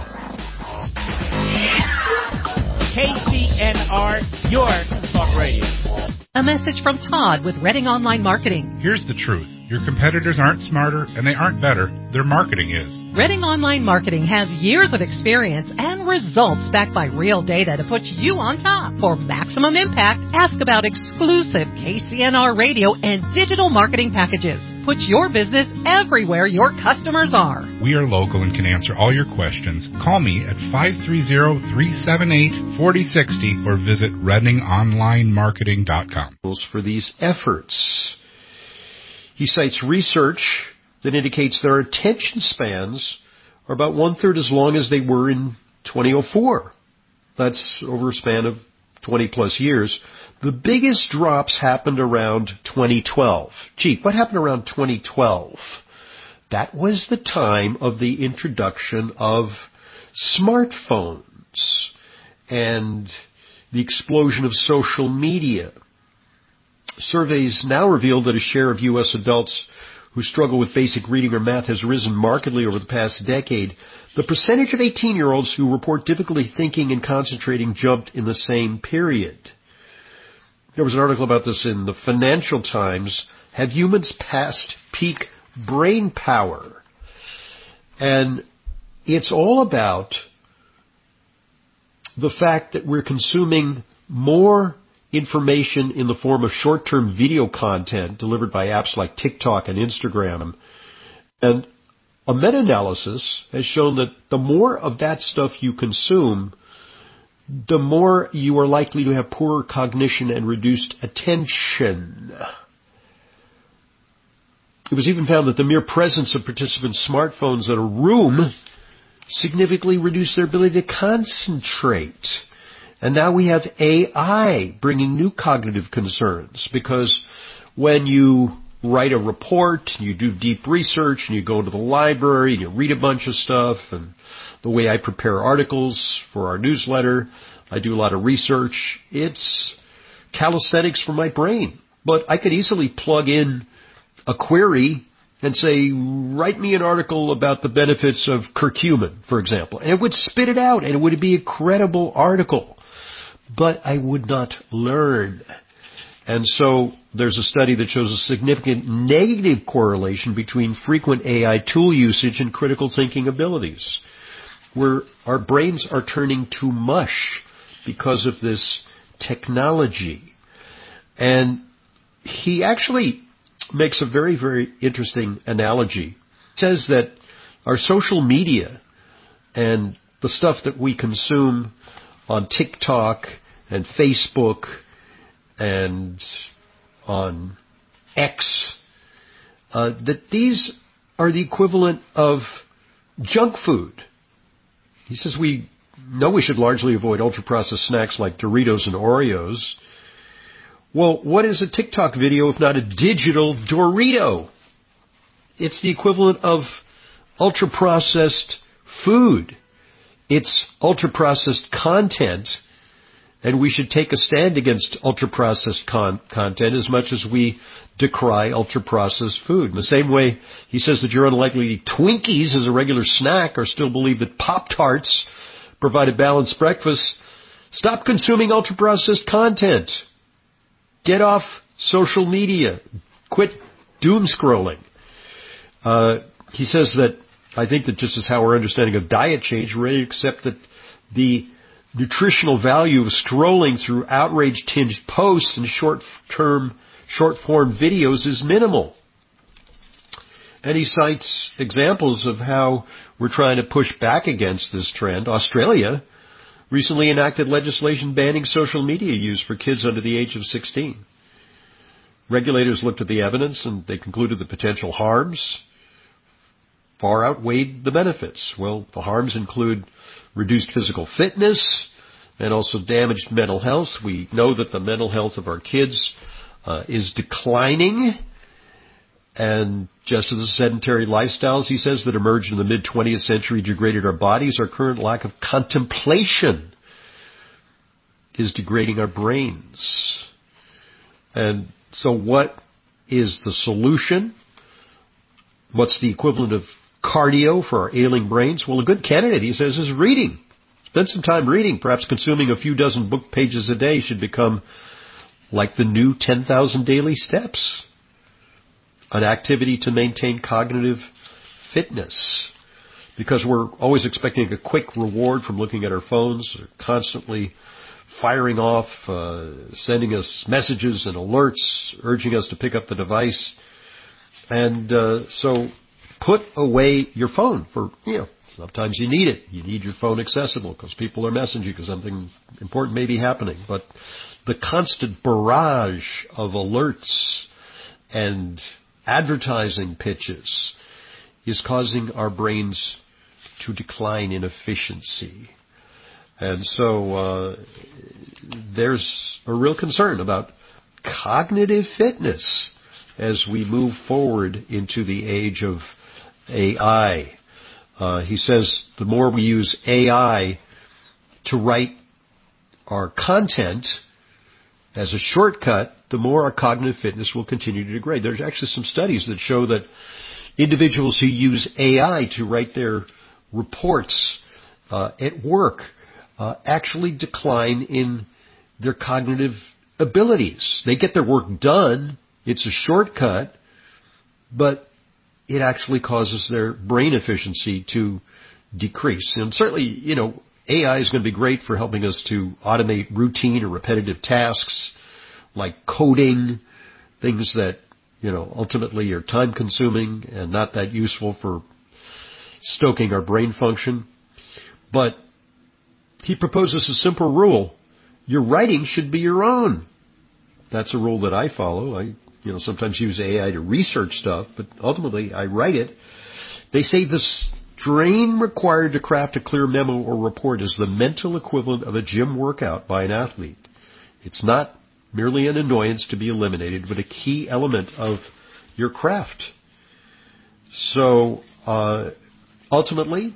K C N R, your talk radio. A message from Todd with Reading Online Marketing. Here's the truth. Your competitors aren't smarter and they aren't better. Their marketing is. Reading Online Marketing has years of experience and results backed by real data to put you on top. For maximum impact, ask about exclusive K C N R radio and digital marketing packages. Put your business everywhere your customers are. We are local and can answer all your questions. Call me at five three zero, three seven eight, four zero six zero or visit reading online marketing dot com. For these efforts, he cites research that indicates their attention spans are about one-third as long as they were in twenty oh four. That's over a span of twenty plus years. The biggest drops happened around twenty twelve. Gee, what happened around twenty twelve? That was the time of the introduction of smartphones and the explosion of social media. Surveys now reveal that a share of U S adults who struggle with basic reading or math has risen markedly over the past decade. The percentage of eighteen-year-olds who report difficulty thinking and concentrating jumped in the same period. There was an article about this in the Financial Times. Have humans passed peak brain power? And it's all about the fact that we're consuming more information in the form of short-term video content delivered by apps like TikTok and Instagram. And a meta-analysis has shown that the more of that stuff you consume, the more you are likely to have poorer cognition and reduced attention. It was even found that the mere presence of participants' smartphones in a room significantly reduced their ability to concentrate. And now we have A I bringing new cognitive concerns, because when you write a report, you do deep research, and you go to the library, and you read a bunch of stuff, and the way I prepare articles for our newsletter, I do a lot of research. It's calisthenics for my brain. But I could easily plug in a query and say, write me an article about the benefits of curcumin, for example. And it would spit it out, and it would be a credible article. But I would not learn. And so there's a study that shows a significant negative correlation between frequent A I tool usage and critical thinking abilities, where our brains are turning to mush because of this technology. And he actually makes a very, very interesting analogy. He says that our social media and the stuff that we consume on TikTok and Facebook and on X, uh, that these are the equivalent of junk food. He says we know we should largely avoid ultra-processed snacks like Doritos and Oreos. Well, what is a TikTok video if not a digital Dorito? It's the equivalent of ultra-processed food. It's ultra-processed content, and we should take a stand against ultra-processed con- content as much as we decry ultra-processed food. In the same way, he says that you're unlikely to eat Twinkies as a regular snack or still believe that Pop-Tarts provide a balanced breakfast. Stop consuming ultra-processed content. Get off social media. Quit doom scrolling. Uh, he says that, I think that just as how our understanding of diet changed, we're ready to accept that the nutritional value of scrolling through outrage-tinged posts and short-term, short-form videos is minimal. And he cites examples of how we're trying to push back against this trend. Australia recently enacted legislation banning social media use for kids under the age of sixteen. Regulators looked at the evidence and they concluded the potential harms far outweighed the benefits. Well, the harms include reduced physical fitness and also damaged mental health. We know that the mental health of our kids uh, is declining. And just as the sedentary lifestyles, he says, that emerged in the mid-twentieth century degraded our bodies, our current lack of contemplation is degrading our brains. And so what is the solution? What's the equivalent of cardio for our ailing brains? Well, a good candidate, he says, is reading. Spend some time reading. Perhaps consuming a few dozen book pages a day should become like the new ten thousand daily steps. An activity to maintain cognitive fitness. Because we're always expecting a quick reward from looking at our phones, constantly firing off, uh, sending us messages and alerts, urging us to pick up the device. And uh, so put away your phone for, you know, sometimes you need it. You need your phone accessible because people are messaging you because something important may be happening. But the constant barrage of alerts and advertising pitches is causing our brains to decline in efficiency. And so uh, there's a real concern about cognitive fitness as we move forward into the age of A I. Uh, he says the more we use A I to write our content as a shortcut, the more our cognitive fitness will continue to degrade. There's actually some studies that show that individuals who use A I to write their reports uh, at work uh, actually decline in their cognitive abilities. They get their work done. It's a shortcut, but it actually causes their brain efficiency to decrease. And certainly, you know, A I is going to be great for helping us to automate routine or repetitive tasks like coding, things that, you know, ultimately are time-consuming and not that useful for stoking our brain function. But he proposes a simple rule. Your writing should be your own. That's a rule that I follow. I, you know, sometimes use A I to research stuff, but ultimately I write it. They say the strain required to craft a clear memo or report is the mental equivalent of a gym workout by an athlete. It's not merely an annoyance to be eliminated, but a key element of your craft. So, uh, ultimately,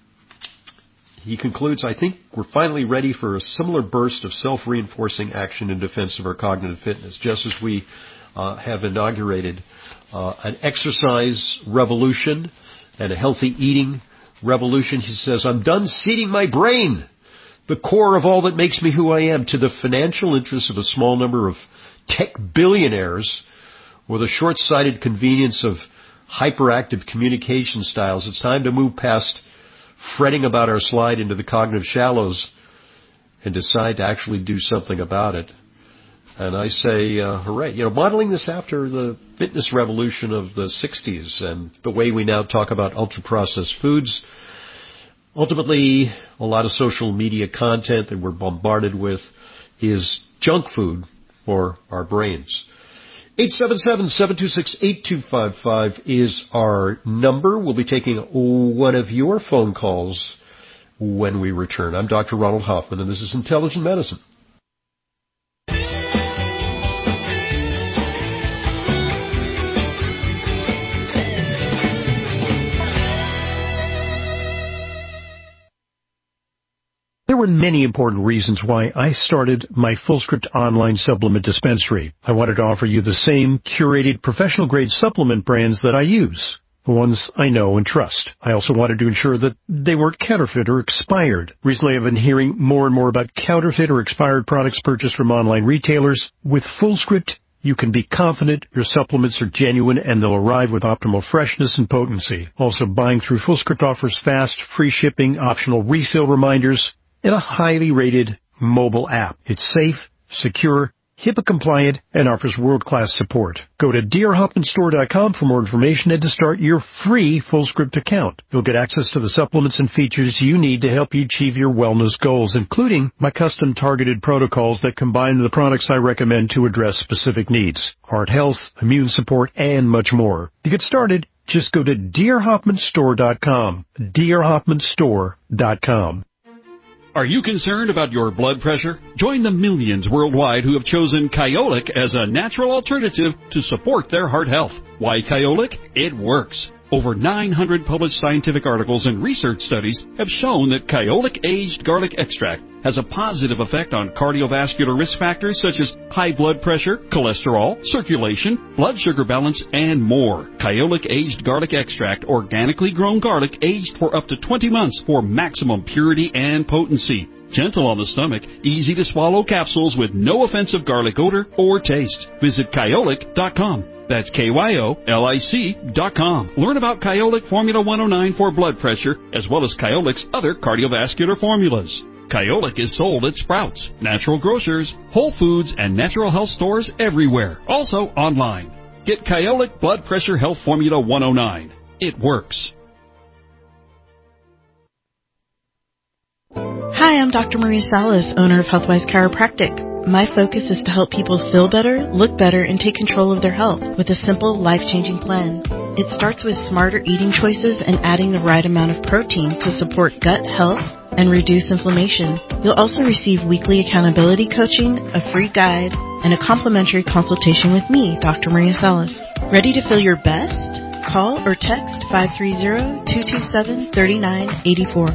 he concludes, I think we're finally ready for a similar burst of self-reinforcing action in defense of our cognitive fitness, just as we uh, have inaugurated uh, an exercise revolution and a healthy eating revolution. He says, I'm done seeding my brain, the core of all that makes me who I am, to the financial interests of a small number of tech billionaires or the short-sighted convenience of hyperactive communication styles. It's time to move past fretting about our slide into the cognitive shallows and decide to actually do something about it. And I say, uh, hooray. You know, modeling this after the fitness revolution of the sixties and the way we now talk about ultra-processed foods. Ultimately, a lot of social media content that we're bombarded with is junk food for our brains. eight seven seven, seven two six, eight two five five is our number. We'll be taking one of your phone calls when we return. I'm Doctor Ronald Hoffman, and this is Intelligent Medicine. There were many important reasons why I started my FullScript online supplement dispensary. I wanted to offer you the same curated professional-grade supplement brands that I use. the ones I know and trust. I also wanted to ensure that they weren't counterfeit or expired. Recently, I've been hearing more and more about counterfeit or expired products purchased from online retailers. With FullScript, you can be confident your supplements are genuine and they'll arrive with optimal freshness and potency. Also, buying through FullScript offers fast, free shipping, optional refill reminders, and a highly rated mobile app. It's safe, secure, HIPAA compliant, and offers world-class support. Go to d r hoffman store dot com for more information and to start your free FullScript account. You'll get access to the supplements and features you need to help you achieve your wellness goals, including my custom targeted protocols that combine the products I recommend to address specific needs, heart health, immune support, and much more. To get started, just go to d r hoffman store dot com, d r hoffman store dot com. Are you concerned about your blood pressure? Join the millions worldwide who have chosen Kyolic as a natural alternative to support their heart health. Why Kyolic? It works. Over nine hundred published scientific articles and research studies have shown that Kyolic aged garlic extract has a positive effect on cardiovascular risk factors such as high blood pressure, cholesterol, circulation, blood sugar balance, and more. Kyolic aged garlic extract, organically grown garlic aged for up to twenty months for maximum purity and potency. Gentle on the stomach, easy to swallow capsules with no offensive garlic odor or taste. Visit Kyolic dot com. That's K Y O L I C dot com. Learn about Kyolic Formula one oh nine for blood pressure, as well as Kyolic's other cardiovascular formulas. Kyolic is sold at Sprouts, Natural Grocers, Whole Foods, and natural health stores everywhere. Also online. Get Kyolic Blood Pressure Health Formula one oh nine. It works. Hi, I'm Doctor Maria Salas, owner of Healthwise Chiropractic. My focus is to help people feel better, look better, and take control of their health with a simple, life-changing plan. It starts with smarter eating choices and adding the right amount of protein to support gut health and reduce inflammation. You'll also receive weekly accountability coaching, a free guide, and a complimentary consultation with me, Doctor Maria Salas. Ready to feel your best? Call or text five three zero, two two seven, three nine eight four.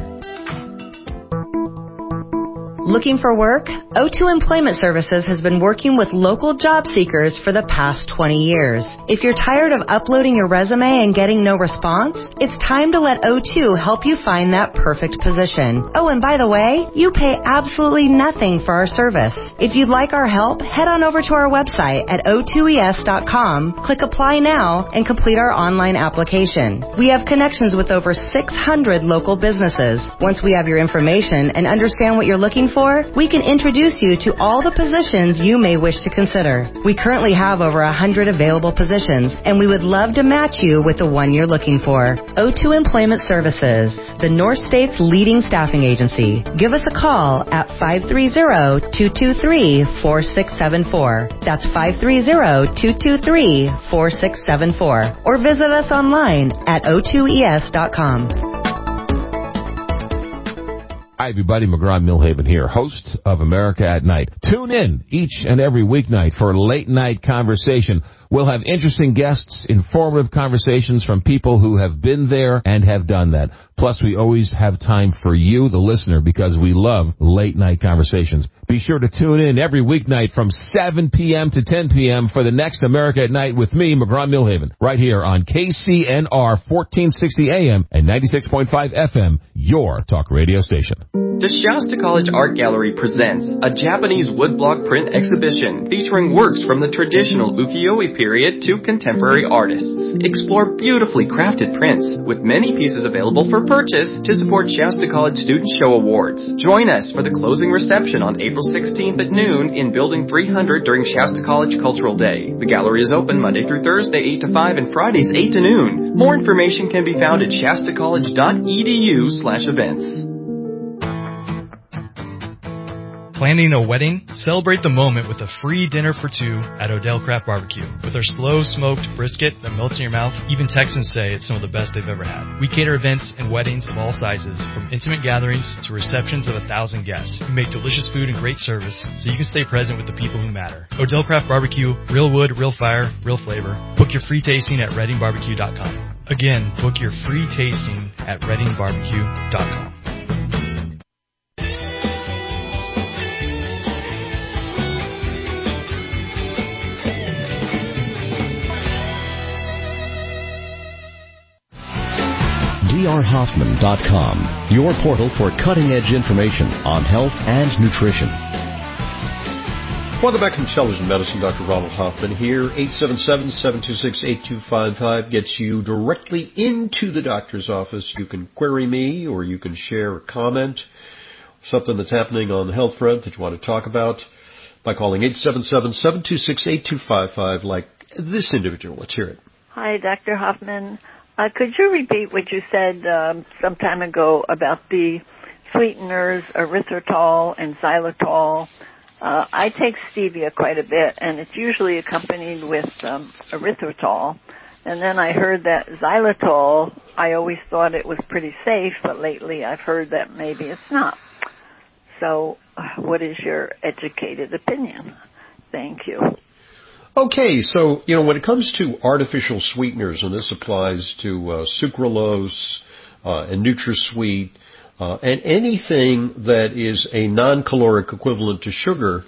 Looking for work? O two Employment Services has been working with local job seekers for the past twenty years. If you're tired of uploading your resume and getting no response, it's time to let O two help you find that perfect position. Oh, and by the way, you pay absolutely nothing for our service. If you'd like our help, head on over to our website at o two e s dot com, click Apply Now, and complete our online application. We have connections with over six hundred local businesses. Once we have your information and understand what you're looking for, we can introduce you to all the positions you may wish to consider. We currently have over one hundred available positions, and we would love to match you with the one you're looking for. O two Employment Services, the North State's leading staffing agency. Give us a call at five three zero, two two three, four six seven four. That's five three zero, two two three, four six seven four. Or visit us online at o two e s dot com. Hi, everybody. McGraw-Milhaven here, host of America at Night. Tune in each and every weeknight for late night conversation. We'll have interesting guests, informative conversations from people who have been there and have done that. Plus, we always have time for you, the listener, because we love late night conversations. Be sure to tune in every weeknight from seven p.m. to ten p.m. for the next America at Night with me, McGraw-Milhaven, right here on K C N R fourteen sixty A M and ninety-six point five F M, your talk radio station. The Shasta College Art Gallery presents a Japanese woodblock print exhibition featuring works from the traditional ukiyo-e period to contemporary artists. Explore beautifully crafted prints with many pieces available for purchase to support Shasta College Student Show Awards. Join us for the closing reception on April sixteenth at noon in Building three hundred during Shasta College Cultural Day. The gallery is open Monday through Thursday eight to five and Fridays eight to noon. More information can be found at shasta college dot e d u slash events. Planning a wedding? Celebrate the moment with a free dinner for two at Odell Craft Barbecue. With our slow smoked brisket that melts in your mouth, even Texans say it's some of the best they've ever had. We cater events and weddings of all sizes, from intimate gatherings to receptions of a thousand guests. We make delicious food and great service so you can stay present with the people who matter. Odell Craft Barbecue, real wood, real fire, real flavor. Book your free tasting at redding barbecue dot com. Again, book your free tasting at redding barbecue dot com. d r hoffman dot com, your portal for cutting-edge information on health and nutrition. Welcome back to Intelligent Medicine. Doctor Ronald Hoffman here. eight seven seven, seven two six, eight two five five gets you directly into the doctor's office. You can query me, or you can share a comment, something that's happening on the health front that you want to talk about, by calling eight seven seven, seven two six, eight two five five, like this individual. Let's hear it. Hi, Doctor Hoffman. Uh, could you repeat what you said um, some time ago about the sweeteners, erythritol and xylitol? Uh, I take stevia quite a bit, and it's usually accompanied with um, erythritol. And then I heard that xylitol, I always thought it was pretty safe, but lately I've heard that maybe it's not. So what is your educated opinion? Thank you. Okay, so, you know, when it comes to artificial sweeteners, and this applies to uh, sucralose uh, and NutraSweet, Uh, and anything that is a non-caloric equivalent to sugar,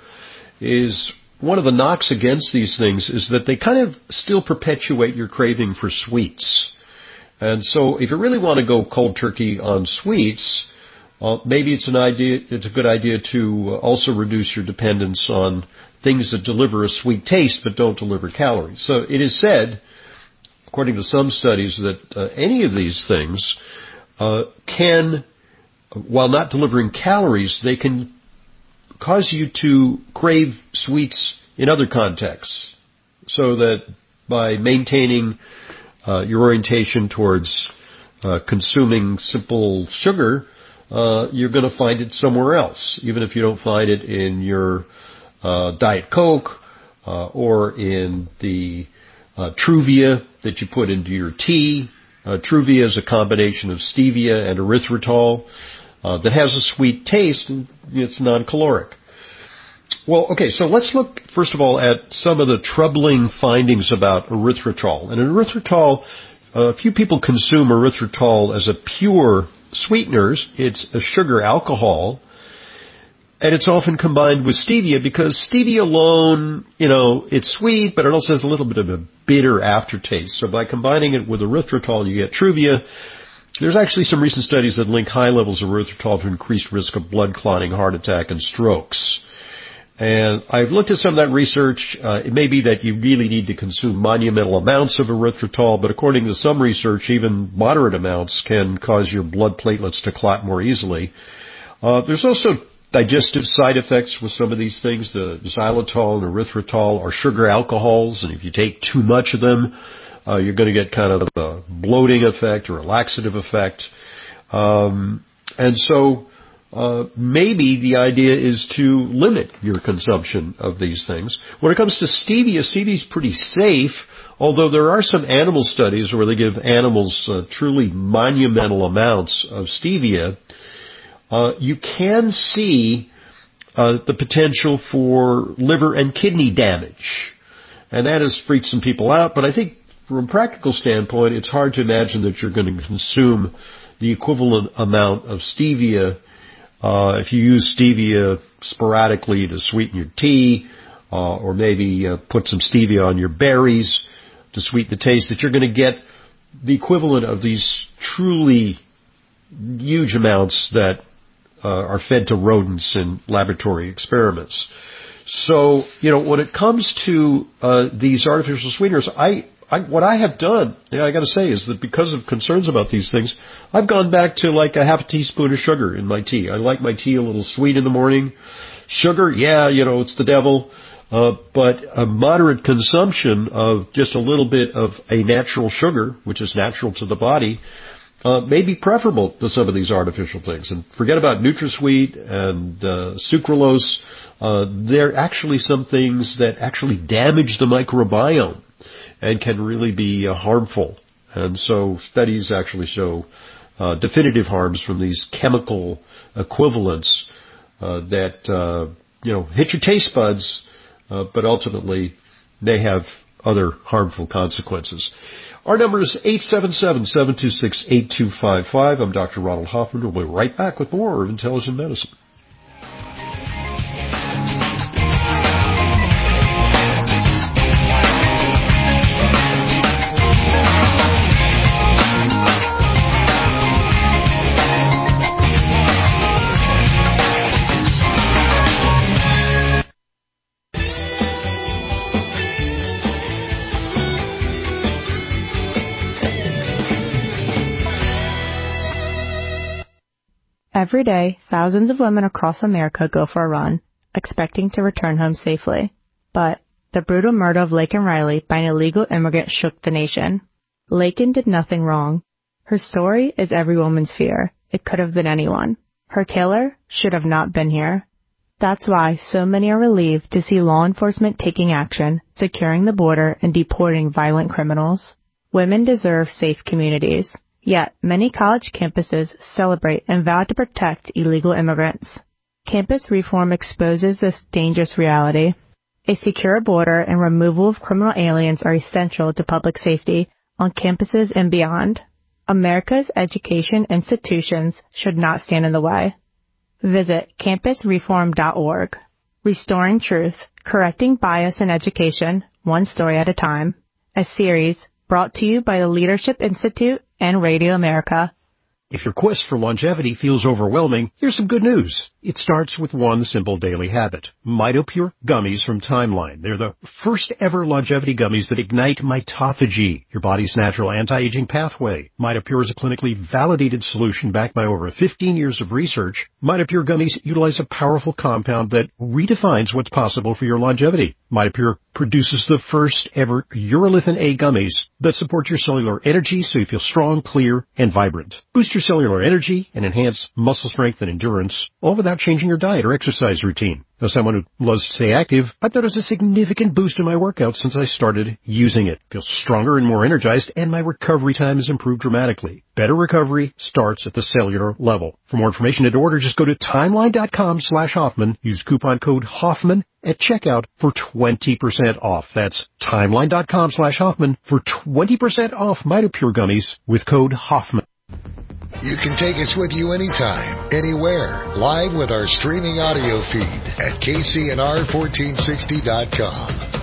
is one of the knocks against these things is that they kind of still perpetuate your craving for sweets. And so if you really want to go cold turkey on sweets, uh, maybe it's an idea, it's a good idea to also reduce your dependence on things that deliver a sweet taste but don't deliver calories. So it is said, according to some studies, that uh, any of these things uh, can, while not delivering calories, they can cause you to crave sweets in other contexts. So that by maintaining uh, your orientation towards uh, consuming simple sugar, uh, you're going to find it somewhere else, even if you don't find it in your uh, Diet Coke uh, or in the uh, Truvia that you put into your tea. Uh, Truvia is a combination of stevia and erythritol. Uh, that has a sweet taste, and it's non-caloric. Well, okay, so let's look, first of all, at some of the troubling findings about erythritol. And in erythritol, a few people consume erythritol as a pure sweetener. It's a sugar alcohol, and it's often combined with stevia because stevia alone, you know, it's sweet, but it also has a little bit of a bitter aftertaste. So by combining it with erythritol, you get Truvia. There's actually some recent studies that link high levels of erythritol to increased risk of blood clotting, heart attack, and strokes. And I've looked at some of that research. Uh, it may be that you really need to consume monumental amounts of erythritol, but according to some research, even moderate amounts can cause your blood platelets to clot more easily. Uh, there's also digestive side effects with some of these things. The xylitol and erythritol are sugar alcohols, and if you take too much of them, Uh, you're going to get kind of a bloating effect or a laxative effect. Um, and so uh, maybe the idea is to limit your consumption of these things. When it comes to stevia, stevia is pretty safe, although there are some animal studies where they give animals uh, truly monumental amounts of stevia. Uh, you can see uh, the potential for liver and kidney damage. And that has freaked some people out, but I think from a practical standpoint, it's hard to imagine that you're going to consume the equivalent amount of stevia. Uh, if you use stevia sporadically to sweeten your tea, uh, or maybe uh, put some stevia on your berries to sweeten the taste, that you're going to get the equivalent of these truly huge amounts that uh, are fed to rodents in laboratory experiments. So, you know, when it comes to uh, these artificial sweeteners, I I, what I have done, yeah, I got to say, is that because of concerns about these things, I've gone back to like a half a teaspoon of sugar in my tea. I like my tea a little sweet in the morning. Sugar, yeah, you know, it's the devil. Uh, but a moderate consumption of just a little bit of a natural sugar, which is natural to the body, uh, may be preferable to some of these artificial things. And forget about NutraSweet and uh, sucralose. Uh, they're actually some things that actually damage the microbiome and can really be uh, harmful. And so studies actually show uh, definitive harms from these chemical equivalents uh, that, uh, you know, hit your taste buds, uh, but ultimately may have other harmful consequences. Our number is eight seven seven, seven two six, eight two five five. I'm Doctor Ronald Hoffman. We'll be right back with more of Intelligent Medicine. Every day, thousands of women across America go for a run, expecting to return home safely. But the brutal murder of Laken Riley by an illegal immigrant shook the nation. Laken did nothing wrong. Her story is every woman's fear. It could have been anyone. Her killer should have not been here. That's why so many are relieved to see law enforcement taking action, securing the border, and deporting violent criminals. Women deserve safe communities. Yet, many college campuses celebrate and vow to protect illegal immigrants. Campus reform exposes this dangerous reality. A secure border and removal of criminal aliens are essential to public safety on campuses and beyond. America's education institutions should not stand in the way. Visit campus reform dot org. Restoring Truth, Correcting Bias in Education, One Story at a Time. A series brought to you by the Leadership Institute and Radio America. If your quest for longevity feels overwhelming, here's some good news. It starts with one simple daily habit. MitoPure Gummies from Timeline. They're the first ever longevity gummies that ignite mitophagy, your body's natural anti-aging pathway. MitoPure is a clinically validated solution backed by over fifteen years of research. MitoPure Gummies utilize a powerful compound that redefines what's possible for your longevity. MitoPure produces the first ever urolithin A gummies that support your cellular energy so you feel strong, clear, and vibrant. Boost your cellular energy and enhance muscle strength and endurance, all without changing your diet or exercise routine. As someone who loves to stay active, I've noticed a significant boost in my workouts since I started using it. I feel stronger and more energized, and my recovery time has improved dramatically. Better recovery starts at the cellular level. For more information and to order, just go to timeline.com slash Hoffman. Use coupon code Hoffman at checkout for twenty percent off. That's timeline.com slash Hoffman for twenty percent off MitoPure Gummies with code Hoffman. You can take us with you anytime, anywhere, live with our streaming audio feed at K C N R fourteen sixty dot com.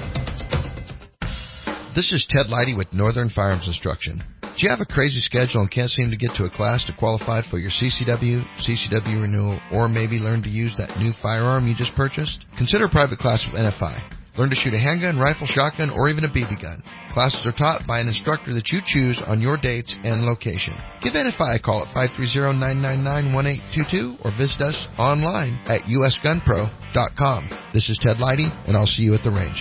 This is Ted Leidy with Northern Firearms Instruction. Do you have a crazy schedule and can't seem to get to a class to qualify for your C C W, C C W renewal, or maybe learn to use that new firearm you just purchased? Consider a private class with N F I. Learn to shoot a handgun, rifle, shotgun, or even a B B gun. Classes are taught by an instructor that you choose on your date and location. Give N F I a call at five three zero, nine nine nine, one eight two two or visit us online at U S gun pro dot com. This is Ted Leidy, and I'll see you at the range.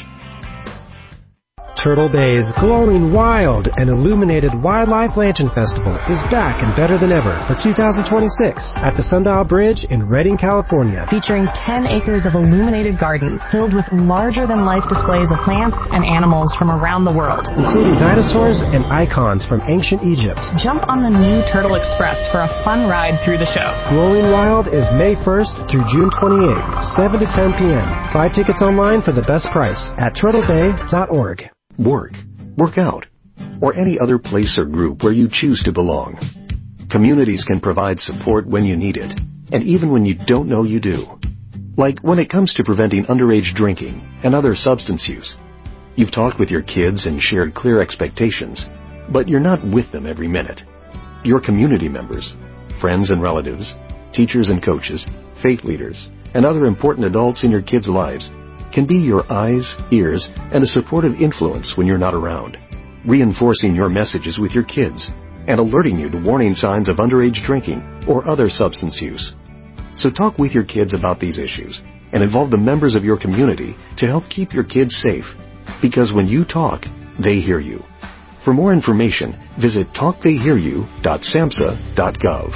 Turtle Bay's Glowing Wild and Illuminated Wildlife Lantern Festival is back and better than ever for two thousand twenty-six at the Sundial Bridge in Redding, California. Featuring ten acres of illuminated gardens filled with larger-than-life displays of plants and animals from around the world, including dinosaurs and icons from ancient Egypt. Jump on the new Turtle Express for a fun ride through the show. Glowing Wild is May first through June twenty-eighth, seven to ten p.m. Buy tickets online for the best price at turtle bay dot org. Work, work out, or any other place or group where you choose to belong. Communities can provide support when you need it, and even when you don't know you do. Like when it comes to preventing underage drinking and other substance use. You've talked with your kids and shared clear expectations, but you're not with them every minute. Your community members, friends and relatives, teachers and coaches, faith leaders, and other important adults in your kids' lives can be your eyes, ears, and a supportive influence when you're not around, reinforcing your messages with your kids and alerting you to warning signs of underage drinking or other substance use. So talk with your kids about these issues and involve the members of your community to help keep your kids safe, because when you talk, they hear you. For more information, visit talk they hear you dot samhsa dot gov.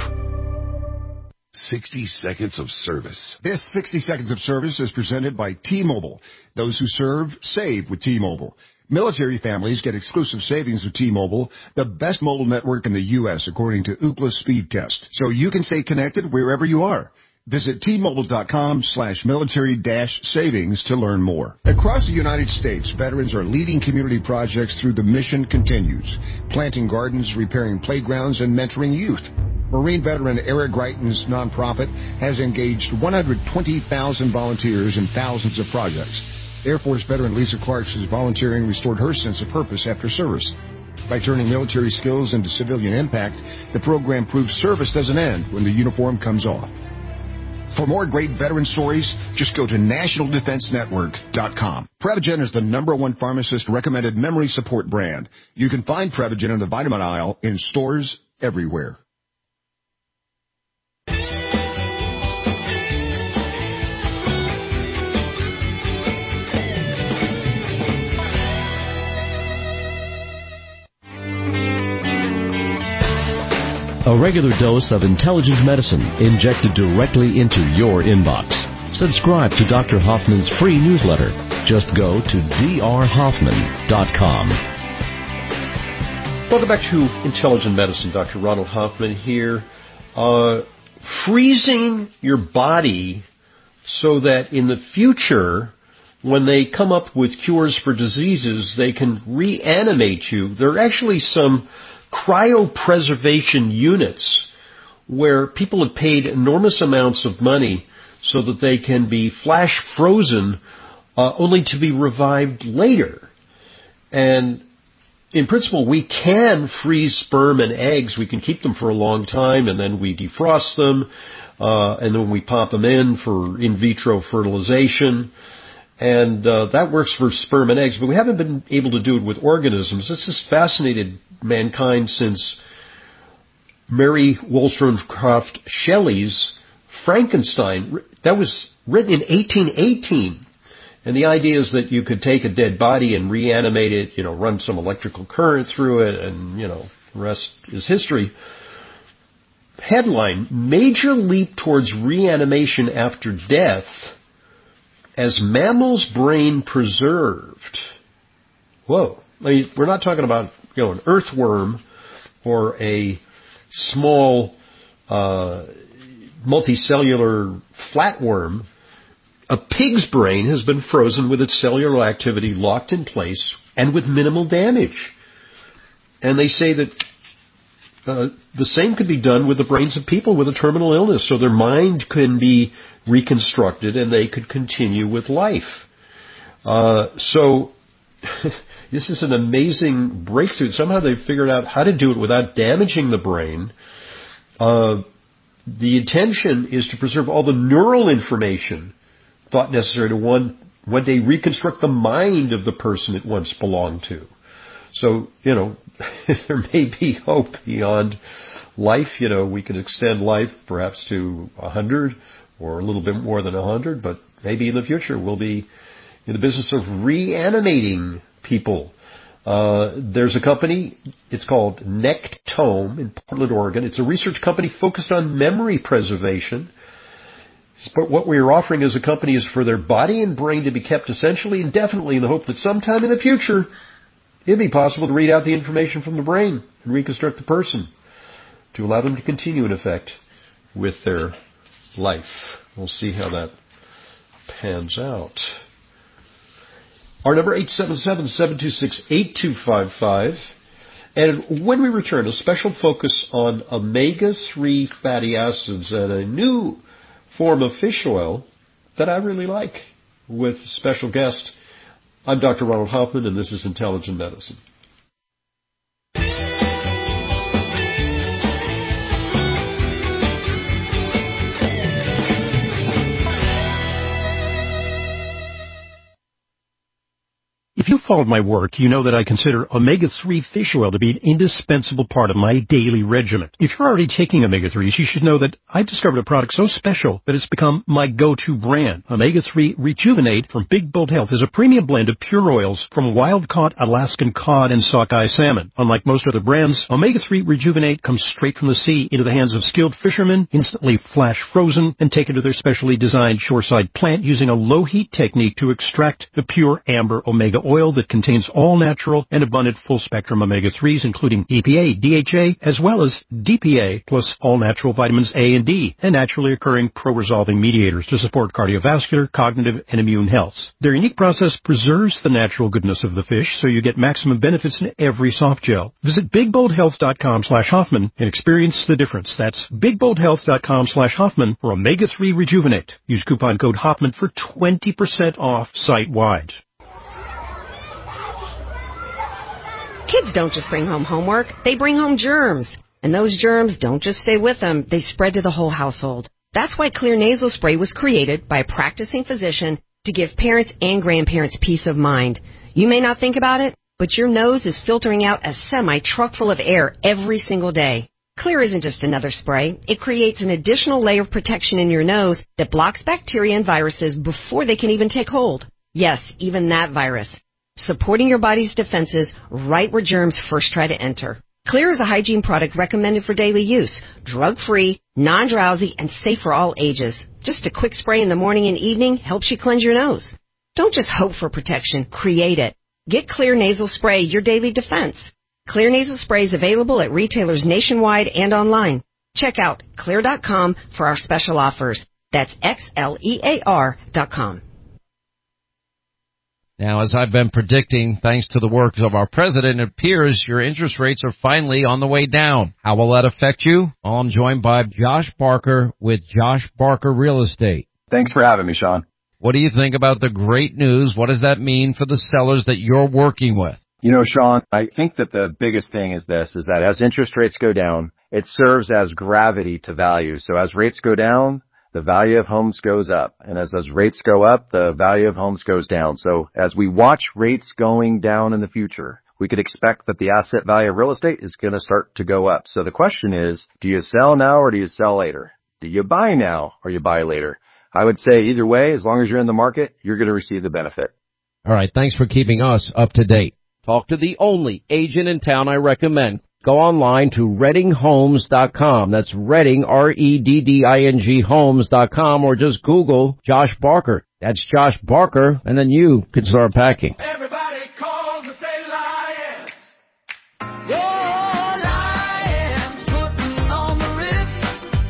sixty seconds of service. This sixty seconds of service is presented by T-Mobile. Those who serve, save with T-Mobile. Military families get exclusive savings with T-Mobile, the best mobile network in the U S according to Ookla Speed Test. So you can stay connected wherever you are. Visit T-Mobile.com slash military dash savings to learn more. Across the United States, veterans are leading community projects through The Mission Continues, planting gardens, repairing playgrounds, and mentoring youth. Marine veteran Eric Greitens' nonprofit has engaged one hundred twenty thousand volunteers in thousands of projects. Air Force veteran Lisa Clark's volunteering restored her sense of purpose after service. By turning military skills into civilian impact, the program proves service doesn't end when the uniform comes off. For more great veteran stories, just go to national defense network dot com. Prevagen is the number one pharmacist-recommended memory support brand. You can find Prevagen in the vitamin aisle in stores everywhere. A regular dose of intelligent medicine injected directly into your inbox. Subscribe to Doctor Hoffman's free newsletter. Just go to d r hoffman dot com. Welcome back to Intelligent Medicine. Doctor Ronald Hoffman here. Uh, freezing your body so that in the future, when they come up with cures for diseases, they can reanimate you. There are actually some cryopreservation units where people have paid enormous amounts of money so that they can be flash frozen, uh, only to be revived later. And in principle, we can freeze sperm and eggs. We can keep them for a long time, and then we defrost them, uh, and then we pop them in for in vitro fertilization. And uh, that works for sperm and eggs, but we haven't been able to do it with organisms. This has fascinated mankind since Mary Wollstonecraft Shelley's Frankenstein. That was written in eighteen eighteen. And the idea is that you could take a dead body and reanimate it, you know, run some electrical current through it, and, you know, the rest is history. Headline, Major Leap Towards Reanimation After Death as Mammal's Brain Preserved. Whoa. I mean, we're not talking about, you know, an earthworm or a small uh, multicellular flatworm. A pig's brain has been frozen with its cellular activity locked in place and with minimal damage. And they say that uh, the same could be done with the brains of people with a terminal illness, so their mind can be reconstructed and they could continue with life. Uh, so this is an amazing breakthrough. Somehow they've figured out how to do it without damaging the brain. Uh, the intention is to preserve all the neural information thought necessary to one, one day reconstruct the mind of the person it once belonged to. So, you know, there may be hope beyond life. You know, we can extend life perhaps to a hundred or a little bit more than a hundred, but maybe in the future we'll be in the business of reanimating people. Uh, there's a company, it's called Nectome in Portland, Oregon. It's a research company focused on memory preservation. But what we are offering as a company is for their body and brain to be kept essentially indefinitely in the hope that sometime in the future it'd be possible to read out the information from the brain and reconstruct the person to allow them to continue, in effect, with their life. We'll see how that pans out. Our number, eight seven seven, seven two six, eight two five five. And when we return, a special focus on omega three fatty acids and a new form of fish oil that I really like with special guest. I'm Doctor Ronald Hoffman, and this is Intelligent Medicine. If you followed my work, you know that I consider omega three fish oil to be an indispensable part of my daily regimen. If you're already taking omega threes, you should know that I discovered a product so special that it's become my go-to brand. omega three Rejuvenate from Big Bold Health is a premium blend of pure oils from wild-caught Alaskan cod and sockeye salmon. Unlike most other brands, omega three Rejuvenate comes straight from the sea into the hands of skilled fishermen, instantly flash frozen, and taken to their specially designed shoreside plant using a low-heat technique to extract the pure amber omega oil. Oil that contains all natural and abundant full-spectrum omega threes, including E P A, D H A, as well as D P A, plus all natural vitamins A and D, and naturally occurring pro-resolving mediators to support cardiovascular, cognitive, and immune health. Their unique process preserves the natural goodness of the fish, so you get maximum benefits in every soft gel. Visit big bold health dot com slash Hoffman and experience the difference. That's big bold health dot com slash Hoffman for omega three Rejuvenate. Use coupon code Hoffman for twenty percent off site-wide. Kids don't just bring home homework, they bring home germs. And those germs don't just stay with them, they spread to the whole household. That's why Clear Nasal Spray was created by a practicing physician to give parents and grandparents peace of mind. You may not think about it, but your nose is filtering out a semi-truck full of air every single day. Clear isn't just another spray. It creates an additional layer of protection in your nose that blocks bacteria and viruses before they can even take hold. Yes, even that virus. Supporting your body's defenses right where germs first try to enter. Clear is a hygiene product recommended for daily use, drug-free, non-drowsy, and safe for all ages. Just a quick spray in the morning and evening helps you cleanse your nose. Don't just hope for protection, create it. Get Clear Nasal Spray, your daily defense. Clear Nasal Spray is available at retailers nationwide and online. Check out clear dot com for our special offers. That's X L E A R dot com. Now, as I've been predicting, thanks to the work of our president, it appears your interest rates are finally on the way down. How will that affect you? I'm joined by Josh Barker with Josh Barker Real Estate. Thanks for having me, Sean. What do you think about the great news? What does that mean for the sellers that you're working with? You know, Sean, I think that the biggest thing is this, is that as interest rates go down, it serves as gravity to value. So as rates go down, the value of homes goes up. And as those rates go up, the value of homes goes down. So as we watch rates going down in the future, we could expect that the asset value of real estate is going to start to go up. So the question is, do you sell now or do you sell later? Do you buy now or you buy later? I would say either way, as long as you're in the market, you're going to receive the benefit. All right. Thanks for keeping us up to date. Talk to the only agent in town I recommend. Go online to redding homes dot com. That's Redding, R E D D I N G homes dot com, or just Google Josh Barker. That's Josh Barker, and then you can start packing. Everybody calls and say lion. Oh, lions putting on the ritz.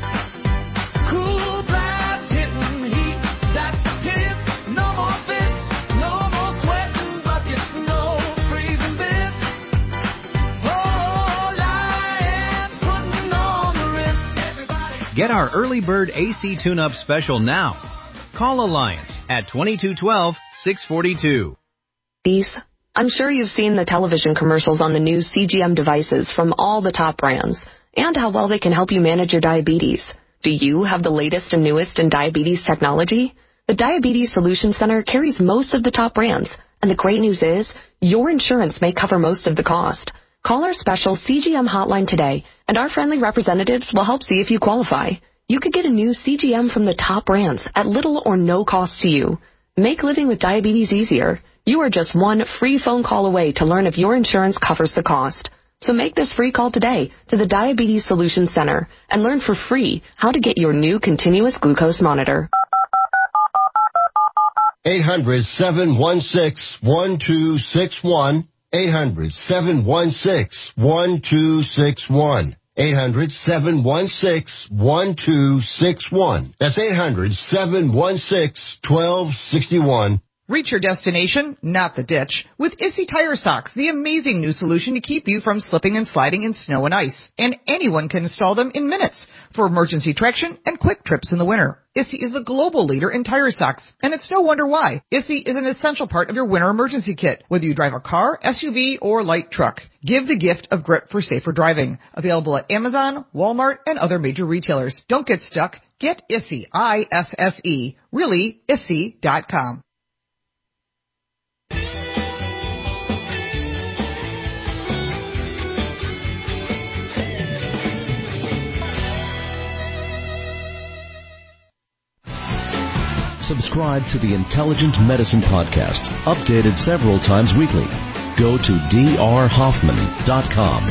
Cool blast hitting heat. Got the piss. No more fits. No more sweating buckets. No freezing bits. Oh, lions putting on the ritz. Everybody. Get our early bird A C tune-up special now. Call Alliance at twenty-two twelve, six forty-two. I'm sure you've seen the television commercials on the new C G M devices from all the top brands and how well they can help you manage your diabetes. Do you have the latest and newest in diabetes technology? The Diabetes Solution Center carries most of the top brands, and the great news is your insurance may cover most of the cost. Call our special C G M hotline today, and our friendly representatives will help see if you qualify. You could get a new C G M from the top brands at little or no cost to you. Make living with diabetes easier. You are just one free phone call away to learn if your insurance covers the cost. So make this free call today to the Diabetes Solution Center and learn for free how to get your new continuous glucose monitor. eight hundred, seven one six, one two six one. eight hundred, seven one six, one two six one. eight hundred, seven one six, one two six one. That's eight hundred, seven one six, one two six one. Reach your destination, not the ditch, with Issy Tire Socks, the amazing new solution to keep you from slipping and sliding in snow and ice. And anyone can install them in minutes for emergency traction and quick trips in the winter. Issy is the global leader in tire socks, and it's no wonder why. Issy is an essential part of your winter emergency kit, whether you drive a car, S U V, or light truck. Give the gift of grip for safer driving. Available at Amazon, Walmart, and other major retailers. Don't get stuck. Get Issy, I S S E, really, issy dot com. Subscribe to the Intelligent Medicine Podcast, updated several times weekly. Go to d r hoffman dot com.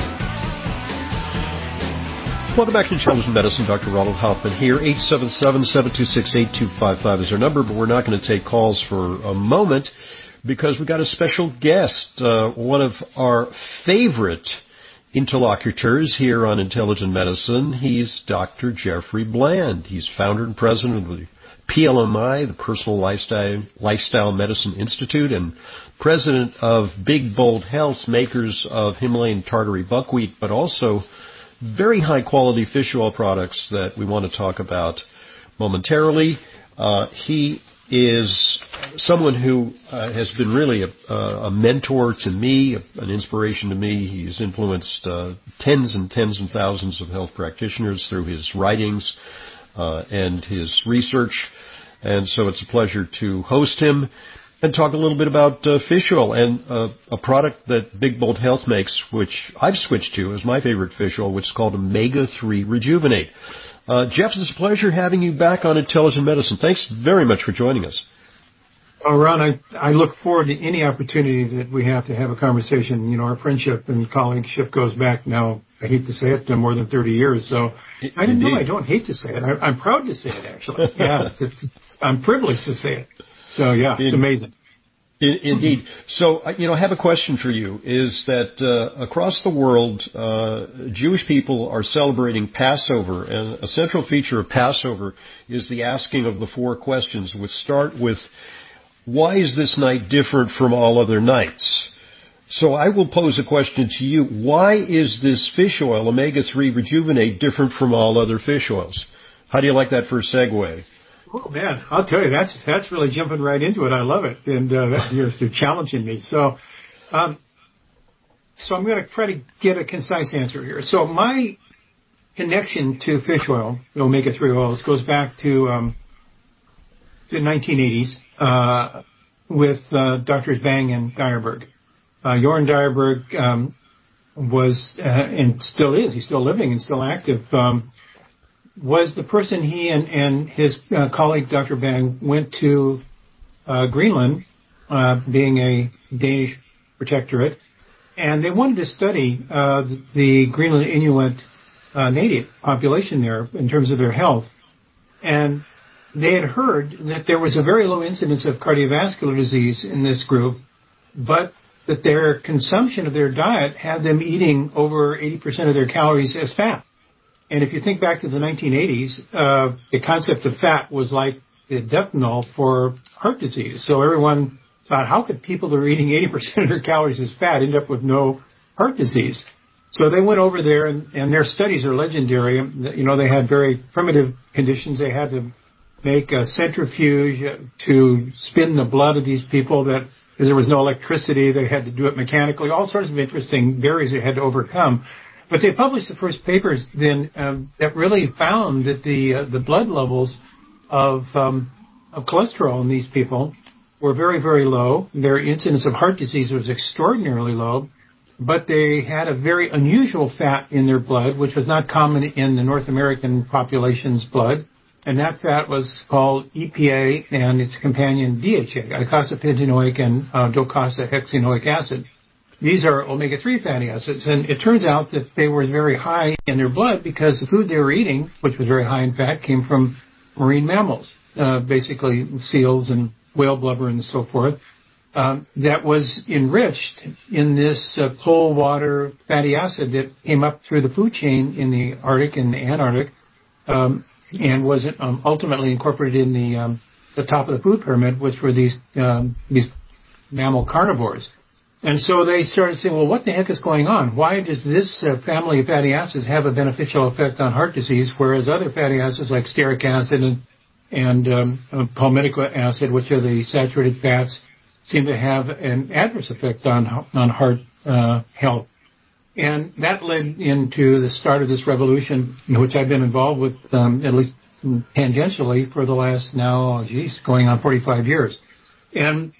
Welcome back to Intelligent Medicine. Doctor Ronald Hoffman here. eight seven seven, seven two six, eight two five five is our number, but we're not going to take calls for a moment because we got a special guest, uh, one of our favorite interlocutors here on Intelligent Medicine. He's Doctor Jeffrey Bland. He's founder and president of the P L M I, the Personal Lifestyle, Lifestyle Medicine Institute, and president of Big Bold Health, makers of Himalayan Tartary buckwheat, but also very high-quality fish oil products that we want to talk about momentarily. Uh, he is someone who uh, has been really a, a mentor to me, an inspiration to me. He's influenced uh, tens and tens and thousands of health practitioners through his writings uh, and his research. And so it's a pleasure to host him and talk a little bit about uh, fish oil and uh, a product that Big Bold Health makes, which I've switched to as my favorite fish oil, which is called Omega three Rejuvenate. Uh, Jeff, it's a pleasure having you back on Intelligent Medicine. Thanks very much for joining us. Oh, Ron, I, I look forward to any opportunity that we have to have a conversation. You know, our friendship and colleagueship goes back now, I hate to say it, to more than thirty years. So I didn't know I don't hate to say it. I, I'm proud to say it, actually. Yeah, it's, it's, I'm privileged to say it. So, yeah, it's amazing. Indeed. So, you know, I have a question for you, is that uh, across the world, uh, Jewish people are celebrating Passover, and a central feature of Passover is the asking of the four questions, which start with, why is this night different from all other nights? So I will pose a question to you. Why is this fish oil, omega three Rejuvenate, different from all other fish oils? How do you like that first segue? Oh, man, I'll tell you, that's that's really jumping right into it. I love it, and uh, that, you're, you're challenging me. So um, so I'm going to try to get a concise answer here. So my connection to fish oil, omega three oils, goes back to um, the nineteen eighties uh, with uh, Doctors Bang and Dyerberg. Uh, Jorn Dyerberg um, was, uh, and still is, he's still living and still active, um, was the person he and, and his uh, colleague, Doctor Bang, went to uh, Greenland, uh, being a Danish protectorate, and they wanted to study uh, the Greenland Inuit uh, native population there in terms of their health. And they had heard that there was a very low incidence of cardiovascular disease in this group, but that their consumption of their diet had them eating over eighty percent of their calories as fat. And if you think back to the nineteen eighties, uh, the concept of fat was like the death knell for heart disease. So everyone thought, how could people that are eating eighty percent of their calories as fat end up with no heart disease? So they went over there, and, and their studies are legendary. You know, they had very primitive conditions. They had to make a centrifuge to spin the blood of these people that, because there was no electricity, they had to do it mechanically, all sorts of interesting barriers they had to overcome. But they published the first papers then um, that really found that the uh, the blood levels of um, of cholesterol in these people were very, very low. Their incidence of heart disease was extraordinarily low, but they had a very unusual fat in their blood, which was not common in the North American population's blood. And that fat was called E P A and its companion D H A, eicosapentaenoic and uh, docosahexaenoic acid. These are omega three fatty acids, and it turns out that they were very high in their blood because the food they were eating, which was very high in fat, came from marine mammals, uh, basically seals and whale blubber and so forth, um, that was enriched in this uh, cold water fatty acid that came up through the food chain in the Arctic and the Antarctic, um, and was um, ultimately incorporated in the um, the top of the food pyramid, which were these um, these mammal carnivores. And so they started saying, well, what the heck is going on? Why does this uh, family of fatty acids have a beneficial effect on heart disease, whereas other fatty acids like stearic acid and, and um, uh, palmitic acid, which are the saturated fats, seem to have an adverse effect on on heart uh, health? And that led into the start of this revolution, in which I've been involved with, um, at least tangentially, for the last now, oh, geez, going on forty-five years. And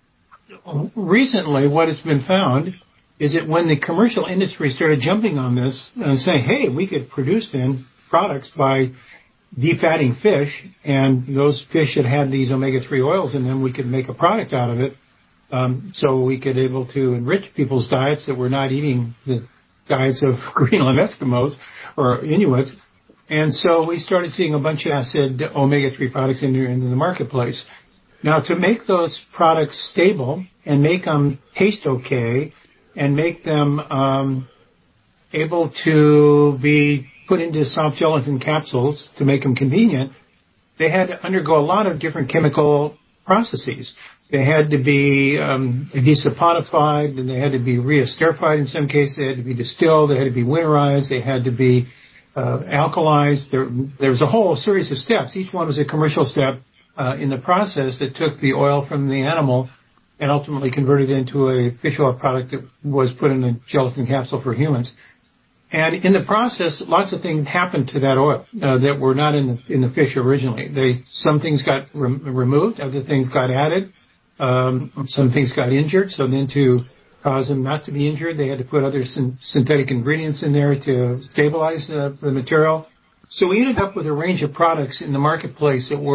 recently, what has been found is that when the commercial industry started jumping on this and saying, hey, we could produce then products by defatting fish, and those fish that had these omega three oils in them, we could make a product out of it. Um, so we could able to enrich people's diets that were not eating the diets of Greenland Eskimos or Inuits. And so we started seeing a bunch of acid omega three products in the, in the marketplace. Now, to make those products stable and make them taste okay and make them um, able to be put into soft gelatin capsules to make them convenient, they had to undergo a lot of different chemical processes. They had to be um, desaponified, and they had to be reesterified in some cases. They had to be distilled. They had to be winterized. They had to be uh, alkalized. There, there was a whole series of steps. Each one was a commercial step uh, in the process that took the oil from the animal and ultimately converted it into a fish oil product that was put in a gelatin capsule for humans. And in the process, lots of things happened to that oil uh, that were not in the in the fish originally. They some things got re- removed, other things got added, um, some things got injured. So then to cause them not to be injured, they had to put other syn- synthetic ingredients in there to stabilize uh, the material. So we ended up with a range of products in the marketplace that were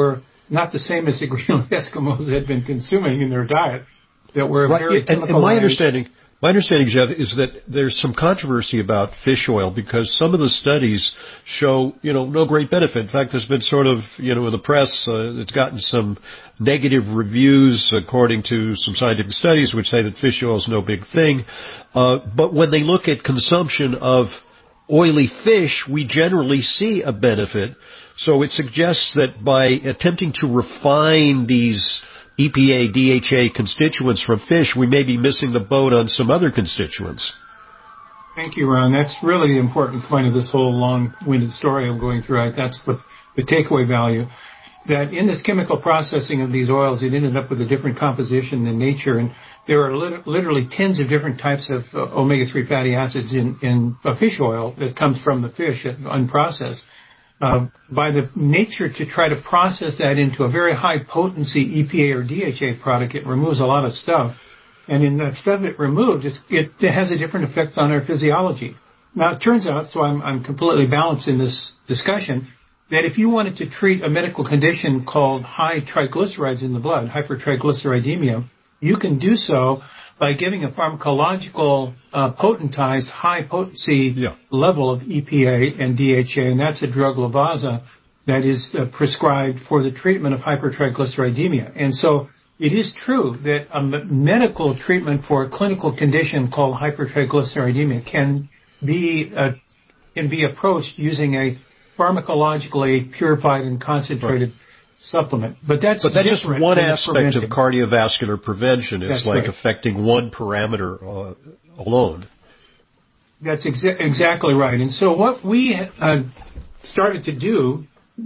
not the same as the Greenland Eskimos had been consuming in their diet that were right. very and, and my understanding, my understanding, Jeff, is that there's some controversy about fish oil because some of the studies show, you know, no great benefit. In fact, there's been sort of, you know, in the press, uh, it's gotten some negative reviews according to some scientific studies which say that fish oil is no big thing. Uh, but when they look at consumption of oily fish, we generally see a benefit. So it suggests that by attempting to refine these E P A, D H A constituents from fish, we may be missing the boat on some other constituents. Thank you, Ron. That's really the important point of this whole long-winded story I'm going through. That's the, the takeaway value. That in this chemical processing of these oils, it ended up with a different composition than nature. And there are lit- literally tens of different types of uh, omega three fatty acids in, in a fish oil that comes from the fish unprocessed. Uh, by the nature to try to process that into a very high potency E P A or D H A product, it removes a lot of stuff. And in that stuff it removed, it's, it, it has a different effect on our physiology. Now, it turns out, so I'm, I'm completely balanced in this discussion, that if you wanted to treat a medical condition called high triglycerides in the blood, hypertriglyceridemia, you can do so by giving a pharmacological uh, potentized high potency yeah. level of E P A and D H A, and that's a drug, Levasa, that is uh, prescribed for the treatment of hypertriglyceridemia. And so it is true that a medical treatment for a clinical condition called hypertriglyceridemia can be uh, can be approached using a pharmacologically purified and concentrated right. supplement. But that's, but that's just one aspect of cardiovascular prevention. It's that's like right. affecting one parameter uh, alone. That's exa- exactly right. And so what we uh, started to do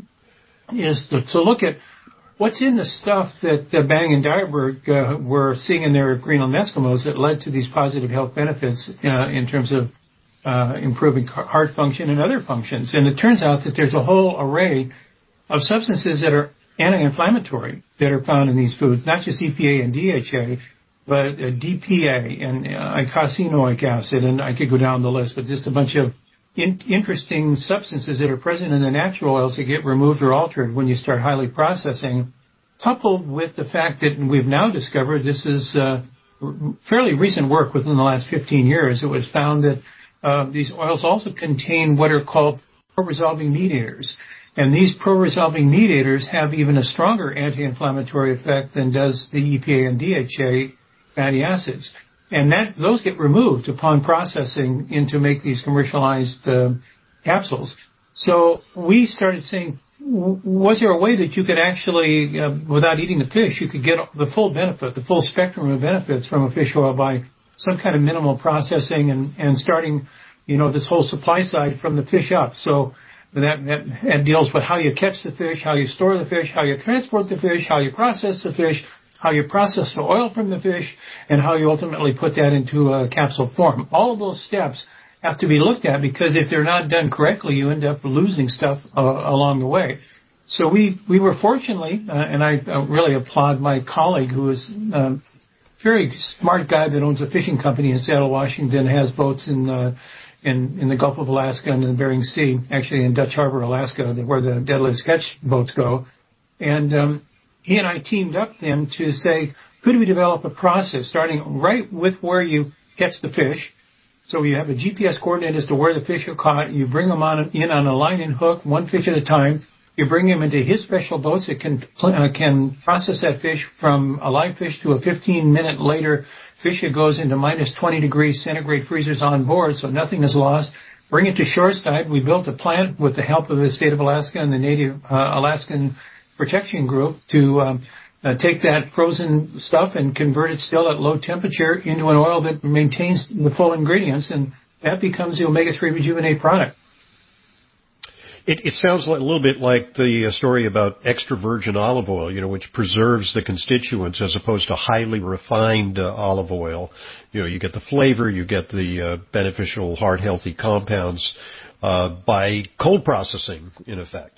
is to, to look at what's in the stuff that uh, Bang and Dyerberg uh, were seeing in their Greenland Eskimos that led to these positive health benefits uh, in terms of uh, improving heart function and other functions. And it turns out that there's a whole array of substances that are anti-inflammatory that are found in these foods, not just E P A and D H A, but uh, D P A and uh, eicosanoic acid, and I could go down the list, but just a bunch of in- interesting substances that are present in the natural oils that get removed or altered when you start highly processing, coupled with the fact that we've now discovered, this is uh, fairly recent work within the last fifteen years, it was found that uh, these oils also contain what are called pro-resolving mediators. And these pro-resolving mediators have even a stronger anti-inflammatory effect than does the E P A and D H A fatty acids. And that those get removed upon processing into make these commercialized uh, capsules. So we started saying, w- was there a way that you could actually, uh, without eating the fish, you could get the full benefit, the full spectrum of benefits from a fish oil by some kind of minimal processing and, and starting, you know, this whole supply side from the fish up. So That, that, that deals with how you catch the fish, how you store the fish, how you transport the fish, how you process the fish, how you process the oil from the fish, and how you ultimately put that into a capsule form. All of those steps have to be looked at because if they're not done correctly, you end up losing stuff uh, along the way. So we, we were fortunately, uh, and I uh, really applaud my colleague who is a very smart guy that owns a fishing company in Seattle, Washington, has boats in uh, In, in the Gulf of Alaska and in the Bering Sea, actually in Dutch Harbor, Alaska, where the deadlift sketch boats go. And um, he and I teamed up then to say, could we develop a process starting right with where you catch the fish? So you have a G P S coordinate as to where the fish are caught. You bring them on in on a line and hook, one fish at a time. You bring them into his special boats that can uh, can process that fish from a live fish to a fifteen minute later fish that goes into minus twenty degrees centigrade freezers on board, so nothing is lost. Bring it to shoreside. We built a plant with the help of the state of Alaska and the Native uh, Alaskan Protection Group to um, uh, take that frozen stuff and convert it still at low temperature into an oil that maintains the full ingredients, and that becomes the omega three Rejuvenate product. It, it sounds like, a little bit like the story about extra virgin olive oil, you know, which preserves the constituents as opposed to highly refined uh, olive oil. You know, you get the flavor, you get the uh, beneficial heart healthy compounds uh, by cold processing, in effect.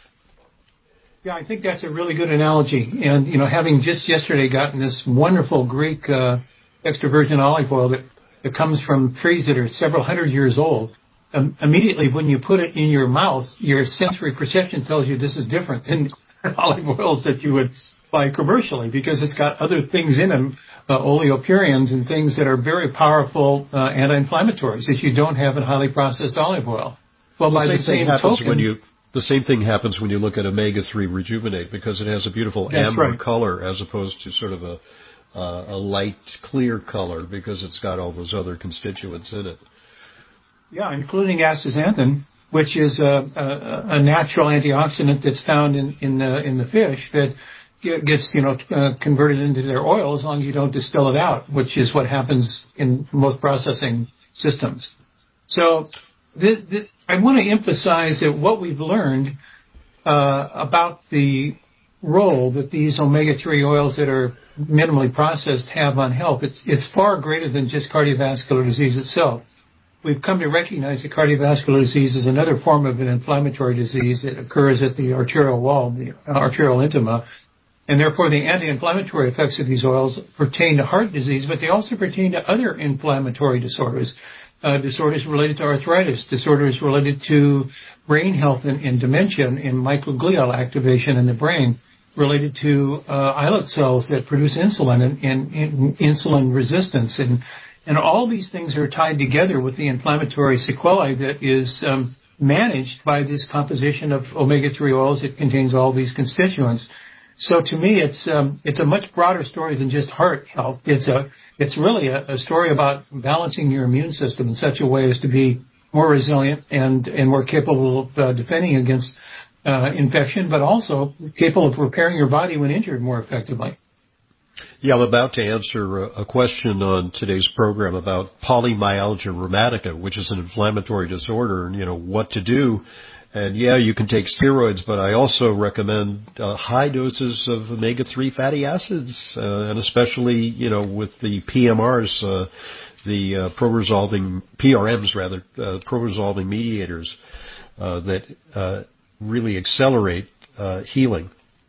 Yeah, I think that's a really good analogy. And, you know, having just yesterday gotten this wonderful Greek uh, extra virgin olive oil that, that comes from trees that are several hundred years old, Um, immediately when you put it in your mouth, your sensory perception tells you this is different than olive oils that you would buy commercially because it's got other things in them, uh, oleopurines and things that are very powerful uh, anti-inflammatories that you don't have in highly processed olive oil. Well, the by same the same thing happens token, when you the same thing happens when you look at omega three Rejuvenate because it has a beautiful That's amber right. color as opposed to sort of a uh, a light clear color because it's got all those other constituents in it. Yeah, including astaxanthin, which is a, a, a natural antioxidant that's found in, in the in the fish that gets you know uh, converted into their oil as long as you don't distill it out, which is what happens in most processing systems. So this, this, I want to emphasize that what we've learned uh, about the role that these omega three oils that are minimally processed have on health, it's it's far greater than just cardiovascular disease itself. We've come to recognize that cardiovascular disease is another form of an inflammatory disease that occurs at the arterial wall, the arterial intima, and therefore the anti-inflammatory effects of these oils pertain to heart disease, but they also pertain to other inflammatory disorders, uh, disorders related to arthritis, disorders related to brain health and, and dementia and microglial activation in the brain, related to uh, islet cells that produce insulin and, and, and insulin resistance. And And all these things are tied together with the inflammatory sequelae that is um, managed by this composition of omega three oils that contains all these constituents. So to me, it's um, it's a much broader story than just heart health. It's a it's really a, a story about balancing your immune system in such a way as to be more resilient and, and more capable of uh, defending against uh, infection, but also capable of repairing your body when injured more effectively. Yeah, I'm about to answer a question on today's program about polymyalgia rheumatica, which is an inflammatory disorder, and, you know, what to do. And, yeah, you can take steroids, but I also recommend uh, high doses of omega three fatty acids, uh, and especially, you know, with the P M Rs, uh, the uh, pro-resolving, P R Ms rather, uh, pro-resolving mediators uh, that uh, really accelerate uh, healing.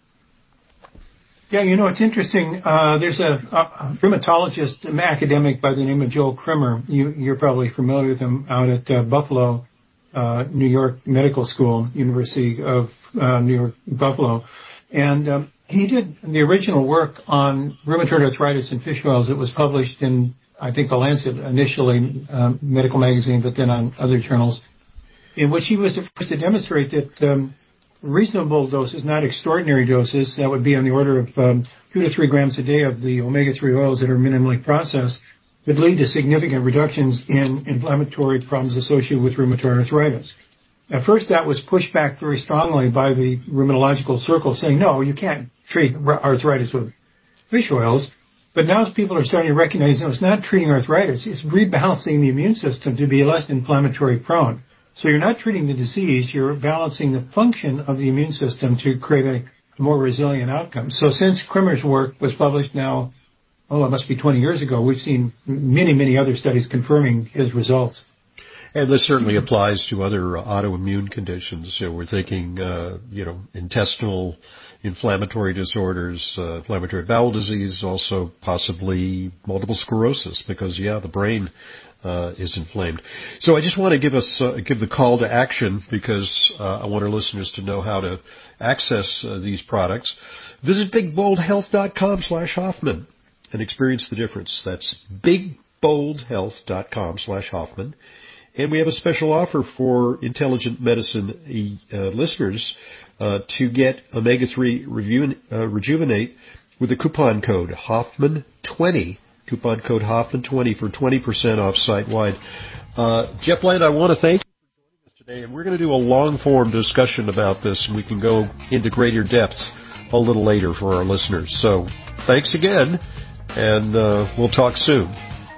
Yeah, you know, it's interesting. Uh, there's a, a rheumatologist, an academic by the name of Joel Krimmer. You, you're probably familiar with him out at uh, Buffalo, uh, New York Medical School, University of uh, New York, Buffalo. And um, he did the original work on rheumatoid arthritis and fish oils. It was published in, I think, The Lancet, initially um, medical magazine, but then on other journals, in which he was the first to demonstrate that um, reasonable doses, not extraordinary doses, that would be on the order of um, two to three grams a day of the omega three oils that are minimally processed, could lead to significant reductions in inflammatory problems associated with rheumatoid arthritis. At first, that was pushed back very strongly by the rheumatological circle, saying, no, you can't treat arthritis with fish oils. But now people are starting to recognize, no, it's not treating arthritis, it's rebalancing the immune system to be less inflammatory prone. So you're not treating the disease, you're balancing the function of the immune system to create a more resilient outcome. So since Krimmer's work was published now, oh, it must be twenty years ago, we've seen many, many other studies confirming his results. And this certainly applies to other autoimmune conditions. So we're thinking, uh, you know, intestinal inflammatory disorders, uh, inflammatory bowel disease, also possibly multiple sclerosis, because, yeah, the brain uh, is inflamed. So I just want to give us uh, give the call to action because uh, I want our listeners to know how to access uh, these products. Visit big bold health dot com slash Hoffman and experience the difference. That's big bold health dot com slash Hoffman. And we have a special offer for Intelligent Medicine uh, listeners uh, to get omega three Reju- uh, Rejuvenate with the coupon code Hoffman twenty. Coupon code Hoffman twenty for twenty percent off site-wide. Uh, Jeff Bland, I want to thank you for joining us today. And we're going to do a long-form discussion about this, and we can go into greater depth a little later for our listeners. So thanks again, and uh, we'll talk soon.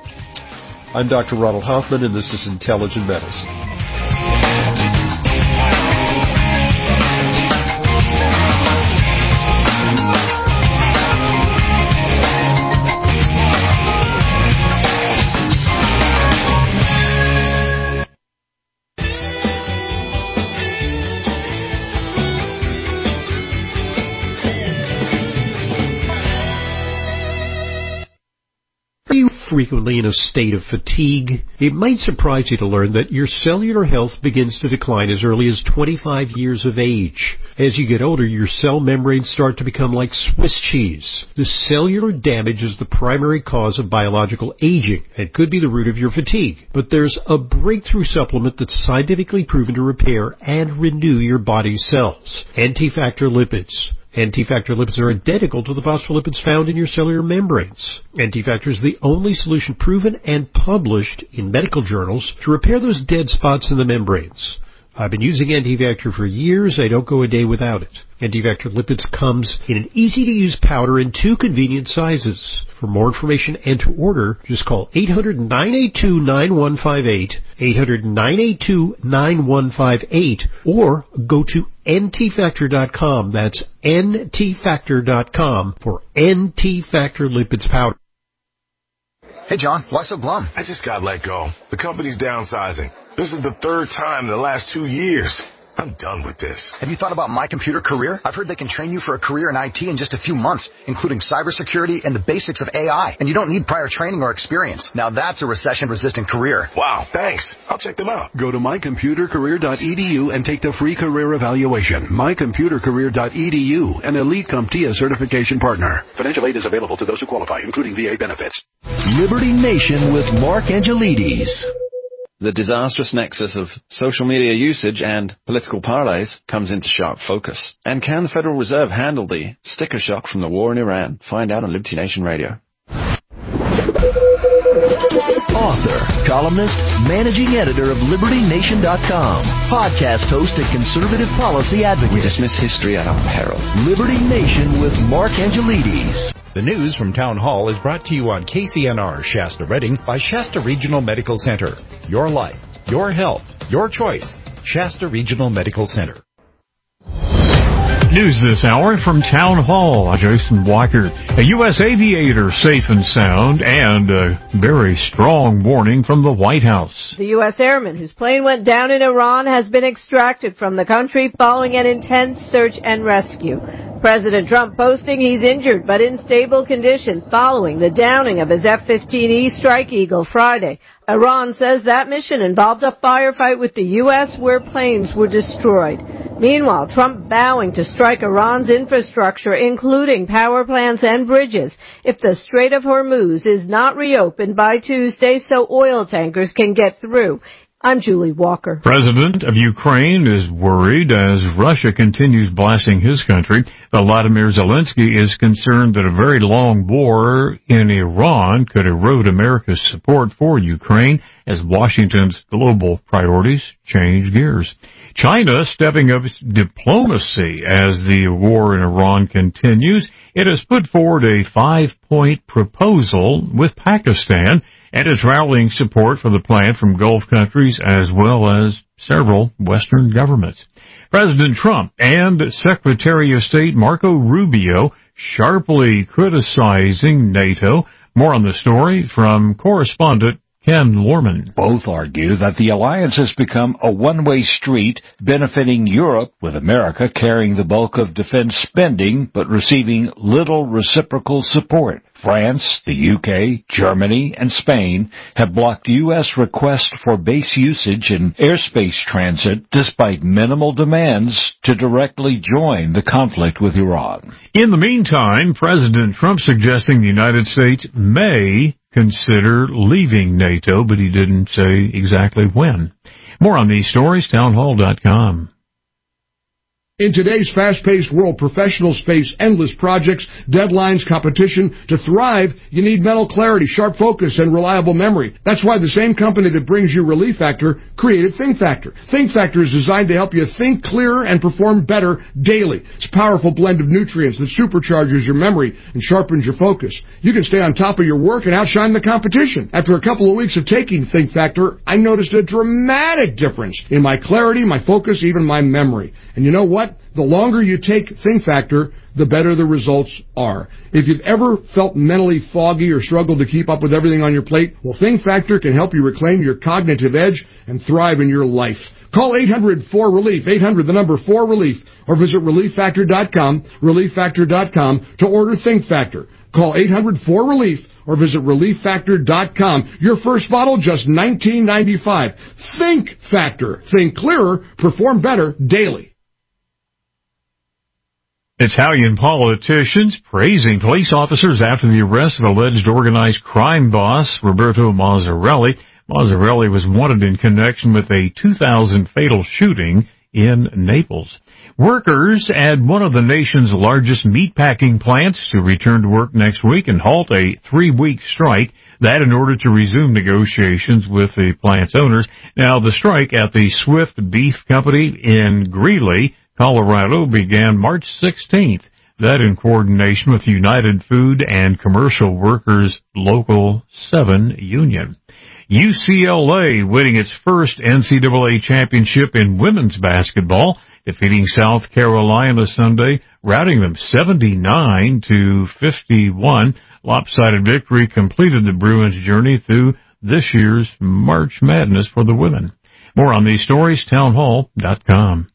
I'm Doctor Ronald Hoffman, and this is Intelligent Medicine. frequently in a state of fatigue? It might surprise you to learn that your cellular health begins to decline as early as twenty-five years of age. As you get older, your cell membranes start to become like Swiss cheese. The cellular damage is the primary cause of biological aging and could be the root of your fatigue. But there's a breakthrough supplement that's scientifically proven to repair and renew your body's cells. N-T-Factor Lipids. N-T-Factor lipids are identical to the phospholipids found in your cellular membranes. N-T-Factor is the only solution proven and published in medical journals to repair those dead spots in the membranes. I've been using N-T-Factor for years. I don't go a day without it. N-T-Factor Lipids comes in an easy-to-use powder in two convenient sizes. For more information and to order, just call eight hundred, nine eight two, nine one five eight, eight hundred, nine eight two, nine one five eight, or go to N T factor dot com. That's N T factor dot com for N-T-Factor Lipids powder. Hey, John, why so glum? I just got let go. The company's downsizing. This is the third time in the last two years. I'm done with this. Have you thought about My Computer Career? I've heard they can train you for a career in I T in just a few months, including cybersecurity and the basics of A I. And you don't need prior training or experience. Now that's a recession-resistant career. Wow, thanks. I'll check them out. Go to my computer career dot e d u and take the free career evaluation. my computer career dot e d u, an elite CompTIA certification partner. Financial aid is available to those who qualify, including V A benefits. Liberty Nation with Mark Angelides. The disastrous nexus of social media usage and political parlays comes into sharp focus. And can the Federal Reserve handle the sticker shock from the war in Iran? Find out on Liberty Nation Radio. Author, columnist, managing editor of Liberty Nation dot com, podcast host and conservative policy advocate. We dismiss history at our peril. Liberty Nation with Mark Angelides. The news from Town Hall is brought to you on K C N R Shasta Redding by Shasta Regional Medical Center. Your life, your health, your choice. Shasta Regional Medical Center. News this hour from Town Hall. I'm Jason Blackard. A U S aviator safe and sound, and a very strong warning from the White House. The U S airman whose plane went down in Iran has been extracted from the country following an intense search and rescue. President Trump posting he's injured but in stable condition following the downing of his F fifteen E Strike Eagle Friday. Iran says that mission involved a firefight with the U S where planes were destroyed. Meanwhile, Trump vowing to strike Iran's infrastructure, including power plants and bridges, if the Strait of Hormuz is not reopened by Tuesday so oil tankers can get through. I'm Julie Walker. President of Ukraine is worried as Russia continues blasting his country. Volodymyr Zelensky is concerned that a very long war in Iran could erode America's support for Ukraine as Washington's global priorities change gears. China stepping up its diplomacy as the war in Iran continues. It has put forward a five-point proposal with Pakistan and is rallying support for the plan from Gulf countries as well as several Western governments. President Trump and Secretary of State Marco Rubio sharply criticizing NATO. More on the story from correspondent Ken Lorman. Both argue that the alliance has become a one-way street benefiting Europe, with America carrying the bulk of defense spending but receiving little reciprocal support. France, the U K, Germany, and Spain have blocked U S requests for base usage and airspace transit despite minimal demands to directly join the conflict with Iran. In the meantime, President Trump suggesting the United States may consider leaving NATO, but he didn't say exactly when. More on these stories, town hall dot com. In today's fast-paced world, professionals face endless projects, deadlines, competition. To thrive, you need mental clarity, sharp focus, and reliable memory. That's why the same company that brings you Relief Factor created Think Factor. Think Factor is designed to help you think clearer and perform better daily. It's a powerful blend of nutrients that supercharges your memory and sharpens your focus. You can stay on top of your work and outshine the competition. After a couple of weeks of taking Think Factor, I noticed a dramatic difference in my clarity, my focus, even my memory. And you know what? The longer you take Think Factor, the better the results are. If you've ever felt mentally foggy or struggled to keep up with everything on your plate, well, Think Factor can help you reclaim your cognitive edge and thrive in your life. Call eight hundred four relief, eight hundred the number four relief, or visit relief factor dot com, relief factor dot com to order Think Factor. Call eight hundred four relief or visit relief factor dot com. Your first bottle, just nineteen ninety-five. Think Factor. Think clearer, perform better daily. Italian politicians praising police officers after the arrest of alleged organized crime boss Roberto Mazzarelli. Mazzarelli was wanted in connection with a two thousand fatal shooting in Naples. Workers at one of the nation's largest meatpacking plants to return to work next week and halt a three-week strike. That in order to resume negotiations with the plant's owners. Now, the strike at the Swift Beef Company in Greeley, Colorado, began March sixteenth. That in coordination with United Food and Commercial Workers Local seven Union. U C L A winning its first N C double A championship in women's basketball, defeating South Carolina Sunday, routing them seventy-nine to fifty-one. Lopsided victory completed the Bruins' journey through this year's March Madness for the women. More on these stories, townhall dot com.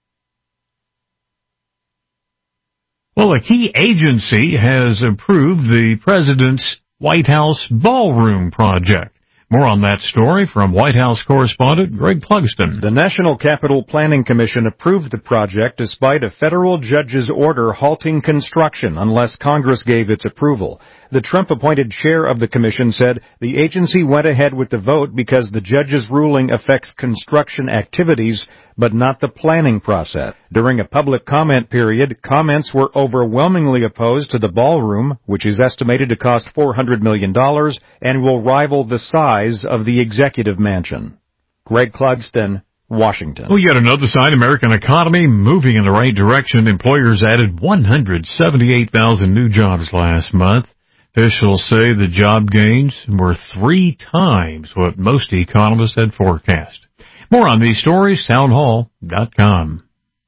Well, a key agency has approved the president's White House ballroom project. More on that story from White House correspondent Greg Clugston. The National Capital Planning Commission approved the project despite a federal judge's order halting construction unless Congress gave its approval. The Trump-appointed chair of the commission said the agency went ahead with the vote because the judge's ruling affects construction activities, but not the planning process. During a public comment period, comments were overwhelmingly opposed to the ballroom, which is estimated to cost four hundred million dollars and will rival the size of the executive mansion. Greg Clugston, Washington. Well, yet another sign, American economy moving in the right direction. Employers added one hundred seventy-eight thousand new jobs last month. Officials say the job gains were three times what most economists had forecast. More on these stories, townhall dot com.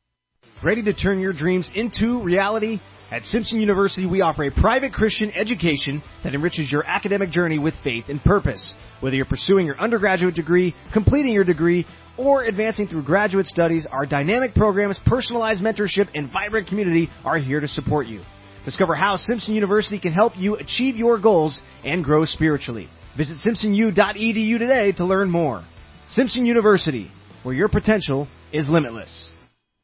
Ready to turn your dreams into reality? At Simpson University, we offer a private Christian education that enriches your academic journey with faith and purpose. Whether you're pursuing your undergraduate degree, completing your degree, or advancing through graduate studies, our dynamic programs, personalized mentorship, and vibrant community are here to support you. Discover how Simpson University can help you achieve your goals and grow spiritually. Visit simpson u dot e d u today to learn more. Simpson University, where your potential is limitless.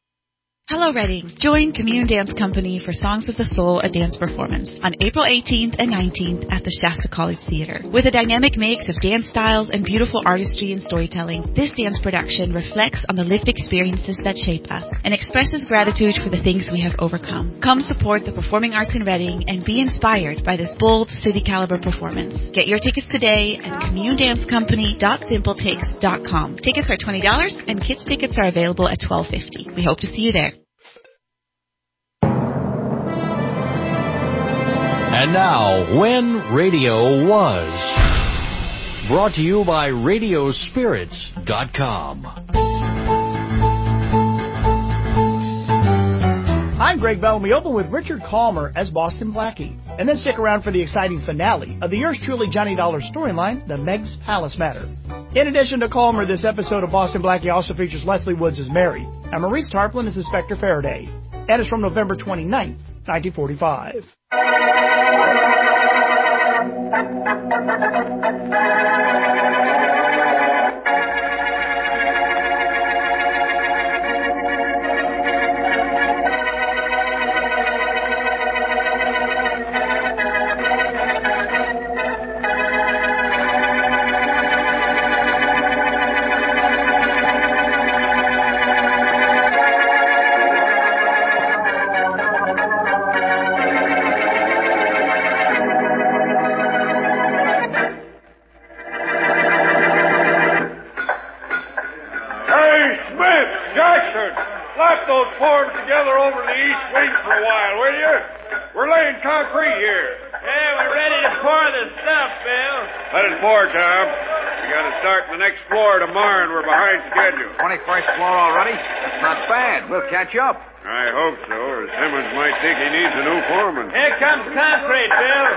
Hello, Reading. Join Commune Dance Company for Songs of the Soul, a dance performance on April eighteenth and nineteenth at the Shasta College Theater. With a dynamic mix of dance styles and beautiful artistry and storytelling, this dance production reflects on the lived experiences that shape us and expresses gratitude for the things we have overcome. Come support the performing arts in Reading and be inspired by this bold, city-caliber performance. Get your tickets today at commune dance company dot simpletix dot com. Tickets are twenty dollars and kids' tickets are available at twelve fifty. We hope to see you there. And now, When Radio Was. Brought to you by radio spirits dot com. I'm Greg Bellamy, open with Richard Calmer as Boston Blackie. And then stick around for the exciting finale of the yours truly Johnny Dollar storyline, The Meg's Palace Matter. In addition to Calmer, this episode of Boston Blackie also features Leslie Woods as Mary and Maurice Tarplin as Inspector Faraday. And is from November twenty-ninth, nineteen forty-five. Catch up. I hope so, or Simmons might think he needs a new foreman. Here comes concrete, Bill.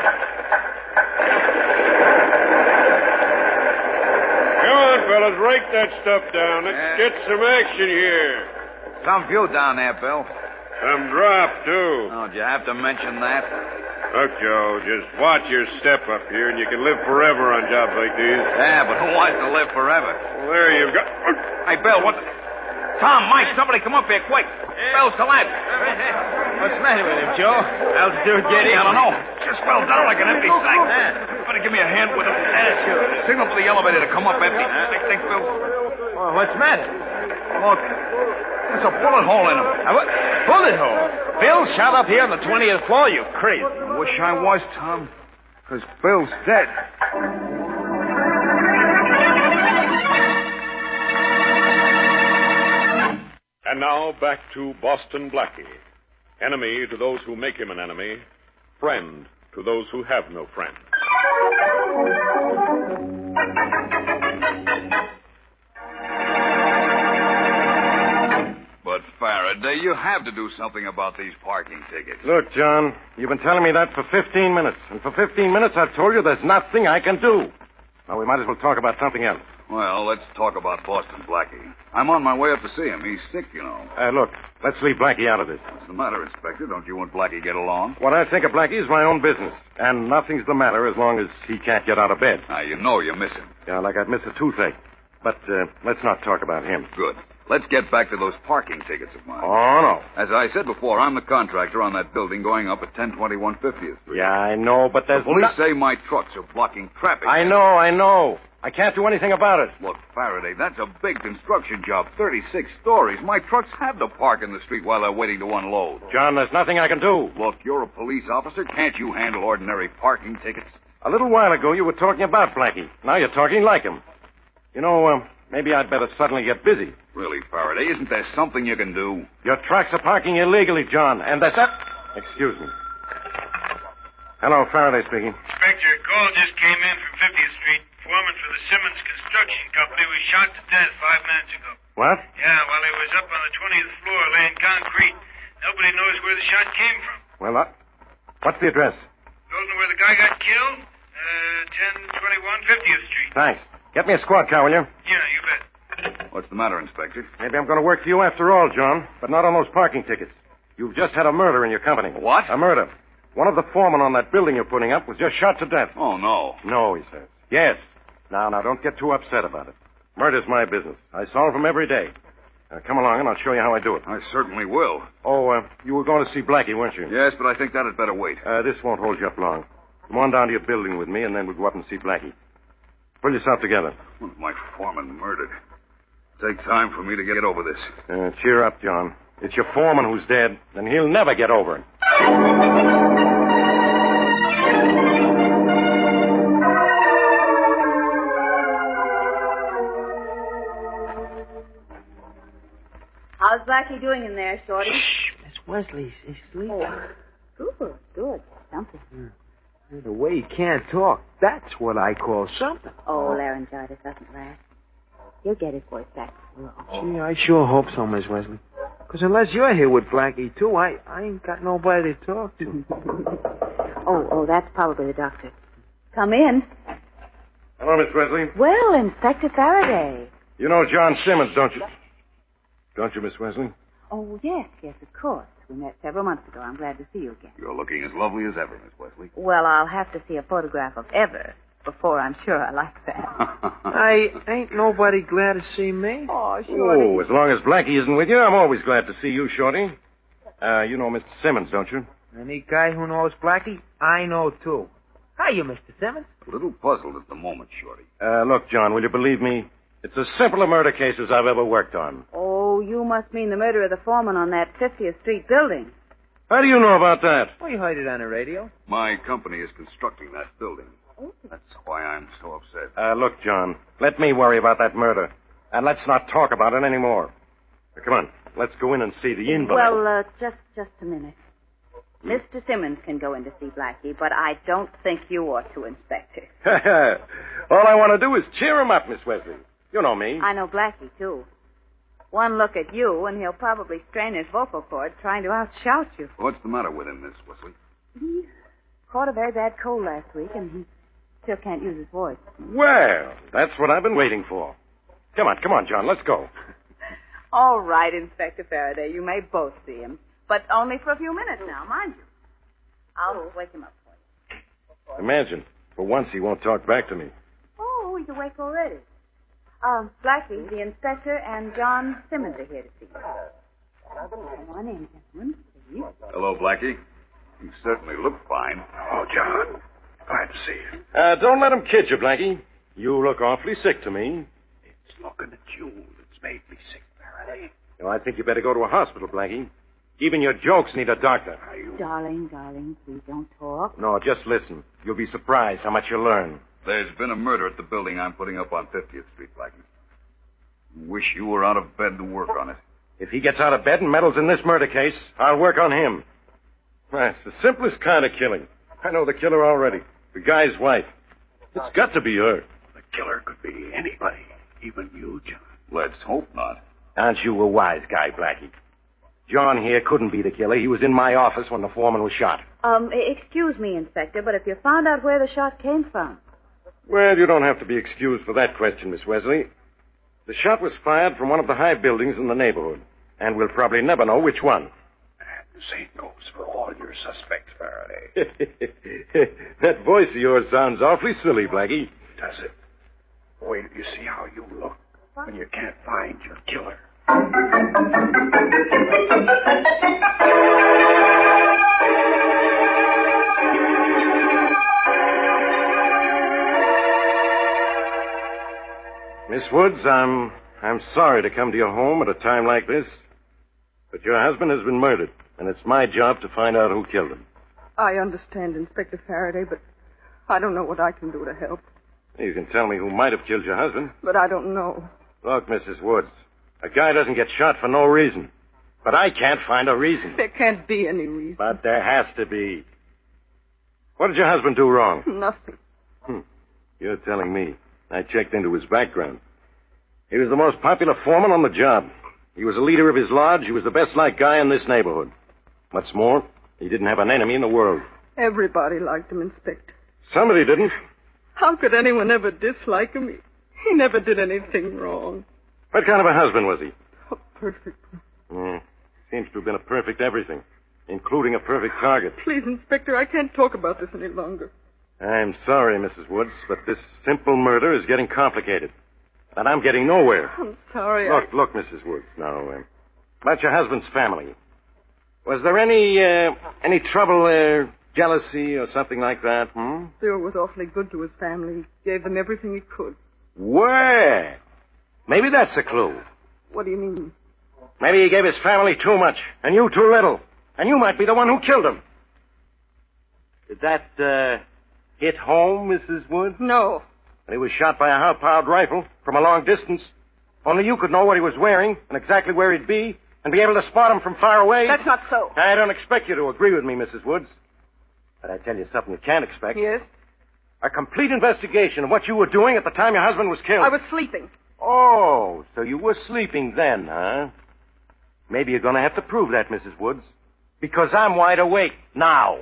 Come on, fellas, rake that stuff down. Let's Yeah. get some action here. Some view down there, Bill. Some drop, too. Oh, did you have to mention that? Look, Joe, just watch your step up here, and you can live forever on jobs like these. Yeah, but who wants to live forever? Well, there you go. Hey, Bill, what the... Tom, Mike, somebody come up here, quick. Bill's collapsed. What's the matter with him, Joe? Altitude getting? I don't know. Just fell down like an empty sack. You better give me a hand with him. Yeah, sure. Signal for the elevator to come up empty. Think, think, Bill. Well, what's the matter? Look, there's a bullet hole in him. A what? Bullet hole? Bill shot up here on the twentieth floor, you crazy. Wish I was, Tom, because Bill's dead. And now back to Boston Blackie. Enemy to those who make him an enemy. Friend to those who have no friend. But, Faraday, you have to do something about these parking tickets. Look, John, you've been telling me that for fifteen minutes. And for fifteen minutes I've told you there's nothing I can do. Now, we might as well talk about something else. Well, let's talk about Boston Blackie. I'm on my way up to see him. He's sick, you know. Uh, look, let's leave Blackie out of this. What's the matter, Inspector? Don't you and Blackie get along? What I think of Blackie is my own business. And nothing's the matter as long as he can't get out of bed. Now, you know you miss him. Yeah, like I'd miss a toothache. But uh, let's not talk about him. Good. Let's get back to those parking tickets of mine. Oh, no. As I said before, I'm the contractor on that building going up at ten twenty-one fiftieth Street. Yeah, I know, but there's... The police no... say my trucks are blocking traffic. I know, I know. I can't do anything about it. Look, Faraday, that's a big construction job, thirty-six stories. My trucks have to park in the street while they're waiting to unload. John, there's nothing I can do. Look, you're a police officer. Can't you handle ordinary parking tickets? A little while ago, you were talking about Blackie. Now you're talking like him. You know, uh, maybe I'd better suddenly get busy. Really, Faraday, isn't there something you can do? Your trucks are parking illegally, John, and that's... That... Excuse me. Hello, Faraday speaking. Inspector, a call just came in from fiftieth Street. Foreman for the Simmons Construction Company was shot to death five minutes ago. What? Yeah, while he was up on the twentieth floor laying concrete. Nobody knows where the shot came from. Well, uh, what's the address? Don't know where the guy got killed? Uh, ten twenty-one fiftieth Street. Thanks. Get me a squad car, will you? Yeah, you bet. What's the matter, Inspector? Maybe I'm going to work for you after all, John, but not on those parking tickets. You've just had a murder in your company. What? A murder. One of the foremen on that building you're putting up was just shot to death. Oh, no. No, he says. Yes. Now, now, don't get too upset about it. Murder's my business. I solve them every day. Uh, come along and I'll show you how I do it. I certainly will. Oh, uh, you were going to see Blackie, weren't you? Yes, but I think that had better wait. Uh, this won't hold you up long. Come on down to your building with me, and then we'll go up and see Blackie. Pull yourself together. One of my foremen murdered. Take time for me to get over this. Uh, cheer up, John. It's your foreman who's dead, and he'll never get over it. How's Blackie doing in there, Shorty? Shh, Miss Wesley's he's sleeping. Oh, good, good. Something. Yeah. The way he can't talk, that's what I call something. Oh, laryngitis doesn't last. He'll get his voice back. Well, gee, I sure hope so, Miss Wesley. Because unless you're here with Blackie, too, I, I ain't got nobody to talk to. oh, oh, that's probably the doctor. Come in. Hello, Miss Wesley. Well, Inspector Faraday. You know John Simmons, don't you? Don't you, Miss Wesley? Oh, yes, yes, of course. We met several months ago. I'm glad to see you again. You're looking as lovely as ever, Miss Wesley. Well, I'll have to see a photograph of ever before I'm sure I like that. I ain't nobody glad to see me. Oh, Shorty. Oh, as long as Blackie isn't with you, I'm always glad to see you, Shorty. Uh, you know Mister Simmons, don't you? Any guy who knows Blackie, I know, too. Hiya, Mister Simmons. A little puzzled at the moment, Shorty. Uh, look, John, will you believe me? It's as simple a murder case as I've ever worked on. Oh, you must mean the murder of the foreman on that fiftieth Street building. How do you know about that? Well, you heard it on the radio. My company is constructing that building. That's why I'm so upset. Uh, look, John, let me worry about that murder. And let's not talk about it anymore. Now, come on, let's go in and see the invalid. Well, uh, just, just a minute. Mister Simmons can go in to see Blackie, but I don't think you ought to, Inspector. All I want to do is cheer him up, Miss Wesley. You know me. I know Blackie, too. One look at you, and he'll probably strain his vocal cords trying to outshout you. What's the matter with him, Miss Wesley? He caught a very bad cold last week, and he still can't use his voice. Well, that's what I've been waiting for. Come on, come on, John, let's go. All right, Inspector Faraday, you may both see him. But only for a few minutes now, mind you. I'll wake him up for Imagine. For once, he won't talk back to me. Oh, he's awake already. Um, Blackie, the inspector, and John Simmons are here to see you. Come on in, gentlemen, please. Hello, Blackie. You certainly look fine. Oh, John. Glad to see you. Uh, don't let him kid you, Blackie. You look awfully sick to me. It's looking at you that's made me sick, Faraday. You know, I think you better go to a hospital, Blackie. Even your jokes need a doctor. Darling, darling, please don't talk. No, just listen. You'll be surprised how much you'll learn. There's been a murder at the building I'm putting up on fiftieth Street, Blackie. Wish you were out of bed to work on it. If he gets out of bed and meddles in this murder case, I'll work on him. That's the simplest kind of killing. I know the killer already. The guy's wife. It's got to be her. The killer could be anybody, even you, John. Let's hope not. Aren't you a wise guy, Blackie? John here couldn't be the killer. He was in my office when the foreman was shot. Um, excuse me, Inspector, but if you found out where the shot came from... Well, you don't have to be excused for that question, Miss Wesley. The shot was fired from one of the high buildings in the neighborhood, and we'll probably never know which one. And the same goes for all your suspects, Faraday. That voice of yours sounds awfully silly, Blackie. Does it? Wait till you see how you look when you can't find your killer. Miss Woods, I'm I'm sorry to come to your home at a time like this, but your husband has been murdered, and it's my job to find out who killed him. I understand, Inspector Faraday, but I don't know what I can do to help. You can tell me who might have killed your husband. But I don't know. Look, Missus Woods, a guy doesn't get shot for no reason. But I can't find a reason. There can't be any reason. But there has to be. What did your husband do wrong? Nothing. Hmm. You're telling me. I checked into his background. He was the most popular foreman on the job. He was a leader of his lodge. He was the best-liked guy in this neighborhood. What's more, he didn't have an enemy in the world. Everybody liked him, Inspector. Somebody didn't. How could anyone ever dislike him? He, he never did anything wrong. What kind of a husband was he? A perfect one. Mm, seems to have been a perfect everything, including a perfect target. Please, Inspector, I can't talk about this any longer. I'm sorry, Missus Woods, but this simple murder is getting complicated. And I'm getting nowhere. I'm sorry. Look, I... look, Missus Woods, now, uh, about your husband's family. Was there any, uh, any trouble there, uh, jealousy or something like that, hmm? Bill was awfully good to his family. He gave them everything he could. Well, maybe that's a clue. What do you mean? Maybe he gave his family too much, and you too little. And you might be the one who killed him. Did that, uh, hit home, Missus Woods? No. And he was shot by a high-powered rifle from a long distance. Only you could know what he was wearing and exactly where he'd be and be able to spot him from far away. That's not so. I don't expect you to agree with me, Missus Woods. But I tell you something you can't expect. Yes? A complete investigation of what you were doing at the time your husband was killed. I was sleeping. Oh, so you were sleeping then, huh? Maybe you're going to have to prove that, Missus Woods. Because I'm wide awake now.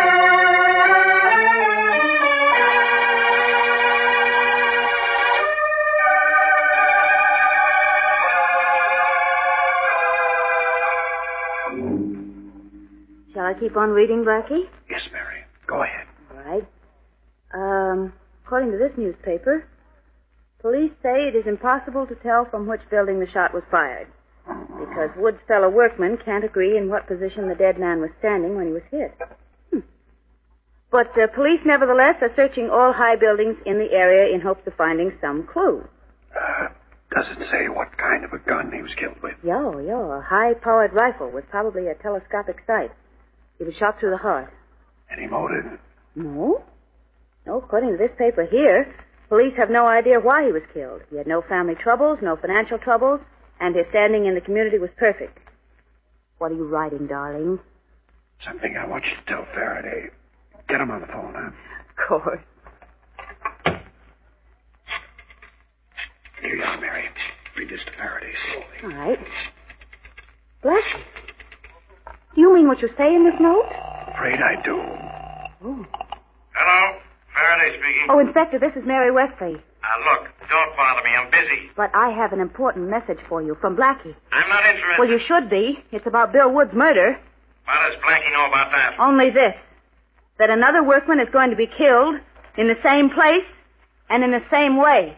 Shall I keep on reading, Blackie? Yes, Mary. Go ahead. All right. Um, according to this newspaper, police say it is impossible to tell from which building the shot was fired, because Wood's fellow workmen can't agree in what position the dead man was standing when he was hit. Hmm. But uh, police, nevertheless, are searching all high buildings in the area in hopes of finding some clue. Uh, does it say what kind of a gun he was killed with? Yeah, yeah, a high-powered rifle with probably a telescopic sight. He was shot through the heart. Any motive? No. No, according to this paper here, police have no idea why he was killed. He had no family troubles, no financial troubles, and his standing in the community was perfect. What are you writing, darling? Something I want you to tell Faraday. Get him on the phone, huh? Of course. Here you are, Mary. Read this to Faraday slowly. All right. Blackie, do you mean what you say in this note? Afraid I do. Oh. Hello? Faraday speaking. Oh, Inspector, this is Mary Wesley. Uh, look, don't bother me. I'm busy. But I have an important message for you from Blackie. I'm not interested. Well, you should be. It's about Bill Wood's murder. What does Blackie know about that? Only this. that another workman is going to be killed in the same place and in the same way.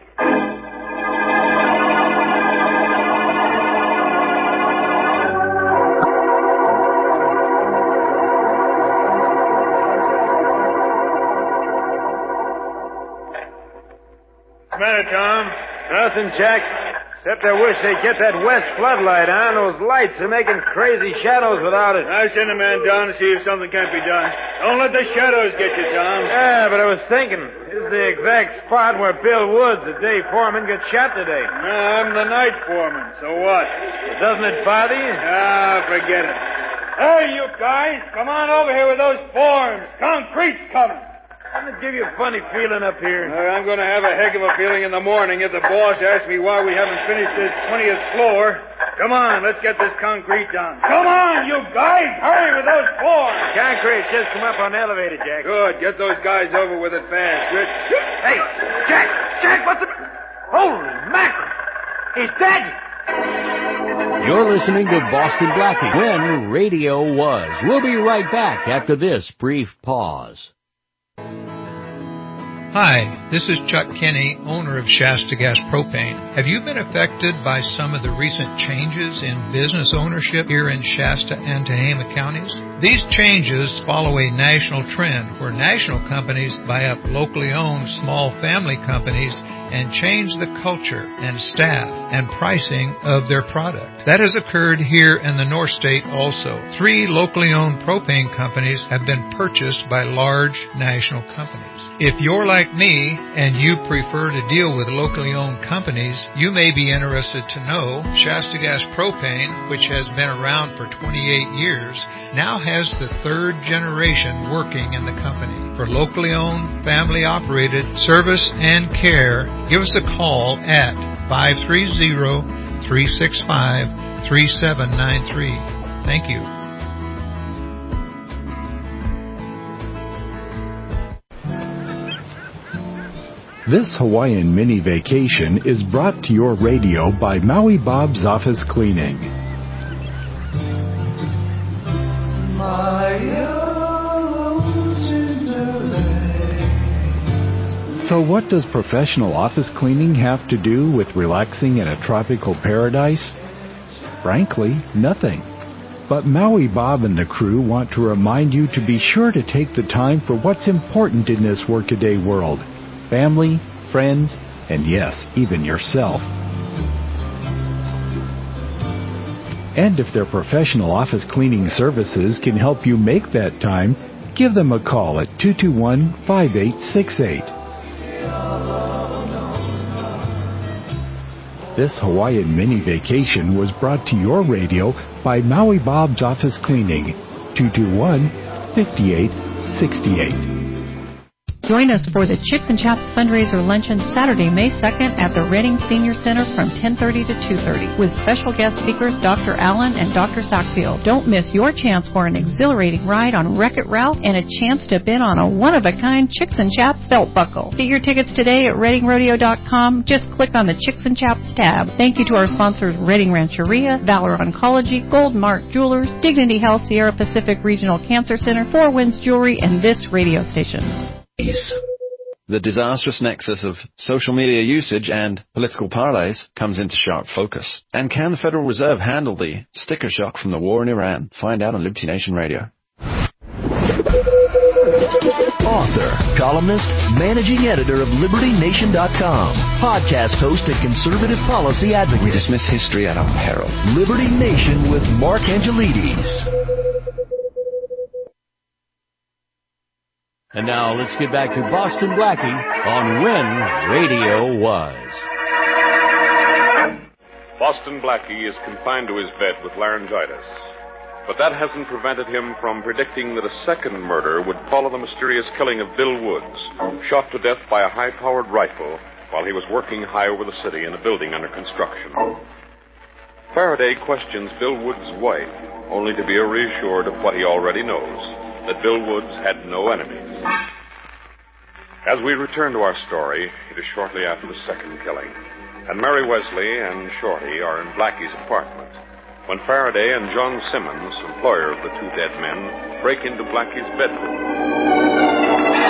What's the matter, Tom? Nothing, Jack. Except I wish they'd get that west floodlight on. Those lights are making crazy shadows without it. I'll send a man down to see if something can't be done. Don't let the shadows get you, Tom. Yeah, but I was thinking, this is the exact spot where Bill Woods, the day foreman, got shot today. No, I'm the night foreman, so what? Doesn't it bother you? Ah, forget it. Hey, you guys, come on over here with those forms. Concrete's coming. Doesn't it give you a funny feeling up here? Uh, I'm going to have a heck of a feeling in the morning if the boss asks me why we haven't finished this twentieth floor. Come on, let's get this concrete done. Come on, you guys! Hurry with those forms! Concrete just come up on the elevator, Jack. Good. Get those guys over with it fast, Rich. Hey, Jack! Jack, what's the... Holy mackerel! He's dead! You're listening to Boston Blackie, when radio was. We'll be right back after this brief pause. Hi, this is Chuck Kinney, owner of Shasta Gas Propane. Have you been affected by some of the recent changes in business ownership here in Shasta and Tehama counties? These changes follow a national trend where national companies buy up locally owned small family companies and change the culture and staff and pricing of their product. That has occurred here in the North State also. Three locally owned propane companies have been purchased by large national companies. If you're like me and you prefer to deal with locally owned companies, you may be interested to know Shasta Gas Propane, which has been around for twenty-eight years, now has the third generation working in the company. For locally owned, family operated service and care, give us a call at five three zero, three six five, three seven nine three. Thank you. This Hawaiian mini vacation is brought to your radio by Maui Bob's Office Cleaning. So what does professional office cleaning have to do with relaxing in a tropical paradise? Frankly, nothing. But Maui Bob and the crew want to remind you to be sure to take the time for what's important in this workaday world. Family, friends, and yes, even yourself. And if their professional office cleaning services can help you make that time, give them a call at two two one, five eight six eight. This Hawaiian mini vacation was brought to your radio by Maui Bob's Office Cleaning, two two one, five eight six eight. Join us for the Chicks and Chaps fundraiser luncheon Saturday, May second at the Redding Senior Center from ten thirty to two thirty with special guest speakers Doctor Allen and Doctor Sackfield. Don't miss your chance for an exhilarating ride on Wreck-It Ralph and a chance to bid on a one-of-a-kind Chicks and Chaps belt buckle. Get your tickets today at redding rodeo dot com. Just click on the Chicks and Chaps tab. Thank you to our sponsors Redding Rancheria, Valor Oncology, Gold Mark Jewelers, Dignity Health, Sierra Pacific Regional Cancer Center, Four Winds Jewelry, and this radio station. The disastrous nexus of social media usage and political parlays comes into sharp focus. And can the Federal Reserve handle the sticker shock from the war in Iran? Find out on Liberty Nation Radio. Author, columnist, managing editor of Liberty Nation dot com, podcast host and conservative policy advocate. We dismiss history at our peril. Liberty Nation with Mark Angelides. And now let's get back to Boston Blackie on When Radio Was. Boston Blackie is confined to his bed with laryngitis. But that hasn't prevented him from predicting that a second murder would follow the mysterious killing of Bill Woods, shot to death by a high-powered rifle while he was working high over the city in a building under construction. Faraday questions Bill Woods' wife, only to be reassured of what he already knows, that Bill Woods had no enemies. As we return to our story, it is shortly after the second killing, and Mary Wesley and Shorty are in Blackie's apartment. when Faraday and John Simmons, employer of the two dead men, break into Blackie's bedroom.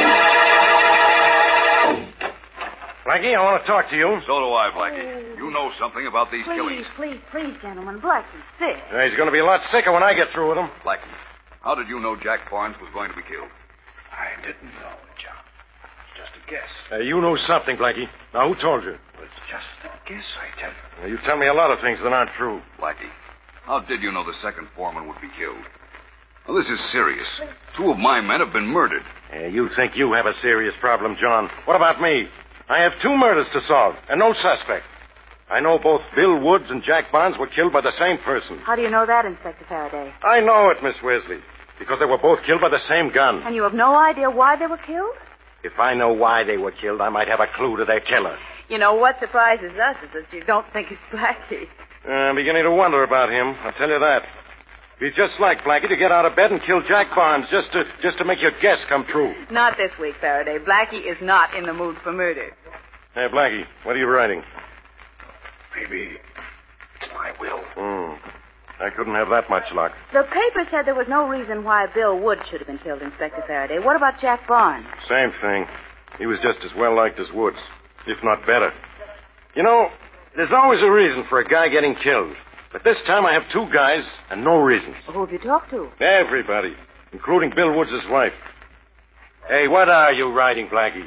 Blackie, I want to talk to you. So do I, Blackie. You know something about these Please, killings. please, please, gentlemen. Blackie's sick. Yeah, he's going to be a lot sicker when I get through with him. Blackie, how did you know Jack Barnes was going to be killed? I didn't know, John. It's just a guess. Uh, you know something, Blackie. Now, who told you? It's just a guess, I tell you. Well, you tell me a lot of things that aren't true. Blackie, how did you know the second foreman would be killed? Well, this is serious. Two of my men have been murdered. Uh, you think you have a serious problem, John. What about me? I have two murders to solve, and no suspect. I know both Bill Woods and Jack Barnes were killed by the same person. How do you know that, Inspector Faraday? I know it, Miss Wesley, because they were both killed by the same gun. And you have no idea why they were killed? If I know why they were killed, I might have a clue to their killer. You know, what surprises us is that you don't think it's Blackie. Uh, I'm beginning to wonder about him, I'll tell you that. He's just like Blackie to get out of bed and kill Jack Barnes just to just to make your guess come true. Not this week, Faraday. Blackie is not in the mood for murder. Hey, Blackie, what are you writing? Maybe it's my will. Hmm. I couldn't have that much luck. The paper said there was no reason why Bill Woods should have been killed, Inspector Faraday. What about Jack Barnes? Same thing. He was just as well liked as Woods, if not better. You know, there's always a reason for a guy getting killed. But this time I have two guys and no reasons. Well, who have you talked to? Everybody, including Bill Woods' wife. Hey, what are you writing, Blackie?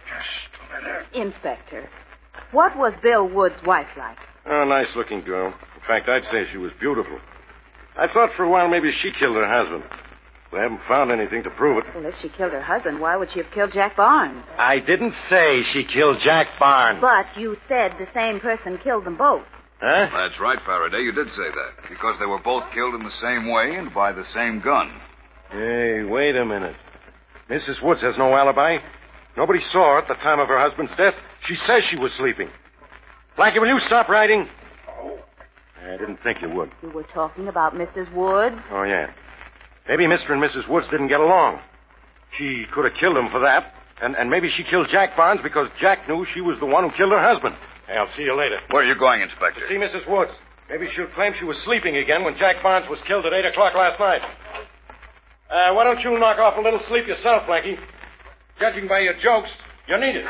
Inspector, what was Bill Woods' wife like? Oh, nice-looking girl. In fact, I'd say she was beautiful. I thought for a while maybe she killed her husband. We haven't found anything to prove it. Well, if she killed her husband, why would she have killed Jack Barnes? I didn't say she killed Jack Barnes. But you said the same person killed them both. Huh? That's right, Faraday. You did say that. Because they were both killed in the same way and by the same gun. Hey, wait a minute. Missus Woods has no alibi. Nobody saw her at the time of her husband's death. She says she was sleeping. Blackie, will you stop writing? Oh. I didn't think you would. You were talking about Missus Woods? Oh, yeah. Maybe Mister and Missus Woods didn't get along. She could have killed him for that. And, and maybe she killed Jack Barnes because Jack knew she was the one who killed her husband. Hey, I'll see you later. Where are you going, Inspector? To see Missus Woods. Maybe she'll claim she was sleeping again when Jack Barnes was killed at eight o'clock last night. Uh, why don't you knock off a little sleep yourself, Blackie? Judging by your jokes, you need it.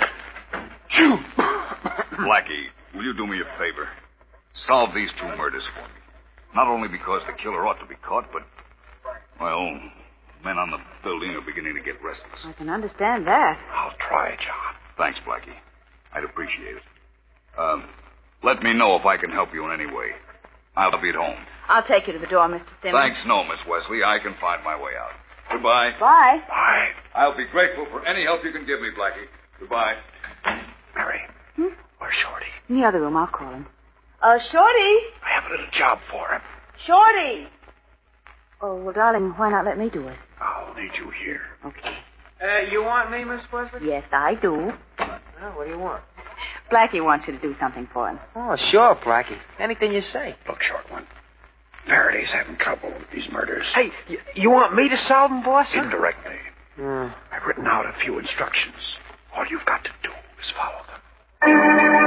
Blackie, will you do me a favor? Solve these two murders for me. Not only because the killer ought to be caught, but, well, men on the building are beginning to get restless. I can understand that. I'll try, John. Thanks, Blackie. I'd appreciate it. Um, let me know if I can help you in any way. I'll be at home. I'll take you to the door, Mister Simmons. Thanks, no, Miss Wesley. I can find my way out. Goodbye. Bye. Bye. I'll be grateful for any help you can give me, Blackie. Goodbye. Mary, Hmm? where's Shorty? In the other room, I'll call him. Uh, Shorty! I have a little job for him. Shorty! Oh, well, darling, why not let me do it? I'll need you here. Okay. Uh, you want me, Miss Wesley? Yes, I do. Oh, what do you want? Blackie wants you to do something for him. Oh, sure, Blackie. Anything you say. Look, short one. Faraday's having trouble with these murders. Hey, y- you want me to solve them, boss? Huh? Indirectly. Mm. I've written out a few instructions. All you've got to do is follow them.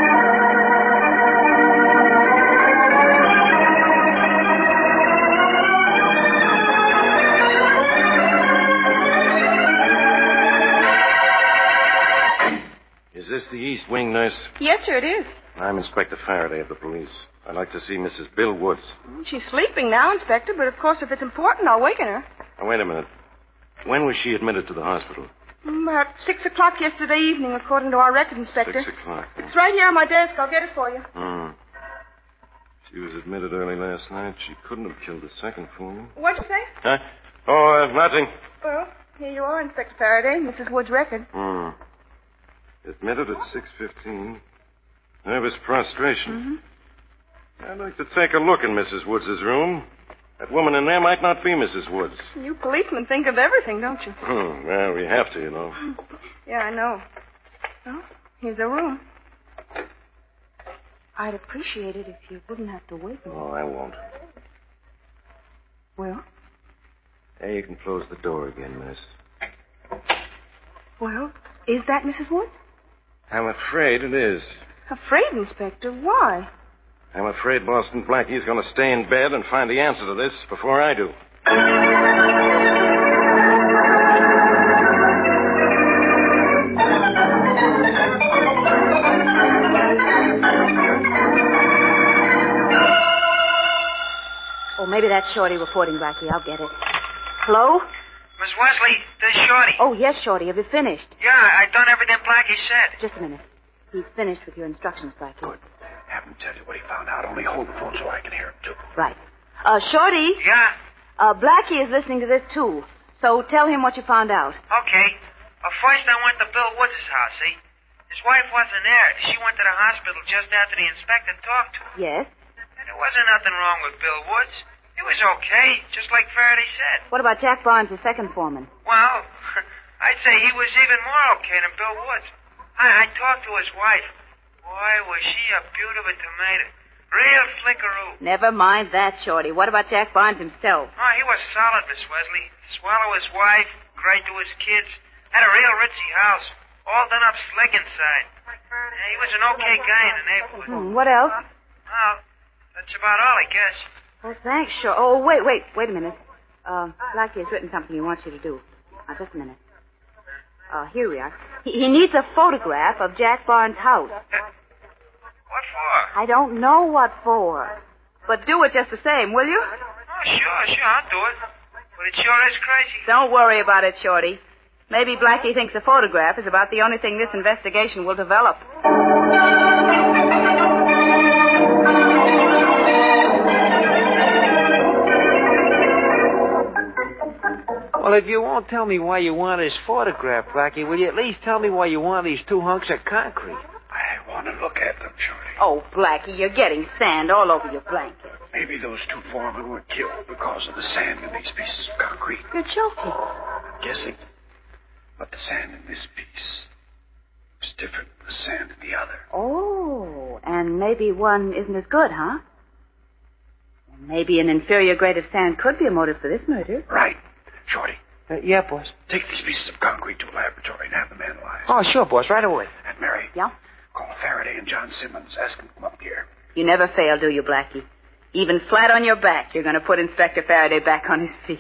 Is this the East Wing, nurse? Yes, sir, it is. I'm Inspector Faraday of the police. I'd like to see Missus Bill Woods. She's sleeping now, Inspector, but of course, if it's important, I'll waken her. Now, wait a minute. When was she admitted to the hospital? About six o'clock yesterday evening, according to our record, Inspector. Six o'clock. It's right here on my desk. I'll get it for you. Hmm. She was admitted early last night. She couldn't have killed the second foreman. What'd you say? Huh? Oh, uh, nothing. Well, here you are, Inspector Faraday, Missus Wood's record. Hmm. Admitted at six fifteen. Nervous prostration. Mm-hmm. I'd like to take a look in Missus Woods' room. That woman in there might not be Missus Woods. You policemen think of everything, don't you? Hmm. Well, we have to, you know. Yeah, I know. Well, here's the room. I'd appreciate it if you wouldn't have to wait. Oh, I won't. Well? Hey, you can close the door again, miss. Well, is that Missus Woods? I'm afraid it is. Afraid, Inspector? Why? I'm afraid Boston Blackie's going to stay in bed and find the answer to this before I do. Oh, maybe that's Shorty reporting, Blackie. I'll get it. Hello? Miss Wesley, this is Shorty. Oh, yes, Shorty. Have you finished? Yeah, I done everything Blackie said. Just a minute. He's finished with your instructions, Blackie. Good. Have him tell you what he found out. Only hold the phone so I can hear him, too. Right. Uh, Shorty? Yeah? Uh, Blackie is listening to this, too. So tell him what you found out. Okay. Uh, first, I went to Bill Woods' house, see? His wife wasn't there. She went to the hospital just after the inspector talked to her. Yes? And there wasn't nothing wrong with Bill Woods. It was okay, just like Faraday said. What about Jack Barnes, the second foreman? Well, I'd say he was even more okay than Bill Woods. I, I talked to his wife. Boy, was she a beaut of a tomato. Real slickeroo. Never mind that, Shorty. What about Jack Barnes himself? Oh, he was solid, Miss Wesley. Swallow his wife, great to his kids. Had a real ritzy house. All done up slick inside. Yeah, he was an okay guy in the neighborhood. Hmm, what else? Well, that's about all, I guess. Well, thanks, sure. Oh, wait, wait, wait a minute. Uh, Blackie has written something he wants you to do. Now, just a minute. Uh, here we are. He, he needs a photograph of Jack Barnes' house. What for? I don't know what for. But do it just the same, will you? Oh, sure, sure, I'll do it. But it sure is crazy. Don't worry about it, Shorty. Maybe Blackie thinks a photograph is about the only thing this investigation will develop. Well, if you won't tell me why you want his photograph, Blackie, will you at least tell me why you want these two hunks of concrete? I want to look at them, Shorty. Oh, Blackie, you're getting sand all over your blanket. Maybe those two foremen were killed because of the sand in these pieces of concrete. You're joking. I'm guessing. But the sand in this piece is different from the sand in the other. Oh, and maybe one isn't as good, huh? Maybe an inferior grade of sand could be a motive for this murder. Right. Shorty. Uh, yeah, boss. Take these pieces of concrete to a laboratory and have them analyzed. Oh, sure, boss. Right away. And Mary. Yeah? Call Faraday and John Simmons. Ask them to come up here. You never fail, do you, Blackie? Even flat on your back, you're going to put Inspector Faraday back on his feet.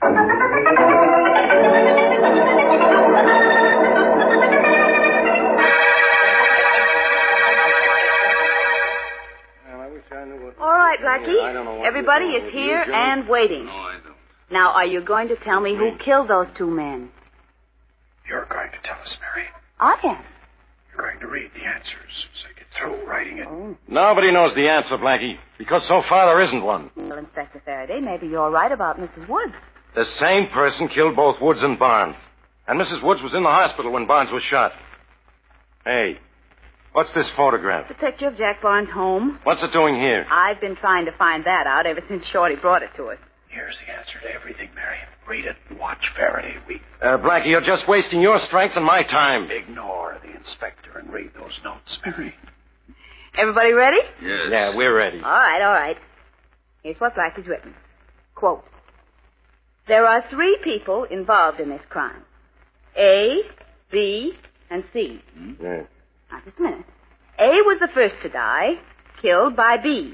All right, Blackie. Everybody is here and waiting. No, I don't. Now, are you going to tell me who killed those two men? You're going to tell us, Mary. I am. You're going to read the answers so you get through writing it. Oh. Nobody knows the answer, Blackie, because so far there isn't one. Well, Inspector Faraday, maybe you're right about Missus Woods. The same person killed both Woods and Barnes. And Missus Woods was in the hospital when Barnes was shot. Hey, what's this photograph? It's a picture of Jack Barnes' home. What's it doing here? I've been trying to find that out ever since Shorty brought it to us. Here's the answer to everything, Mary. Read it and watch Faraday weep. Uh, Blackie, you're just wasting your strength and my time. Ignore the inspector and read those notes, Mary. Everybody ready? Yes. Yeah, we're ready. All right, all right. Here's what Blackie's written. Quote, there are three people involved in this crime. A, B, and C. Mm-hmm. Yeah. Now, just a minute. A was the first to die, killed by B.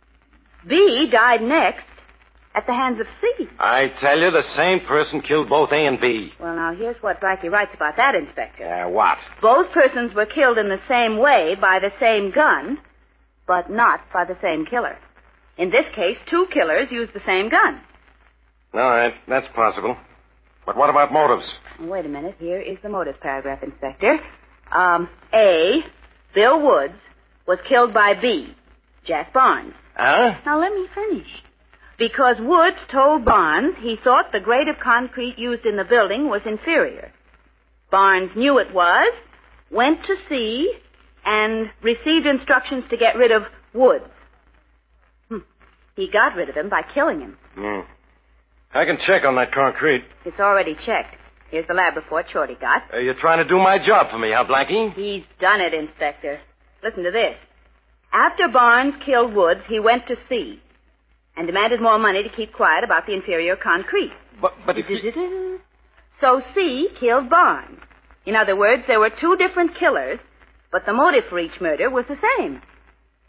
B died next at the hands of C. I tell you, the same person killed both A and B. Well, now, here's what Blackie writes about that, Inspector. Uh, what? Both persons were killed in the same way by the same gun, but not by the same killer. In this case, two killers used the same gun. All right, that's possible. But what about motives? Wait a minute. Here is the motive paragraph, Inspector. Um, A, Bill Woods, was killed by B, Jack Barnes. Huh? Now, let me finish. Because Woods told Barnes he thought the grade of concrete used in the building was inferior. Barnes knew it was, went to see, and received instructions to get rid of Woods. Hm. He got rid of him by killing him. Hmm. I can check on that concrete. It's already checked. Here's the lab report Shorty got. Uh, you're trying to do my job for me, huh, Blackie? He's done it, Inspector. Listen to this. After Barnes killed Woods, he went to C and demanded more money to keep quiet about the inferior concrete. But, but if he... So C killed Barnes. In other words, there were two different killers, but the motive for each murder was the same.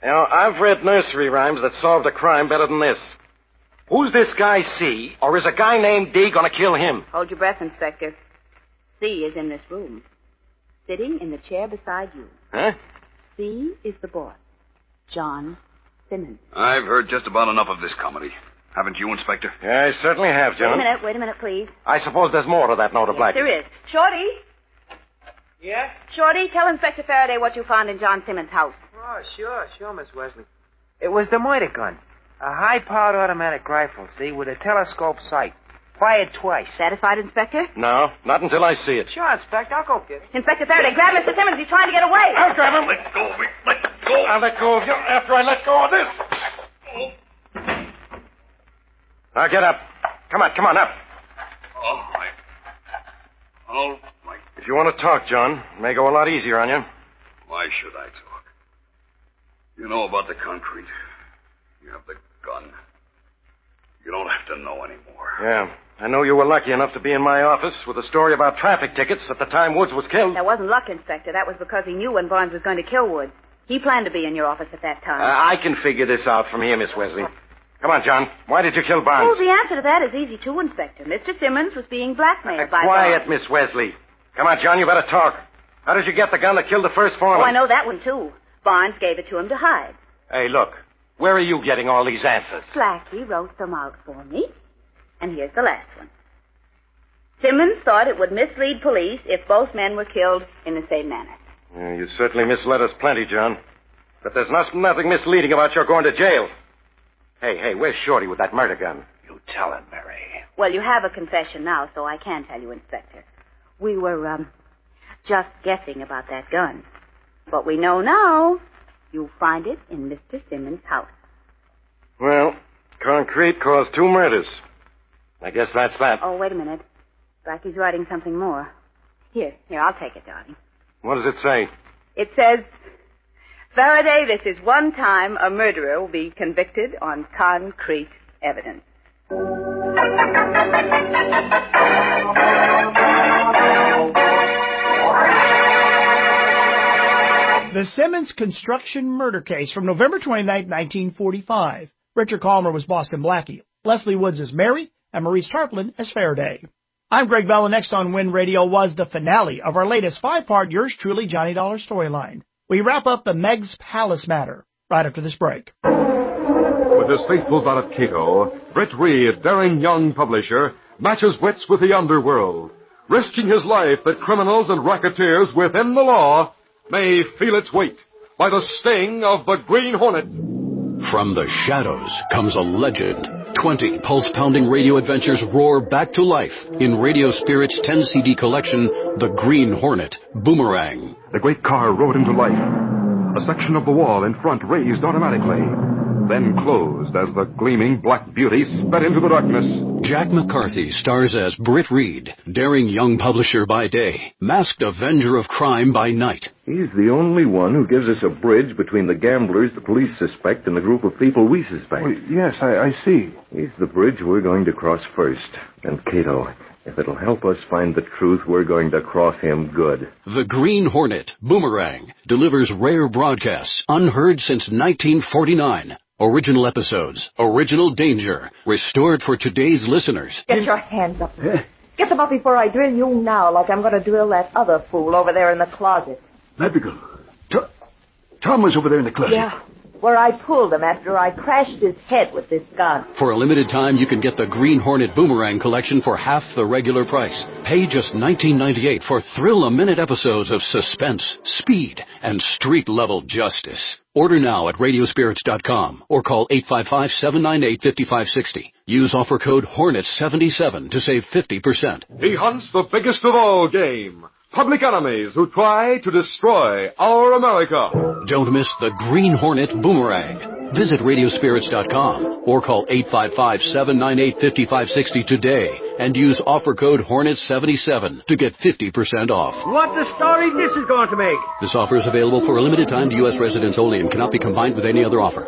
You know, I've read nursery rhymes that solved a crime better than this. Who's this guy C, or is a guy named D going to kill him? Hold your breath, Inspector. C is in this room, sitting in the chair beside you. Huh? C is the boss, John Simmons. I've heard just about enough of this comedy. Haven't you, Inspector? Yeah, I certainly have, John. Wait a minute, wait a minute, please. I suppose there's more to that note of Yes, Blackie. there is. Shorty, Yeah? Shorty, tell Inspector Faraday what you found in John Simmons' house. Oh, sure, sure, Miss Wesley. It was the murder gun. A high-powered automatic rifle, see, with a telescope sight. Fired twice. Satisfied, Inspector? No, not until I see it. Sure, Inspector, I'll go get it. Inspector Faraday, grab Mister Simmons. He's trying to get away. I'll grab him. Let go of me. Let go. I'll let go of you after I let go of this. Now get up. Come on, come on, up. All right. All right. If you want to talk, John, it may go a lot easier on you. Why should I talk? You know about the concrete. You have the gun. You don't have to know anymore. Yeah. I know you were lucky enough to be in my office with a story about traffic tickets at the time Woods was killed. That wasn't luck, Inspector. That was because he knew when Barnes was going to kill Woods. He planned to be in your office at that time. Uh, I can figure this out from here, Miss Wesley. Come on, John. Why did you kill Barnes? Oh, the answer to that is easy, too, Inspector. Mister Simmons was being blackmailed uh, by Quiet, Barnes. Miss Wesley. Come on, John, you better talk. How did you get the gun that killed the first foreman? Oh, I know that one, too. Barnes gave it to him to hide. Hey, look. Where are you getting all these answers? Blackie wrote them out for me. And here's the last one. Simmons thought it would mislead police if both men were killed in the same manner. Yeah, you certainly misled us plenty, John. But there's not, nothing misleading about your going to jail. Hey, hey, where's Shorty with that murder gun? You tell him, Mary. Well, you have a confession now, so I can tell you, Inspector. We were, um, just guessing about that gun. But we know now you'll find it in Mister Simmons' house. Well, concrete caused two murders. I guess that's that. Oh, wait a minute. Blackie's writing something more. Here, here, I'll take it, darling. What does it say? It says, Faraday, this is one time a murderer will be convicted on concrete evidence. The Simmons construction murder case from November twenty-ninth, nineteen forty-five. Richard Calmer was Boston Blackie. Leslie Woods as Mary, and Maurice Tarplin as Faraday. I'm Greg Bell, and next on Win Radio was the finale of our latest five-part Yours Truly Johnny Dollar storyline. We wrap up the Meg's Palace matter right after this break. With his faithful valet Cato, Britt Reed, daring young publisher, matches wits with the underworld, risking his life that criminals and racketeers within the law may feel its weight by the sting of the Green Hornet. From the shadows comes a legend. Twenty pulse-pounding radio adventures roar back to life in Radio Spirit's ten C D collection, The Green Hornet, Boomerang. The great car rode into life. A section of the wall in front raised automatically, then closed as the gleaming black beauty sped into the darkness. Jack McCarthy stars as Britt Reed, daring young publisher by day, masked avenger of crime by night. He's the only one who gives us a bridge between the gamblers the police suspect and the group of people we suspect. Well, yes, I, I see. He's the bridge we're going to cross first. And Cato, if it'll help us find the truth, we're going to cross him good. The Green Hornet, Boomerang, delivers rare broadcasts unheard since nineteen forty-nine. Original episodes, original danger, restored for today's listeners. Get your hands up. Get them up before I drill you now, like I'm going to drill that other fool over there in the closet. Madrigal, Tom, Tom was over there in the closet. Yeah, where I pulled him after I crashed his head with this gun. For a limited time, you can get the Green Hornet Boomerang collection for half the regular price. Pay just nineteen ninety-eight for thrill-a-minute episodes of suspense, speed, and street-level justice. Order now at radio spirits dot com or call eight five five, seven nine eight, five five six zero. Use offer code Hornet seventy-seven to save fifty percent. He hunts the biggest of all game. Public enemies who try to destroy our America. Don't miss the Green Hornet Boomerang. Visit radio spirits dot com or call eight five five, seven nine eight, five five six zero today and use offer code Hornet seventy-seven to get fifty percent off. What the story this is going to make? This offer is available for a limited time to U S residents only and cannot be combined with any other offer.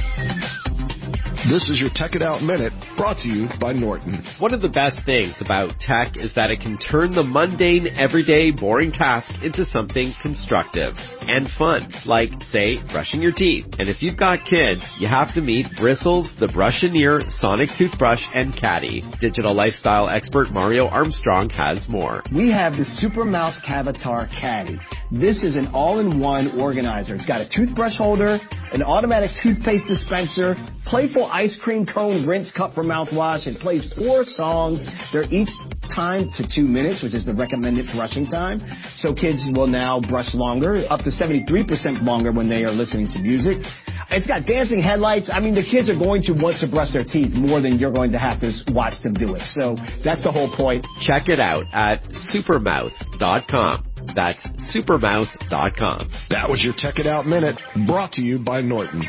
This is your Tech It Out Minute, brought to you by Norton. One of the best things about tech is that it can turn the mundane, everyday, boring task into something constructive. and fun, like, say, brushing your teeth. And if you've got kids, you have to meet Bristles, the Brush-A-Near, Sonic Toothbrush, and Caddy. Digital lifestyle expert Mario Armstrong has more. We have the Supermouth Cavatar Caddy. This is an all-in-one organizer. It's got a toothbrush holder, an automatic toothpaste dispenser, playful ice cream cone rinse cup for mouthwash. It plays four songs. They're each timed to two minutes, which is the recommended brushing time. So kids will now brush longer, up to seventy-three percent longer when they are listening to music. It's got dancing headlights. I mean, the kids are going to want to brush their teeth more than you're going to have to watch them do it. So that's the whole point. Check it out at supermouth dot com. That's supermouth dot com. That was your Check It Out Minute, brought to you by Norton.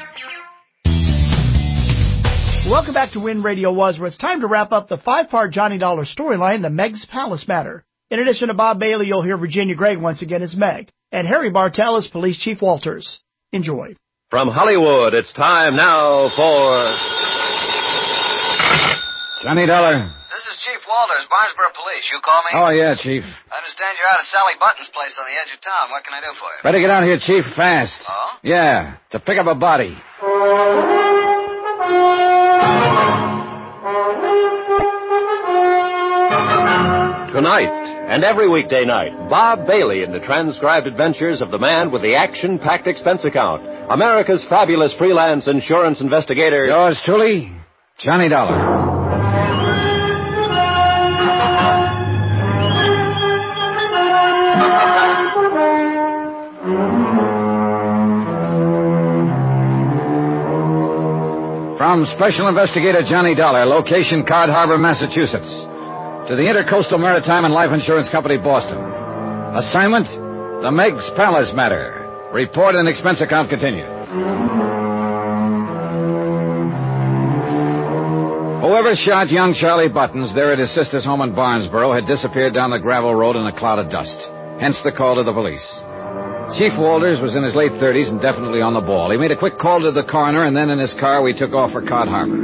Welcome back to Win Radio Was, where it's time to wrap up the five-part Johnny Dollar storyline, the Meg's Palace Matter. In addition to Bob Bailey, you'll hear Virginia Gregg once again as Meg, and Harry Bartell as Police Chief Walters. Enjoy. From Hollywood, it's time now for Johnny Dollar. This is Chief Walters, Barnesboro Police. You call me? Oh, yeah, Chief. I understand you're out at Sally Button's place on the edge of town. What can I do for you? Better get out here, Chief, fast. Oh? Yeah, to pick up a body. Tonight, and every weekday night, Bob Bailey in the transcribed adventures of the man with the action-packed expense account, America's fabulous freelance insurance investigator. Yours truly, Johnny Dollar. From Special Investigator Johnny Dollar, location Cod Harbor, Massachusetts, to the Intercoastal Maritime and Life Insurance Company, Boston. Assignment, the Meg's Palace Matter. Report and expense account continued. Whoever shot young Charlie Buttons there at his sister's home in Barnesboro had disappeared down the gravel road in a cloud of dust. Hence the call to the police. Chief Walters was in his late thirties and definitely on the ball. He made a quick call to the coroner, and then in his car we took off for Cod Harbor.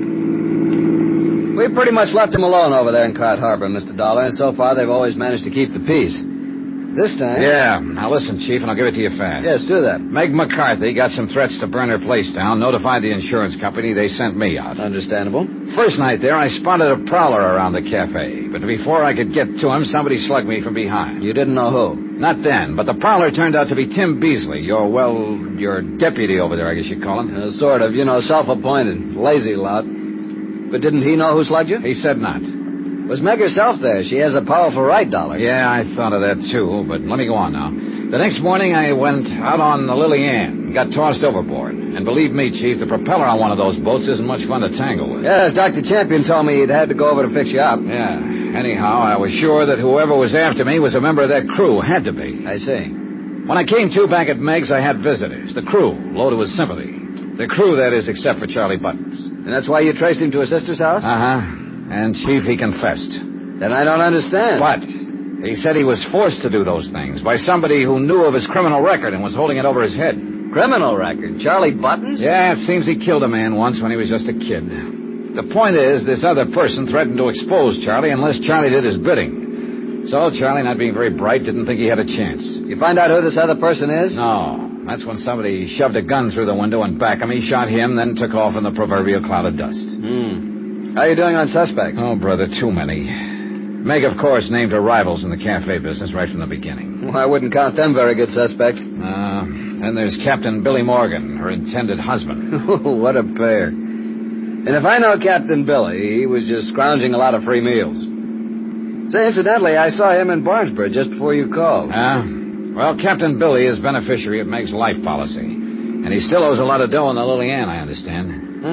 We pretty much left him alone over there in Cod Harbor, Mister Dollar, and so far they've always managed to keep the peace. This time... Yeah. Now listen, Chief, and I'll give it to you fast. Yes, do that. Meg McCarthy got some threats to burn her place down, notified the insurance company. They sent me out. Understandable. First night there, I spotted a prowler around the cafe, but before I could get to him, somebody slugged me from behind. You didn't know who? Not then, but the prowler turned out to be Tim Beasley, your, well, your deputy over there, I guess you'd call him. Uh, sort of, you know, self-appointed. Lazy lot. But didn't he know who slugged you? He said not. Was Meg herself there? She has a powerful right, Dollar. Yeah, I thought of that, too, but let me go on now. The next morning, I went out on the Lily Ann and got tossed overboard. And believe me, Chief, the propeller on one of those boats isn't much fun to tangle with. Yes, Doctor Champion told me he'd had to go over to fix you up. Yeah. Anyhow, I was sure that whoever was after me was a member of that crew. Had to be. I see. When I came to back at Meg's, I had visitors. The crew, loaded with sympathy. The crew, that is, except for Charlie Buttons. And that's why you traced him to his sister's house? Uh-huh. And, Chief, he confessed. Then I don't understand. But he said he was forced to do those things by somebody who knew of his criminal record and was holding it over his head. Criminal record? Charlie Buttons? Yeah, it seems he killed a man once when he was just a kid. The point is, this other person threatened to expose Charlie unless Charlie did his bidding. So Charlie, not being very bright, didn't think he had a chance. You find out who this other person is? No. That's when somebody shoved a gun through the window and back of me, shot him, then took off in the proverbial cloud of dust. Hmm. How are you doing on suspects? Oh, brother, too many. Meg, of course, named her rivals in the cafe business right from the beginning. Well, I wouldn't count them very good suspects. Uh, then there's Captain Billy Morgan, her intended husband. What a pair. And if I know Captain Billy, he was just scrounging a lot of free meals. Say, incidentally, I saw him in Barnesboro just before you called. Ah? Well, Captain Billy is beneficiary of Meg's life policy. And he still owes a lot of dough on the Lily Ann, I understand.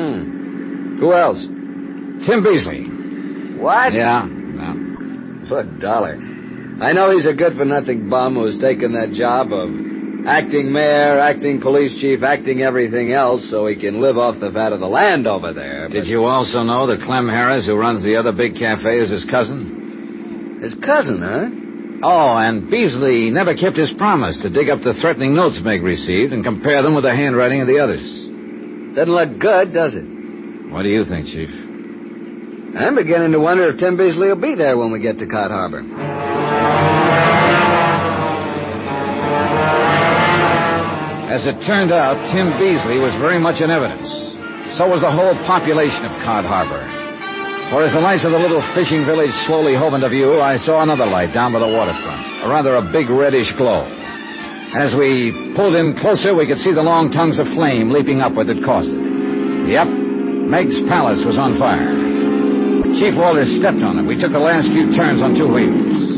Hmm. Who else? Tim Beasley. What? Yeah, yeah. What dollar? I know he's a good-for-nothing bum who's taken that job of acting mayor, acting police chief, acting everything else so he can live off the fat of the land over there. But... Did you also know that Clem Harris, who runs the other big cafe, is his cousin? His cousin, huh? Oh, and Beasley never kept his promise to dig up the threatening notes Meg received and compare them with the handwriting of the others. Doesn't look good, does it? What do you think, Chief? I'm beginning to wonder if Tim Beasley will be there when we get to Cod Harbor. As it turned out, Tim Beasley was very much in evidence. So was the whole population of Cod Harbor. For as the lights of the little fishing village slowly hove into view, I saw another light down by the waterfront, a rather a big reddish glow. As we pulled in closer, we could see the long tongues of flame leaping upward that caused it. Yep, Meg's Palace was on fire. Chief Walters stepped on it. We took the last few turns on two wheels.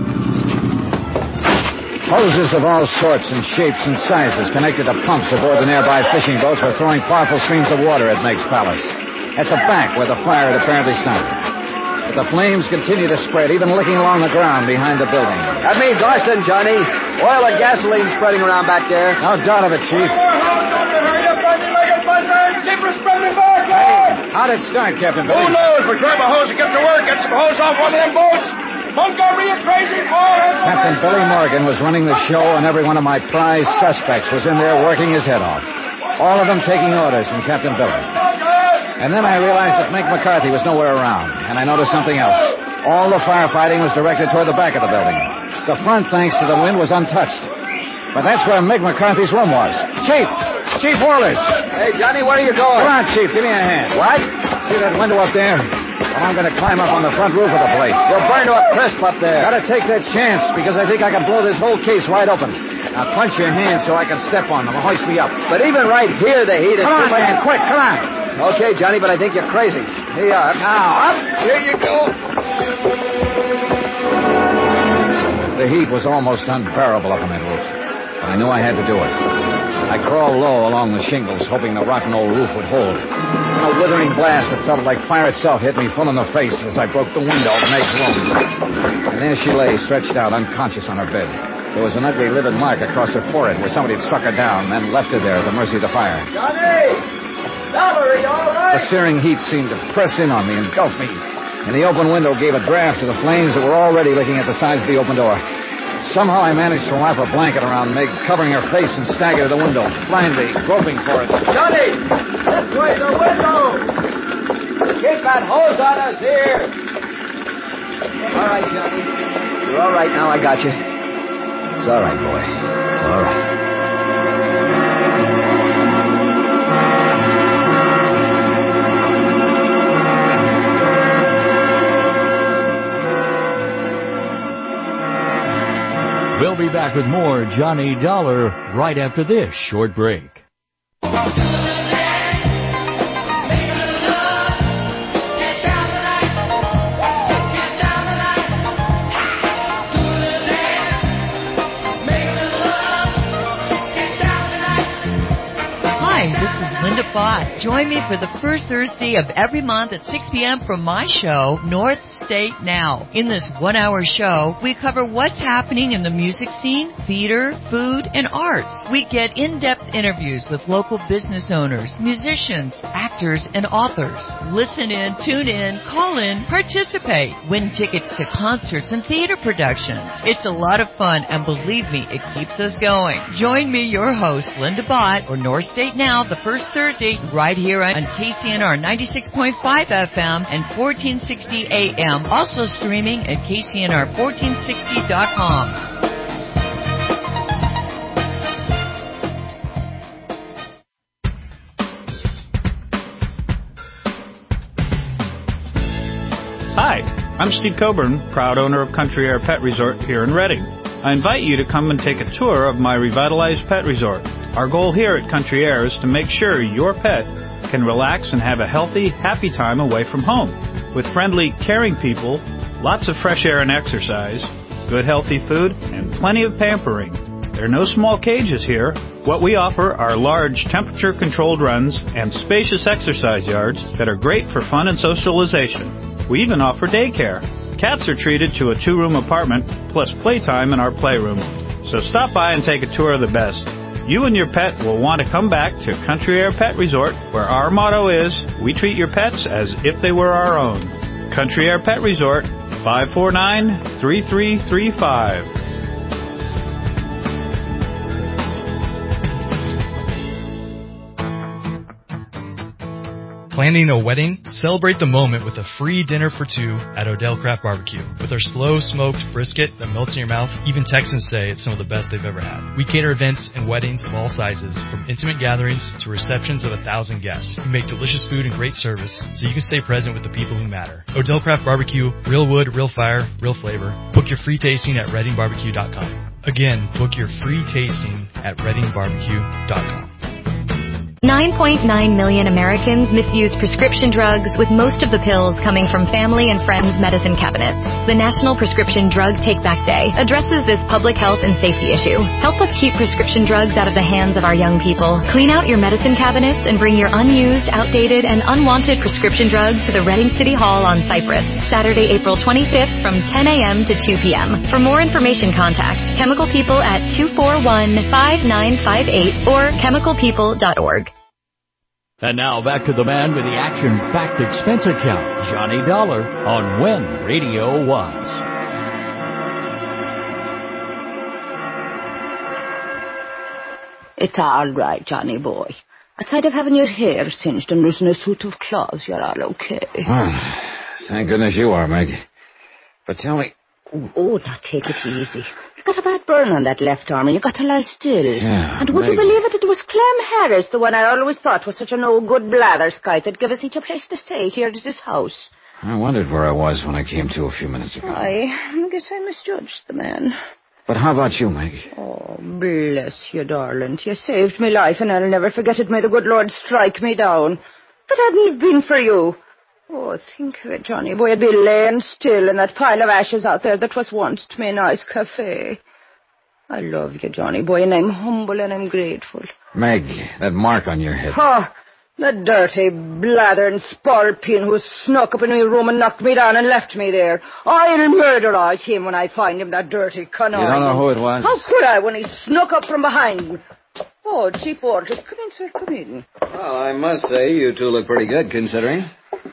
Hoses of all sorts and shapes and sizes connected to pumps aboard the nearby fishing boats were throwing powerful streams of water at Meg's Palace, at the back where the fire had apparently started. But the flames continued to spread, even licking along the ground behind the building. That means arson, Johnny. Oil and gasoline spreading around back there. No doubt of it, Chief. How'd it start, Captain Billy? Who knows? But grab a hose and get to work. Get some hose off one of them boats. Montgomery, you crazy boy! Captain Billy Morgan was running the show, and every one of my prize suspects was in there working his head off. All of them taking orders from Captain Billy. And then I realized that Meg McCarthy was nowhere around, and I noticed something else. All the firefighting was directed toward the back of the building. The front, thanks to the wind, was untouched. But that's where Meg McCarthy's room was. Chief! Chief Walters! Hey, Johnny, where are you going? Come on, Chief, give me a hand. What? See that window up there? Well, I'm going to climb up on the front roof of the place. You'll burn to a crisp up there. Gotta take that chance, because I think I can blow this whole case wide open. Now, clench your hand so I can step on them and hoist me up. But even right here, the heat is... Come on, man, quick, come on. Okay, Johnny, but I think you're crazy. Here you are. Now, up. Here you go. The heat was almost unbearable up on that roof, but I knew I had to do it. I crawled low along the shingles, hoping the rotten old roof would hold. And a withering blast that felt like fire itself hit me full in the face as I broke the window of Meg's room. And there she lay, stretched out, unconscious on her bed. There was an ugly livid mark across her forehead where somebody had struck her down, then left her there at the mercy of the fire. Johnny! Dollar, are you all right? The searing heat seemed to press in on me, engulf me. And the open window gave a draft to the flames that were already licking at the sides of the open door. Somehow I managed to wrap a blanket around Meg, covering her face, and stagger to the window, blindly, groping for it. Johnny! This way, the window! Keep that hose on us here! All right, Johnny. You're all right now, I got you. It's all right, boy. It's all right. We'll be back with more Johnny Dollar right after this short break. Hi, this is Linda Bott. Join me for the first Thursday of every month at six p.m. for my show, North State Now. In this one-hour show, we cover what's happening in the music scene, theater, food, and arts. We get in-depth interviews with local business owners, musicians, actors, and authors. Listen in, tune in, call in, participate. Win tickets to concerts and theater productions. It's a lot of fun, and believe me, it keeps us going. Join me, your host, Linda Bott, for North State Now, the first Thursday, right here on K C N R ninety-six point five F M and fourteen sixty A M. Also streaming at K C N R fourteen sixty dot com. Hi, I'm Steve Coburn, proud owner of Country Air Pet Resort here in Reading. I invite you to come and take a tour of my revitalized pet resort. Our goal here at Country Air is to make sure your pet can relax and have a healthy, happy time away from home. With friendly, caring people, lots of fresh air and exercise, good healthy food, and plenty of pampering. There are no small cages here. What we offer are large temperature-controlled runs and spacious exercise yards that are great for fun and socialization. We even offer daycare. Cats are treated to a two-room apartment plus playtime in our playroom. So stop by and take a tour of the best. You and your pet will want to come back to Country Air Pet Resort, where our motto is, we treat your pets as if they were our own. Country Air Pet Resort, five four nine, three three three five. Planning a wedding? Celebrate the moment with a free dinner for two at Odell Craft Barbecue. With our slow-smoked brisket that melts in your mouth, even Texans say it's some of the best they've ever had. We cater events and weddings of all sizes, from intimate gatherings to receptions of a thousand guests. We make delicious food and great service, so you can stay present with the people who matter. Odell Craft Barbecue, real wood, real fire, real flavor. Book your free tasting at redding barbecue dot com. Again, book your free tasting at redding barbecue dot com. nine point nine million Americans misuse prescription drugs, with most of the pills coming from family and friends' medicine cabinets. The National Prescription Drug Take-Back Day addresses this public health and safety issue. Help us keep prescription drugs out of the hands of our young people. Clean out your medicine cabinets and bring your unused, outdated, and unwanted prescription drugs to the Reading City Hall on Cypress, Saturday, April twenty-fifth from ten a.m. to two p.m. For more information, contact Chemical People at two four one, five nine five eight or chemical people dot org. And now back to the man with the action-packed expense account, Johnny Dollar, on When Radio Was. It's all right, Johnny boy. Aside of having your hair singed and losing a suit of clothes, you're all okay. Well, thank goodness you are, Meg. But tell me... Oh, now take it easy. You got a bad burn on that left arm and you got to lie still. Yeah, and would Meg... you believe it, it was Clem Harris, the one I always thought was such an old good blatherskite that gave us each a place to stay here at his house. I wondered where I was when I came to a few minutes ago. I guess I misjudged the man. But how about you, Meg? Oh, bless you, darling. You saved me life, and I'll never forget it. May the good Lord strike me down. But hadn't it been for you... Oh, think of it, Johnny boy. I'd be laying still in that pile of ashes out there that was once to me a nice cafe. I love you, Johnny boy, and I'm humble and I'm grateful. Meg, that mark on your head. Ha! Oh, the dirty blathering spalpeen who snuck up in my room and knocked me down and left me there. I'll murderize him when I find him, that dirty connard. You don't know who it was? How could I when he snuck up from behind? Oh, Chief Walters, come in, sir, come in. Well, I must say, you two look pretty good, considering.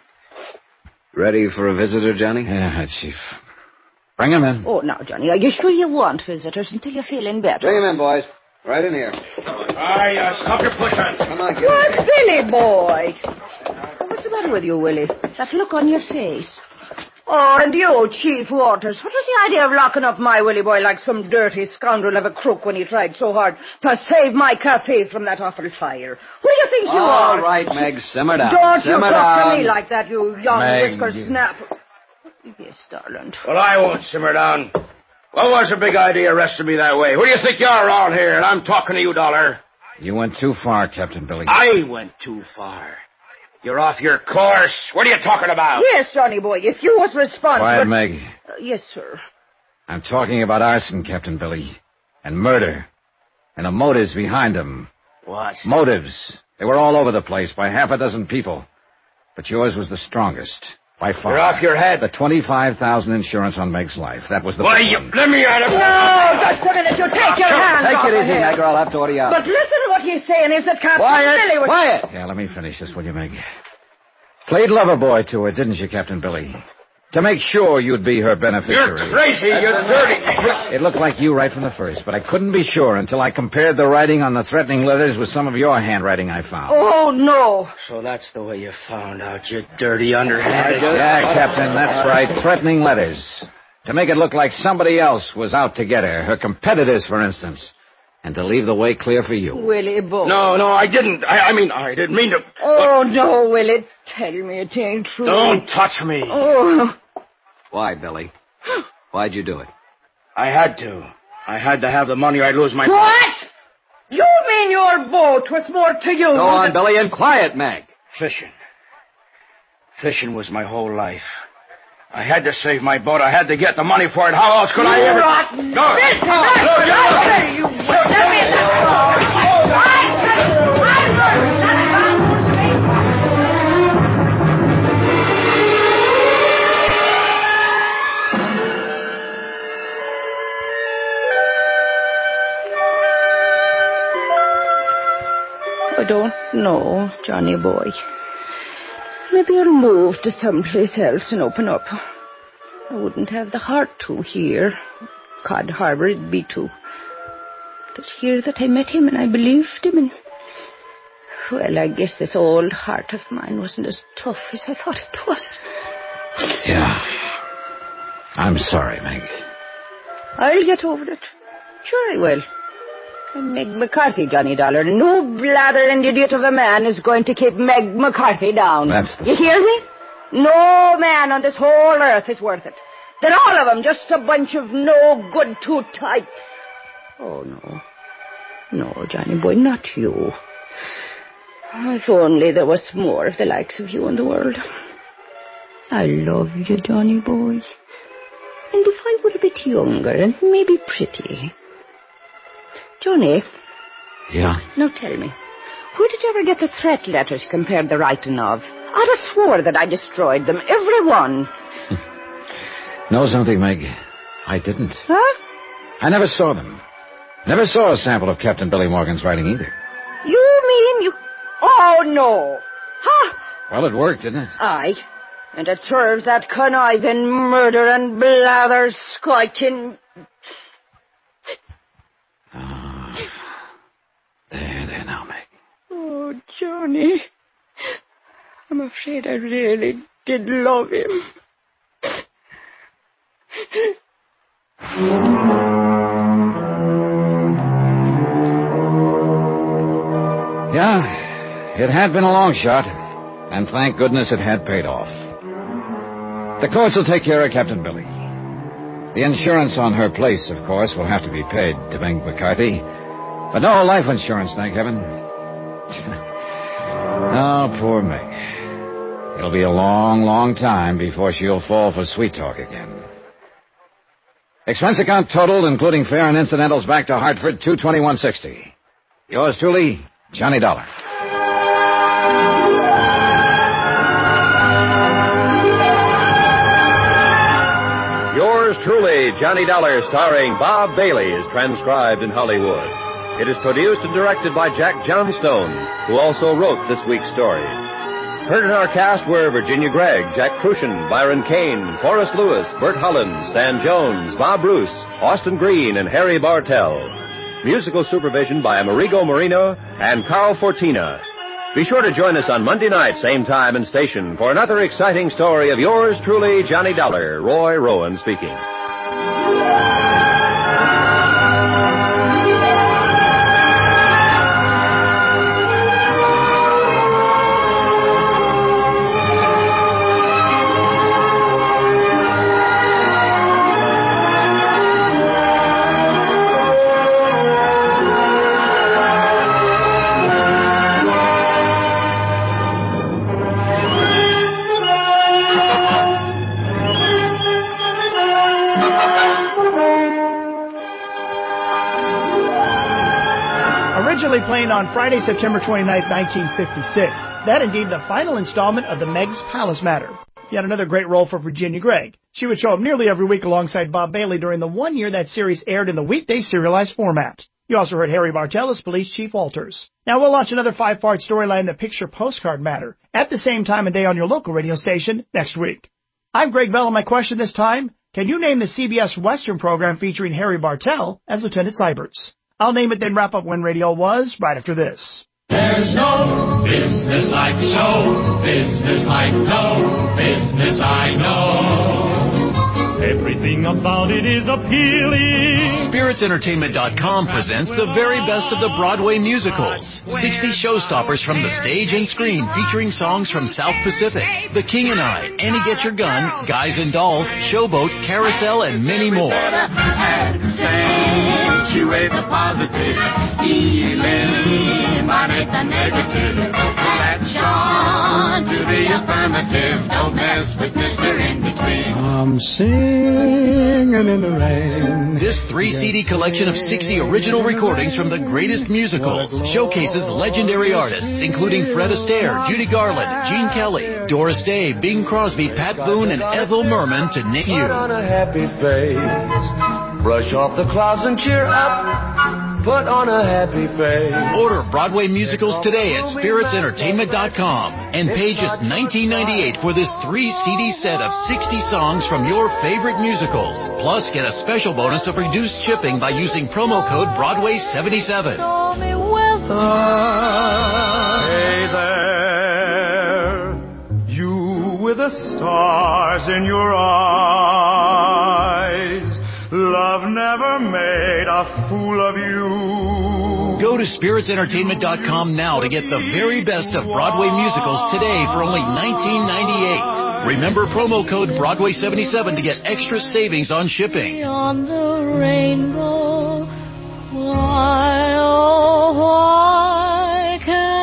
Ready for a visitor, Johnny? Yeah, Chief. Bring him in. Oh, now, Johnny, are you sure you want visitors until you're feeling better? Bring him in, boys. Right in here. Aye, uh, stop your pushing. Come on, get Good, Billy, boy. What's the matter with you, Willie? That look on your face. Oh, and you, Chief Waters. What was the idea of locking up my Willie boy like some dirty scoundrel of a crook when he tried so hard to save my cafe from that awful fire? Who do you think you All are? All right, Meg, simmer down. Don't simmer you talk down. to me like that, you young Meg, whisker you... snap. Yes, darling. Well, I won't simmer down. What was the big idea arresting me that way? Who do you think you are around here? And I'm talking to you, Dollar. You went too far, Captain Billy. I went too far. You're off your course. What are you talking about? Yes, Johnny boy, if you was responsible... Quiet, Meg. Uh, yes, sir. I'm talking about arson, Captain Billy. And murder. And the motives behind them. What? Motives. They were all over the place by half a dozen people. But yours was the strongest. By far. You're off your head. The twenty-five thousand insurance on Meg's life. That was the Why, big you... one. Let me out of... No, just a minute. You take your hands Take off it of easy, him. Meg, or I'll have to order you out. But listen to what he's saying is that Captain Quiet, Billy was... quiet. Yeah, let me finish this, will you, Meg? Played lover boy to her, didn't you, Captain Billy? To make sure you'd be her beneficiary. You're crazy. You're dirty. It looked like you right from the first, but I couldn't be sure until I compared the writing on the threatening letters with some of your handwriting I found. Oh, no. So that's the way you found out, you dirty underhanded... Yeah, Captain, that's right. Threatening letters. To make it look like somebody else was out to get her. Her competitors, for instance. And to leave the way clear for you. Willie Boy. No, no, I didn't. I, I mean, I didn't mean to... Oh, but... no, Willie. Tell me it ain't true. Don't touch me. Oh. Why, Billy? Why'd you do it? I had to. I had to have the money or I'd lose my... What? You mean your boat was more to you? Go on, Billy, and quiet, Meg. Fishing. Fishing was my whole life. I had to save my boat. I had to get the money for it. How else could I ever... Rotten. No. Listen, no, no, no, no, you... Let me... I don't know, Johnny boy. Maybe I'll move to someplace else and open up. I wouldn't have the heart to here. Cod Harbor it'd be too. It was here that I met him and I believed him and Well, I guess this old heart of mine wasn't as tough as I thought it was. Yeah. I'm sorry, Meg. I'll get over it. Sure I will. I'm Meg McCarthy, Johnny Dollar. No blathering idiot of a man is going to keep Meg McCarthy down. That's the... You hear me? No man on this whole earth is worth it. They're all of them just a bunch of no-good two-type. Oh, no. No, Johnny boy, not you. If only there was more of the likes of you in the world. I love you, Johnny boy. And if I were a bit younger and maybe pretty... Johnny. Yeah? Now tell me, where did you ever get the threat letters you compared the writing of? I'd have swore that I destroyed them, every one. Know something, Meg? I didn't. Huh? I never saw them. Never saw a sample of Captain Billy Morgan's writing either. You mean you... Oh, no. Huh? Well, it worked, didn't it? Aye. And it serves that conniving murder and blather squatting... Oh, there, there now, Meg. Oh, Johnny. I'm afraid I really did love him. Yeah, it had been a long shot, and thank goodness it had paid off. The courts will take care of Captain Billy. The insurance on her place, of course, will have to be paid to Meg McCarthy, but no life insurance, thank heaven. Oh, poor Meg. It'll be a long, long time before she'll fall for sweet talk again. Expense account totaled, including fare and incidentals, back to Hartford, two twenty-one sixty. Yours truly, Johnny Dollar. Yours truly, Johnny Dollar, starring Bob Bailey, is transcribed in Hollywood. It is produced and directed by Jack Johnstone, who also wrote this week's story. Heard in our cast were Virginia Gregg, Jack Crucian, Byron Kane, Forrest Lewis, Bert Holland, Stan Jones, Bob Bruce, Austin Green, and Harry Bartell. Musical supervision by Amerigo Marino and Carl Fortina. Be sure to join us on Monday night, same time and station, for another exciting story of yours truly, Johnny Dollar. Roy Rowan speaking. Playing on Friday, September twenty-ninth, nineteen fifty-six. That indeed the final installment of the Meg's Palace Matter. Yet another great role for Virginia Gregg. She would show up nearly every week alongside Bob Bailey during the one year that series aired in the weekday serialized format. You also heard Harry Bartell as Police Chief Walters. Now we'll launch another five-part storyline, The Picture Postcard Matter, at the same time and day on your local radio station next week. I'm Greg Bell, and my question this time, can you name the C B S Western program featuring Harry Bartell as Lieutenant Syberts? I'll name it, then wrap up When Radio Was right after this. There's no business like show business like no business I know. Everything about it is appealing. Spirits Entertainment dot com presents the very best of the Broadway musicals. sixty showstoppers from the stage and screen featuring songs from South Pacific, The King and I, Annie Get Your Gun, Guys and Dolls, Showboat, Carousel, and many more. Accentuate the positive, eliminate the negative. Latch on to the affirmative. Don't mess with Mister In-Between. I'm singing in the rain. This three C D collection of sixty original recordings from the greatest musicals showcases legendary artists, including Fred Astaire, Judy Garland, Gene Kelly, Doris Day, Bing Crosby, Pat Boone, and Ethel Merman, to name you. Put on a happy face. Brush off the clouds and cheer up. Put on a happy face. Order Broadway musicals today at Spirits Entertainment dot com and pay just nineteen ninety-eight for this three C D set of sixty songs from your favorite musicals. Plus, get a special bonus of reduced shipping by using promo code Broadway seventy-seven. Stormy weather. stars in your eyes. Love never made a fool of you. Go to spirits entertainment dot com now to get the very best of Broadway musicals today for only nineteen ninety-eight. Remember promo code Broadway seventy-seven to get extra savings on shipping. On the rainbow, why, oh, why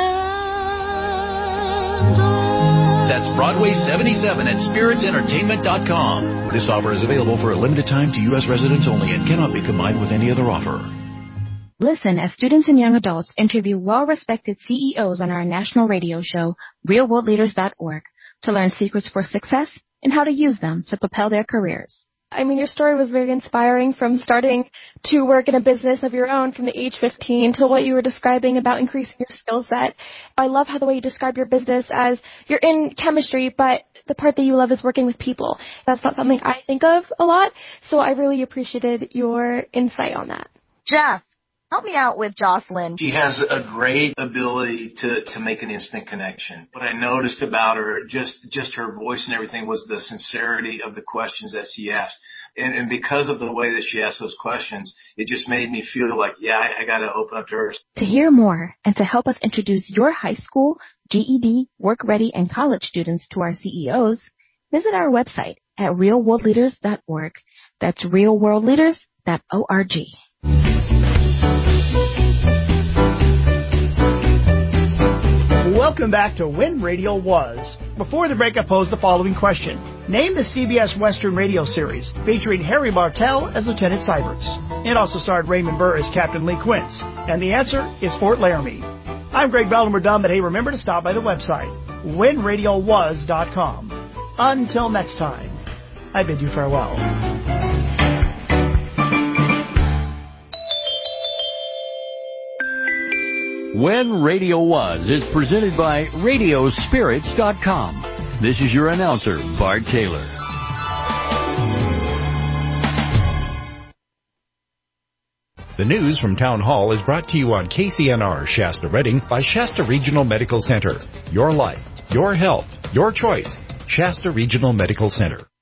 can't I? That's Broadway seventy-seven at spirits entertainment dot com. This offer is available for a limited time to U S residents only and cannot be combined with any other offer. Listen as students and young adults interview well-respected C E Os on our national radio show, real world leaders dot org, to learn secrets for success and how to use them to propel their careers. I mean, your story was very inspiring, from starting to work in a business of your own from the age fifteen to what you were describing about increasing your skill set. I love how the way you describe your business as you're in chemistry, but the part that you love is working with people. That's not something I think of a lot, so I really appreciated your insight on that. Jeff, help me out with Jocelyn. She has a great ability to, to make an instant connection. What I noticed about her, just, just her voice and everything, was the sincerity of the questions that she asked. And, and because of the way that she asked those questions, it just made me feel like, yeah, I, I got to open up to her. To hear more and to help us introduce your high school, G E D, work-ready, and college students to our C E Os, visit our website at real world leaders dot org. That's real world leaders dot org. Welcome back to When Radio Was. Before the break, I posed the following question. Name the C B S Western radio series featuring Harry Martell as Lieutenant Sybers. It also starred Raymond Burr as Captain Lee Quince. And the answer is Fort Laramie. I'm Greg Bell, and we're done, but hey, remember to stop by the website, when radio was dot com. Until next time, I bid you farewell. When Radio Was is presented by radio spirits dot com. This is your announcer, Bart Taylor. The news from Town Hall is brought to you on K C N R Shasta Redding by Shasta Regional Medical Center. Your life, your health, your choice. Shasta Regional Medical Center.